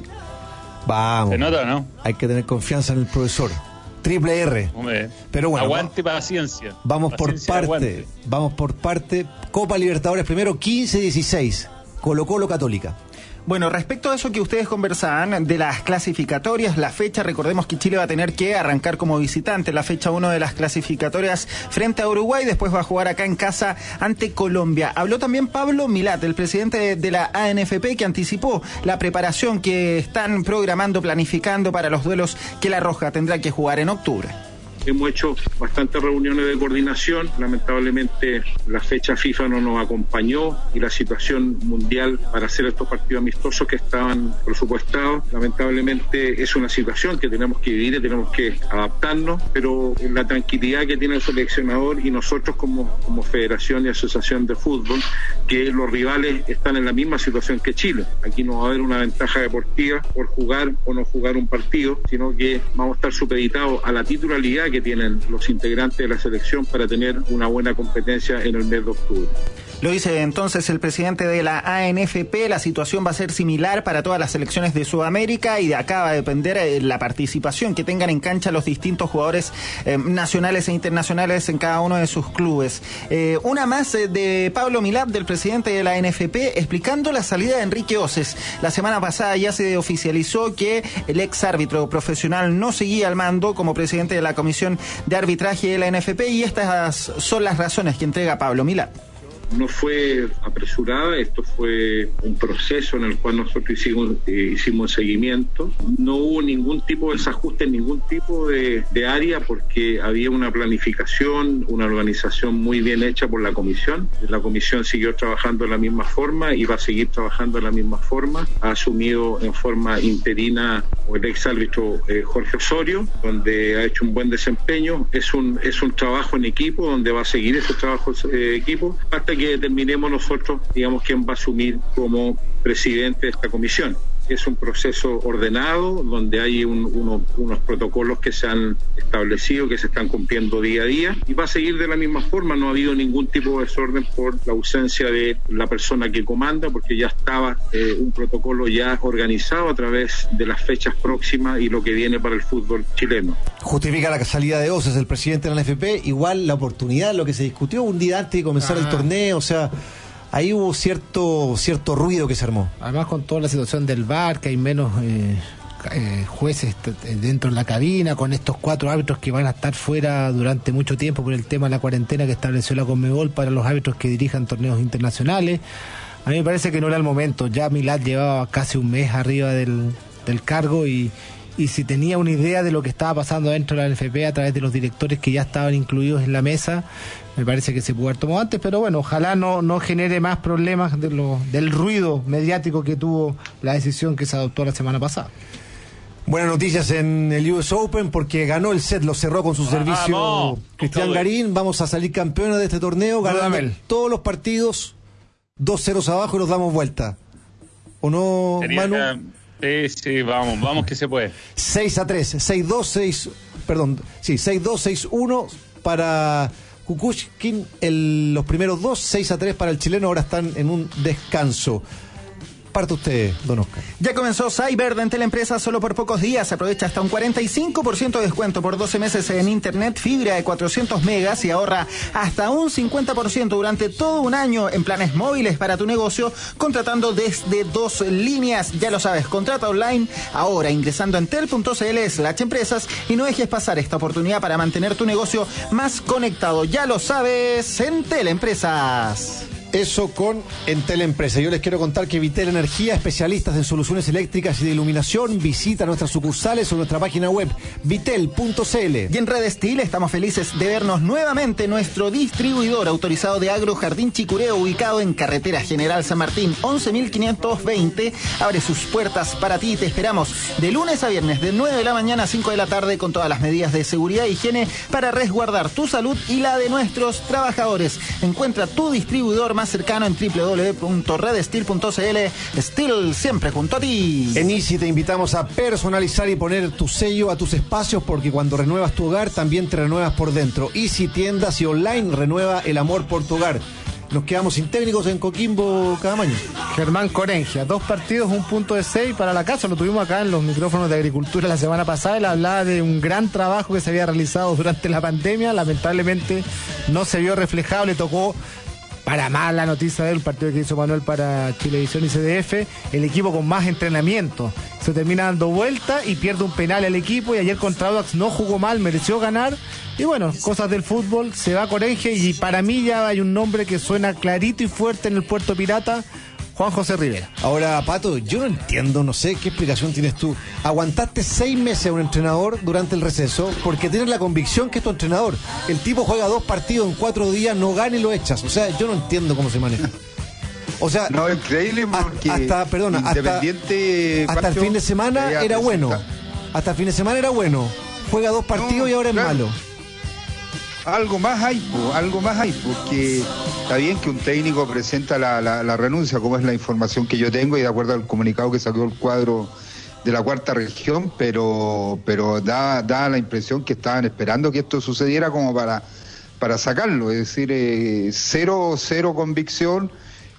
Vamos. ¿Se nota, no? Hay que tener confianza en el profesor. Triple R. Hombre, pero bueno, aguante, paciencia. Vamos paciencia, por parte. Aguante. Vamos por parte. Copa Libertadores primero, 15-16. Colo-Colo Católica. Bueno, respecto a eso que ustedes conversaban, de las clasificatorias, la fecha, recordemos que Chile va a tener que arrancar como visitante la fecha 1 de las clasificatorias frente a Uruguay, después va a jugar acá en casa ante Colombia. Habló también Pablo Milat, el presidente de la ANFP, que anticipó la preparación que están programando, planificando para los duelos que la Roja tendrá que jugar en octubre. Hemos hecho bastantes reuniones de coordinación. Lamentablemente la fecha FIFA no nos acompañó y la situación mundial para hacer estos partidos amistosos que estaban presupuestados. Lamentablemente es una situación que tenemos que vivir y tenemos que adaptarnos, pero la tranquilidad que tiene el seleccionador y nosotros como Federación y Asociación de Fútbol, que los rivales están en la misma situación que Chile. Aquí no va a haber una ventaja deportiva por jugar o no jugar un partido, sino que vamos a estar supeditados a la titularidad que tienen los integrantes de la selección para tener una buena competencia en el mes de octubre. Lo dice entonces el presidente de la ANFP. La situación va a ser similar para todas las selecciones de Sudamérica y de acá va a depender la participación que tengan en cancha los distintos jugadores nacionales e internacionales en cada uno de sus clubes. Una más de Pablo Milat, del presidente de la ANFP, explicando la salida de Enrique Oces. La semana pasada ya se oficializó que el ex árbitro profesional no seguía al mando como presidente de la Comisión de Arbitraje de la ANFP y estas son las razones que entrega Pablo Milat. No fue apresurada, esto fue un proceso en el cual nosotros hicimos seguimiento. No hubo ningún tipo de desajuste en ningún tipo de área porque había una planificación, una organización muy bien hecha por la comisión. La comisión siguió trabajando de la misma forma y va a seguir trabajando de la misma forma. Ha asumido en forma interina el ex árbitro Jorge Osorio, donde ha hecho un buen desempeño. Es un trabajo en equipo, donde va a seguir ese trabajo equipo hasta que determinemos nosotros, digamos, quién va a asumir como presidente de esta comisión. Es un proceso ordenado, donde hay unos protocolos que se han establecido, que se están cumpliendo día a día, y va a seguir de la misma forma. No ha habido ningún tipo de desorden por la ausencia de la persona que comanda, porque ya estaba un protocolo ya organizado a través de las fechas próximas y lo que viene para el fútbol chileno. Justifica la salida de Oces, el presidente de la NFP, igual la oportunidad, lo que se discutió un día antes de comenzar el torneo, o sea... Ahí hubo cierto ruido que se armó. Además, con toda la situación del VAR, que hay menos jueces dentro de la cabina, con estos 4 árbitros que van a estar fuera durante mucho tiempo por el tema de la cuarentena que estableció la Conmebol para los árbitros que dirijan torneos internacionales. A mí me parece que no era el momento. Ya Milat llevaba casi un mes arriba del cargo y si tenía una idea de lo que estaba pasando dentro de la NFP a través de los directores que ya estaban incluidos en la mesa, me parece que se pudo haber tomado antes, pero bueno, ojalá no genere más problemas del ruido mediático que tuvo la decisión que se adoptó la semana pasada. Buenas noticias en el US Open porque ganó el set, lo cerró con su servicio Cristian Garín. Vamos a salir campeones de este torneo, ganando todos los partidos 2-0 abajo y los damos vuelta. ¿O no, Manu? Sí, vamos que se puede. 6-3, 6-2, 6-1 para Kukushkin, los primeros 2, 6-3 para el chileno, ahora están en un descanso. Parte usted, don Oscar. Ya comenzó Cyber de Teleempresa solo por pocos días. Aprovecha hasta un 45% de descuento por 12 meses en internet, fibra de 400 megas y ahorra hasta un 50% durante todo un año en planes móviles para tu negocio, contratando desde 2 líneas. Ya lo sabes, contrata online ahora ingresando en tel.cl/empresas y no dejes pasar esta oportunidad para mantener tu negocio más conectado. Ya lo sabes, en Teleempresas. Eso con Entel Empresa. Yo les quiero contar que Vitel Energía, especialistas en soluciones eléctricas y de iluminación, visita nuestras sucursales o nuestra página web vitel.cl. Y en Red Steel estamos felices de vernos nuevamente. Nuestro distribuidor autorizado de agro Jardín Chicureo, ubicado en Carretera General San Martín 11.520, abre sus puertas para ti. Te esperamos de lunes a viernes de 9 de la mañana a 5 de la tarde con todas las medidas de seguridad e higiene para resguardar tu salud y la de nuestros trabajadores. Encuentra tu distribuidor más cercano en www.redsteel.cl. Steel, siempre junto a ti. En Easy te invitamos a personalizar y poner tu sello a tus espacios, porque cuando renuevas tu hogar también te renuevas por dentro. Easy Tiendas y Online renueva el amor por tu hogar. Nos quedamos sin técnicos en Coquimbo, Cadamaño. Germán Corengia, 2 partidos, 1 punto de 6 para la casa. Lo tuvimos acá en los micrófonos de Agricultura la semana pasada. Él hablaba de un gran trabajo que se había realizado durante la pandemia. Lamentablemente no se vio reflejado, le tocó para más la noticia del partido que hizo Manuel para Chilevisión y CDF, el equipo con más entrenamiento. Se termina dando vuelta y pierde un penal al equipo, y ayer contra Audax no jugó mal, mereció ganar. Y bueno, cosas del fútbol, se va Corengia, y para mí ya hay un nombre que suena clarito y fuerte en el Puerto Pirata: Juan José Rivera. Ahora, Pato, yo no entiendo, no sé qué explicación tienes tú. Aguantaste 6 meses a un entrenador durante el receso porque tienes la convicción que es tu entrenador. El tipo juega 2 partidos en 4 días, no gana y lo echas. O sea, yo no entiendo cómo se maneja. O sea, no, increíble, porque hasta el fin de semana era bueno. Hasta el fin de semana era bueno. Juega 2 partidos y ahora es malo. Algo más hay, porque está bien que un técnico presenta la renuncia, como es la información que yo tengo y de acuerdo al comunicado que sacó el cuadro de la 4ª región, pero da la impresión que estaban esperando que esto sucediera como para sacarlo, es decir, cero convicción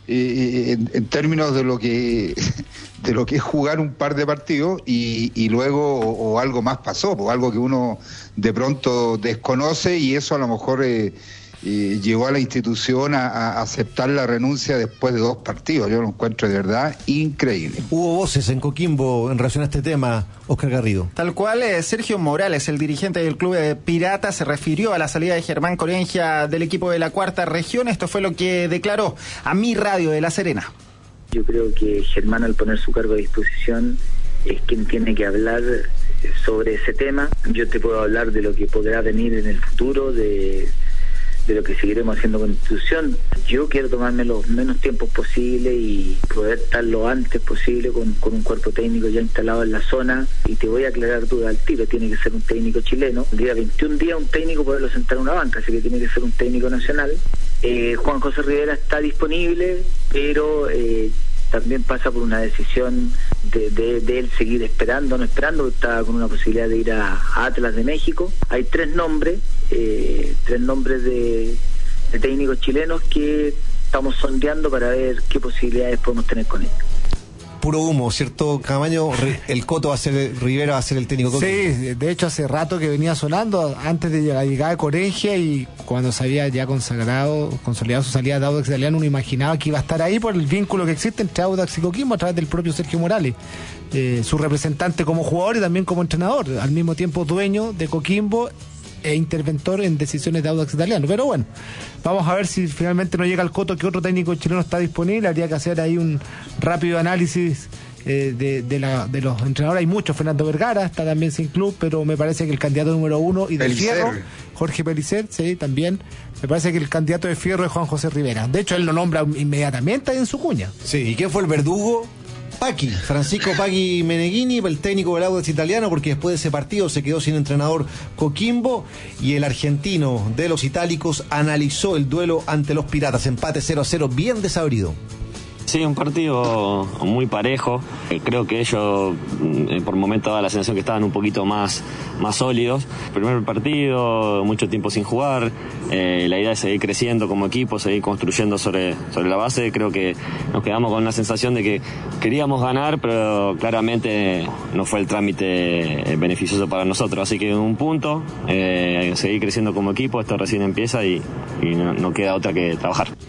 en términos de lo que es jugar un par de partidos y luego o algo más pasó, o algo que uno de pronto desconoce, y eso a lo mejor llevó a la institución a aceptar la renuncia después de 2 partidos. Yo lo encuentro de verdad increíble. Hubo voces en Coquimbo en relación a este tema, Oscar Garrido. Tal cual, Sergio Morales, el dirigente del club de Pirata, se refirió a la salida de Germán Corengia del equipo de la 4ª región. Esto fue lo que declaró a Mi Radio de La Serena. Yo creo que Germán, al poner su cargo a disposición, es quien tiene que hablar sobre ese tema. Yo te puedo hablar de lo que podrá venir en el futuro, de lo que seguiremos haciendo con la institución. Yo quiero tomarme los menos tiempos posible y poder estar lo antes posible con un cuerpo técnico ya instalado en la zona. Y te voy a aclarar duda al tiro: tiene que ser un técnico chileno. El día 21 días un técnico poderlo sentar en una banca, así que tiene que ser un técnico nacional. Juan José Rivera está disponible, pero también pasa por una decisión de él seguir esperando, está con una posibilidad de ir a Atlas de México. Hay 3 nombres de técnicos chilenos que estamos sondeando para ver qué posibilidades podemos tener con ellos. Puro humo, ¿cierto, Camaño? El Coto Rivera va a ser el técnico. Sí, de hecho hace rato que venía sonando, antes de la llegada de Corengia, y cuando se había ya consolidado su salida de Audax Italiano, uno imaginaba que iba a estar ahí por el vínculo que existe entre Audax y Coquimbo a través del propio Sergio Morales, su representante como jugador y también como entrenador, al mismo tiempo dueño de Coquimbo e interventor en decisiones de Audax Italiano. Pero bueno, vamos a ver si finalmente no llega al Coto, que otro técnico chileno está disponible. Habría que hacer ahí un rápido análisis de los entrenadores. Hay muchos. Fernando Vergara está también sin club, pero me parece que el candidato número 1 y del Fierro, Jorge Pellicer, sí, también. Me parece que el candidato de Fierro es Juan José Rivera. De hecho, él lo nombra inmediatamente ahí en su cuña. Sí, ¿y quién fue el verdugo? Paqui, Francisco Paqui Meneghini, el técnico del Audax Italiano, porque después de ese partido se quedó sin entrenador Coquimbo, y el argentino de los itálicos analizó el duelo ante los Piratas, empate 0-0, bien desabrido. Sí, un partido muy parejo. Creo que ellos por momentos daba la sensación que estaban un poquito más sólidos. Primer partido, mucho tiempo sin jugar. La idea es seguir creciendo como equipo, seguir construyendo sobre la base. Creo que nos quedamos con una sensación de que queríamos ganar, pero claramente no fue el trámite beneficioso para nosotros. Así que un punto, seguir creciendo como equipo. Esto recién empieza y no queda otra que trabajar.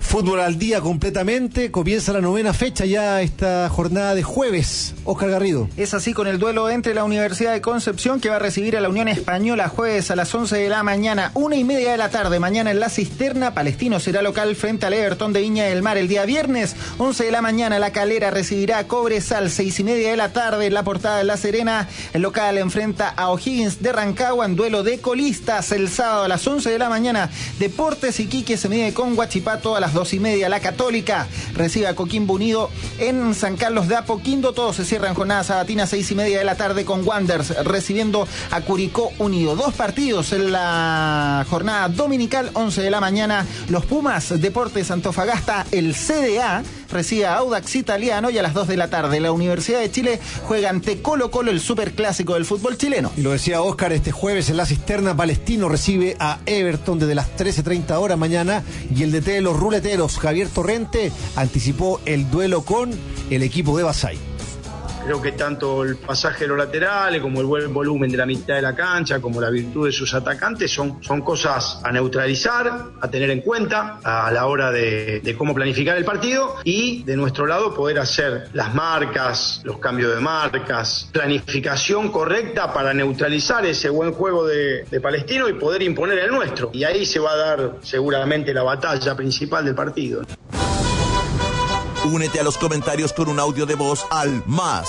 Fútbol al día completamente, comienza la 9ª fecha ya esta jornada de jueves. Óscar Garrido. Es así con el duelo entre la Universidad de Concepción, que va a recibir a la Unión Española jueves a las 11 de la mañana, 1:30 de la tarde, mañana en La Cisterna. Palestino será local frente al Everton de Viña del Mar. El día viernes, 11 de la mañana, La Calera recibirá a Cobresal, 6:30 de la tarde, en La Portada de La Serena. El local enfrenta a O'Higgins de Rancagua en duelo de colistas. El sábado a las 11 de la mañana, Deportes Iquique se mide con Huachipato. A las 2:30, La Católica recibe a Coquimbo Unido en San Carlos de Apoquindo. Todos se cierran jornada sabatina, 6:30 de la tarde, con Wanderers recibiendo a Curicó Unido. 2 partidos en la jornada dominical, 11 de la mañana, los Pumas, Deportes Antofagasta, el CDA recibe a Audax Italiano, y a las 2 de la tarde la Universidad de Chile juega ante Colo Colo, el superclásico del fútbol chileno. Y lo decía Óscar, este jueves en La Cisterna, Palestino recibe a Everton desde las 13:30 horas mañana, y el DT de los ruleteros, Javier Torrente, anticipó el duelo con el equipo de Basay. Creo que tanto el pasaje de los laterales como el buen volumen de la mitad de la cancha, como la virtud de sus atacantes, son cosas a neutralizar, a tener en cuenta a la hora de cómo planificar el partido, y de nuestro lado poder hacer las marcas, los cambios de marcas, planificación correcta para neutralizar ese buen juego de Palestino y poder imponer el nuestro. Y ahí se va a dar seguramente la batalla principal del partido. Únete a los comentarios con un audio de voz al más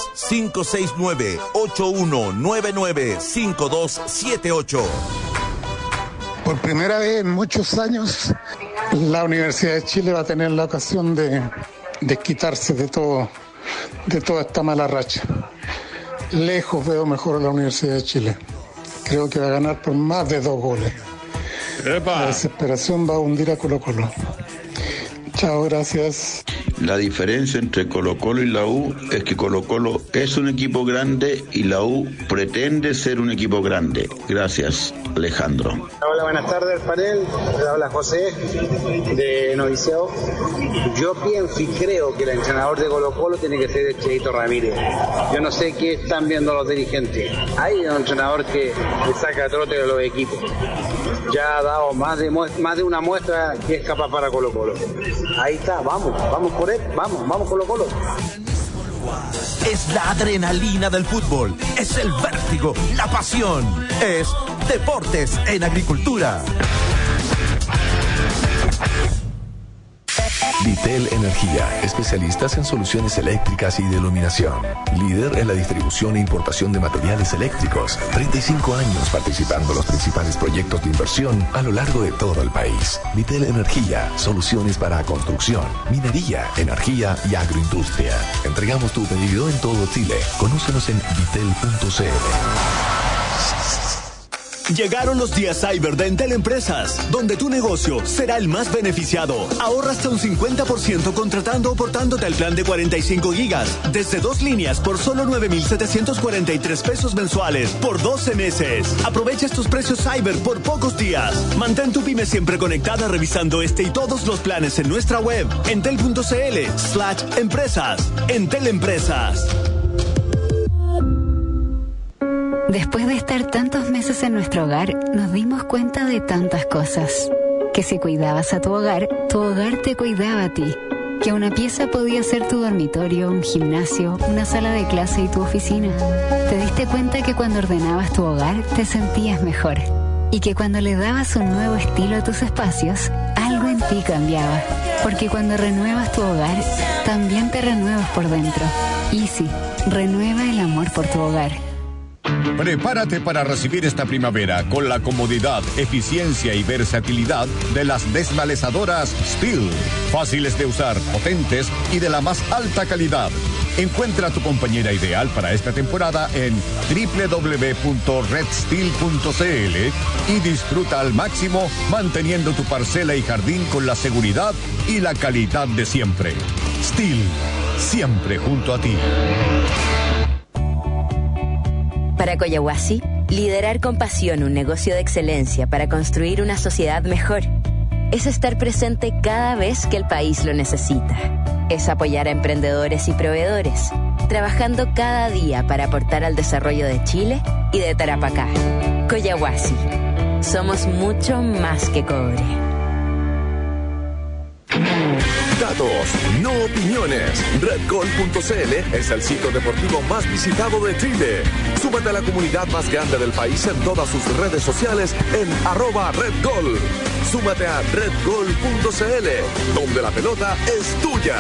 569-8199-5278. Por primera vez en muchos años, la Universidad de Chile va a tener la ocasión de quitarse de toda esta mala racha. Lejos veo mejor a la Universidad de Chile. Creo que va a ganar por más de 2 goles. ¡Epa! La desesperación va a hundir a Colo Colo. Chao, gracias. La diferencia entre Colo Colo y la U es que Colo Colo es un equipo grande y la U pretende ser un equipo grande. Gracias, Alejandro. Hola, buenas tardes, panel. Habla José de Noviciado. Yo pienso y creo que el entrenador de Colo Colo tiene que ser el Cheito Ramírez. Yo no sé qué están viendo los dirigentes. Hay un entrenador que le saca trote de los equipos. Ya ha dado más de una muestra que es capaz para Colo Colo. Ahí está, vamos por él, vamos Colo Colo. Es la adrenalina del fútbol, es el vértigo, la pasión, es Deportes en Agricultura. Vitel Energía, especialistas en soluciones eléctricas y de iluminación. Líder en la distribución e importación de materiales eléctricos. 35 años participando en los principales proyectos de inversión a lo largo de todo el país. Vitel Energía, soluciones para construcción, minería, energía y agroindustria. Entregamos tu pedido en todo Chile. Conócenos en vitel.cl. Llegaron los días Cyber de Entel Empresas, donde tu negocio será el más beneficiado. Ahorra hasta un 50% contratando o portándote al plan de 45 gigas, desde 2 líneas por solo 9,743 pesos mensuales, por 12 meses. Aprovecha estos precios Cyber por pocos días. Mantén tu pyme siempre conectada revisando este y todos los planes en nuestra web, entel.cl/empresas. Entel Empresas. Después de estar tantos meses en nuestro hogar, nos dimos cuenta de tantas cosas. Que si cuidabas a tu hogar te cuidaba a ti. Que una pieza podía ser tu dormitorio, un gimnasio, una sala de clase y tu oficina. Te diste cuenta que cuando ordenabas tu hogar te sentías mejor. Y que cuando le dabas un nuevo estilo a tus espacios, algo en ti cambiaba. Porque cuando renuevas tu hogar, también te renuevas por dentro. Easy, renueva el amor por tu hogar. Prepárate para recibir esta primavera con la comodidad, eficiencia y versatilidad de las desmalezadoras Stihl. Fáciles de usar, potentes y de la más alta calidad. Encuentra tu compañera ideal para esta temporada en www.redstihl.cl y disfruta al máximo manteniendo tu parcela y jardín con la seguridad y la calidad de siempre. Stihl, siempre junto a ti. Para Coyahuasi, liderar con pasión un negocio de excelencia para construir una sociedad mejor es estar presente cada vez que el país lo necesita. Es apoyar a emprendedores y proveedores, trabajando cada día para aportar al desarrollo de Chile y de Tarapacá. Coyahuasi, somos mucho más que cobre. datos, no opiniones. Redgol.cl es el sitio deportivo más visitado de Chile. Súmate a la comunidad más grande del país en todas sus redes sociales en @RedGol. Súmate a redgol.cl, donde la pelota es tuya.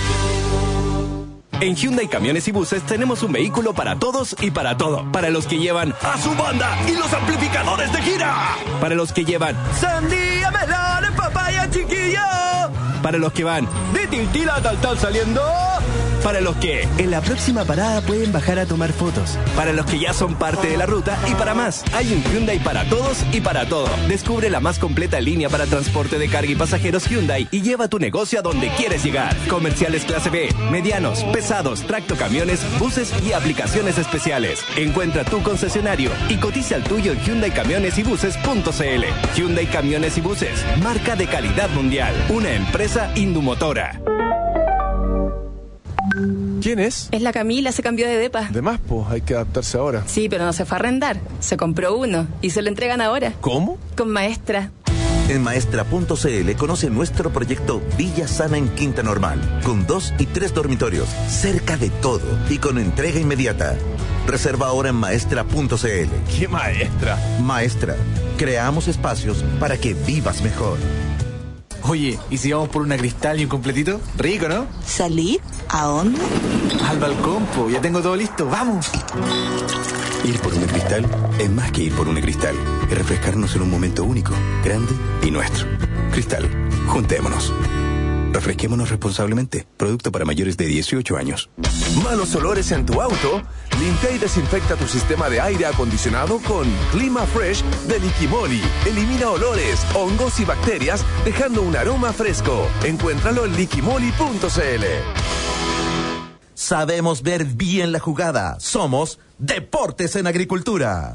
En Hyundai Camiones y Buses tenemos un vehículo para todos y para todo. Para los que llevan a su banda y los amplificadores de gira. Para los que llevan sandía, melón, papaya, chiquilla. Para los que van de Tiltila a Taltal saliendo. Para los que en la próxima parada pueden bajar a tomar fotos. Para los que ya son parte de la ruta y para más. Hay un Hyundai para todos y para todo. Descubre la más completa línea para transporte de carga y pasajeros Hyundai y lleva tu negocio a donde quieres llegar. Comerciales clase B, medianos, pesados, tractocamiones, buses y aplicaciones especiales. Encuentra tu concesionario y cotiza el tuyo en HyundaiCamionesYbuses.cl. Hyundai Camiones y Buses, marca de calidad mundial. Una empresa Indumotora. ¿Quién es? Es la Camila, se cambió de depa. De más, pues, hay que adaptarse ahora. Sí, pero no se fue a arrendar. Se compró uno y se lo entregan ahora. ¿Cómo? Con Maestra. En maestra.cl conoce nuestro proyecto Villa Sana en Quinta Normal, con 2 y 3 dormitorios, cerca de todo y con entrega inmediata. Reserva ahora en maestra.cl. ¿Qué maestra? Maestra, creamos espacios para que vivas mejor. Oye, ¿y si vamos por una Cristal y un completito? Rico, ¿no? ¿Salir? ¿A dónde? Al balcón, po. Ya tengo todo listo. ¡Vamos! Ir por una Cristal es más que ir por una Cristal. Es refrescarnos en un momento único, grande y nuestro. Cristal, juntémonos. Refresquémonos responsablemente. Producto para mayores de 18 años. ¿Malos olores en tu auto? Limpia y desinfecta tu sistema de aire acondicionado con Clima Fresh de Liquimoli. Elimina olores, hongos y bacterias, dejando un aroma fresco. Encuéntralo en liquimoli.cl. Sabemos ver bien la jugada. Somos Deportes en Agricultura.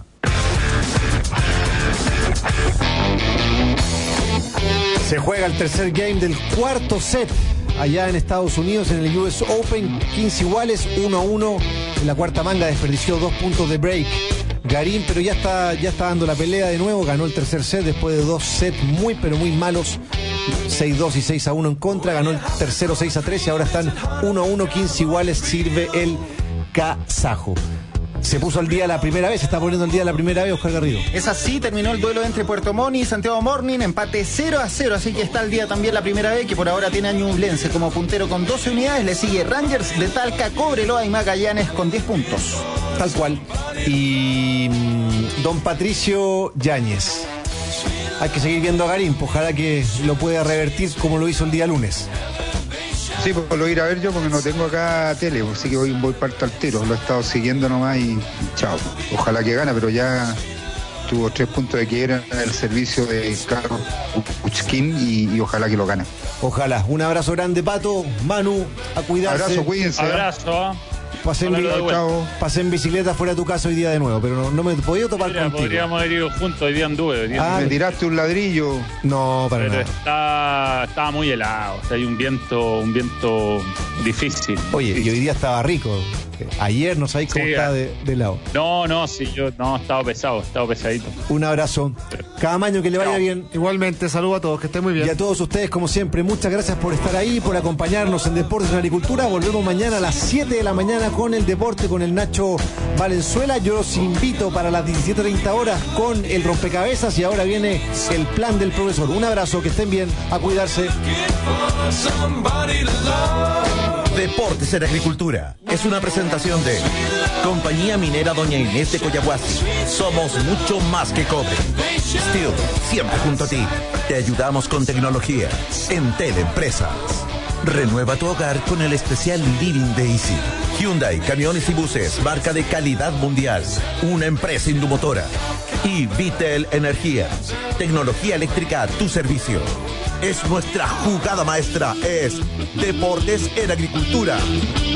Se juega el tercer game del cuarto set allá en Estados Unidos en el US Open. 15 iguales, 1-1. En la cuarta manga desperdició 2 puntos de break Garín, pero ya está dando la pelea de nuevo. Ganó el tercer set después de 2 sets muy pero muy malos, 6-2 y 6-1 en contra. Ganó el tercero 6-3 y ahora están 1-1, 15 iguales. Sirve el kazajo. Se puso al día la primera vez, se está poniendo al día la primera vez, Oscar Garrido. Es así, terminó el duelo entre Puerto Montt y Santiago Morning, empate 0-0, así que está al día también la primera vez, que por ahora tiene a Ñublense como puntero con 12 unidades, le sigue Rangers de Talca, Cobreloa y Magallanes con 10 puntos. Tal cual. Y don Patricio Yáñez. Hay que seguir viendo a Garín, ojalá que lo pueda revertir como lo hizo el día lunes. Sí, pues lo voy a ir a ver yo porque no tengo acá tele, así que voy parto al tiro. Lo he estado siguiendo nomás y chao. Ojalá que gane, pero ya tuvo 3 puntos de quiebra en el servicio de Carlos Kuchkin y ojalá que lo gane. Ojalá. Un abrazo grande, Pato. Manu, a cuidarse. Abrazo, cuídense. Abrazo. Pasé en bicicleta fuera de tu casa hoy día de nuevo, pero no me podía topar contigo. Podríamos haber ido juntos, hoy día anduve. ¿Me tiraste un ladrillo? No, para pero nada. Estaba muy helado, o sea, hay un viento difícil. Oye, difícil. Y hoy día estaba rico. Ayer no sabéis cómo está de helado. No, sí, yo estaba pesadito. Un abrazo. Cada año que le vaya bien. Igualmente, saludo a todos, que estén muy bien. Y a todos ustedes, como siempre, muchas gracias por estar ahí, por acompañarnos en Deportes en Agricultura. Volvemos mañana a las 7 de la mañana con el deporte, con el Nacho Valenzuela. Yo los invito para las 17:30 horas con el rompecabezas y ahora viene el plan del profesor. Un abrazo, que estén bien, a cuidarse. Deportes en Agricultura es una presentación de Compañía Minera Doña Inés de Coyahuasi. Somos mucho más que cobre. Steel, siempre junto a ti. Te ayudamos con tecnología. Entel Empresas. Renueva tu hogar con el especial Living de Easy. Hyundai Camiones y Buses, marca de calidad mundial. Una empresa Indumotora. Y Vitel Energía. Tecnología eléctrica a tu servicio. Es nuestra jugada maestra, es Deportes en Agricultura.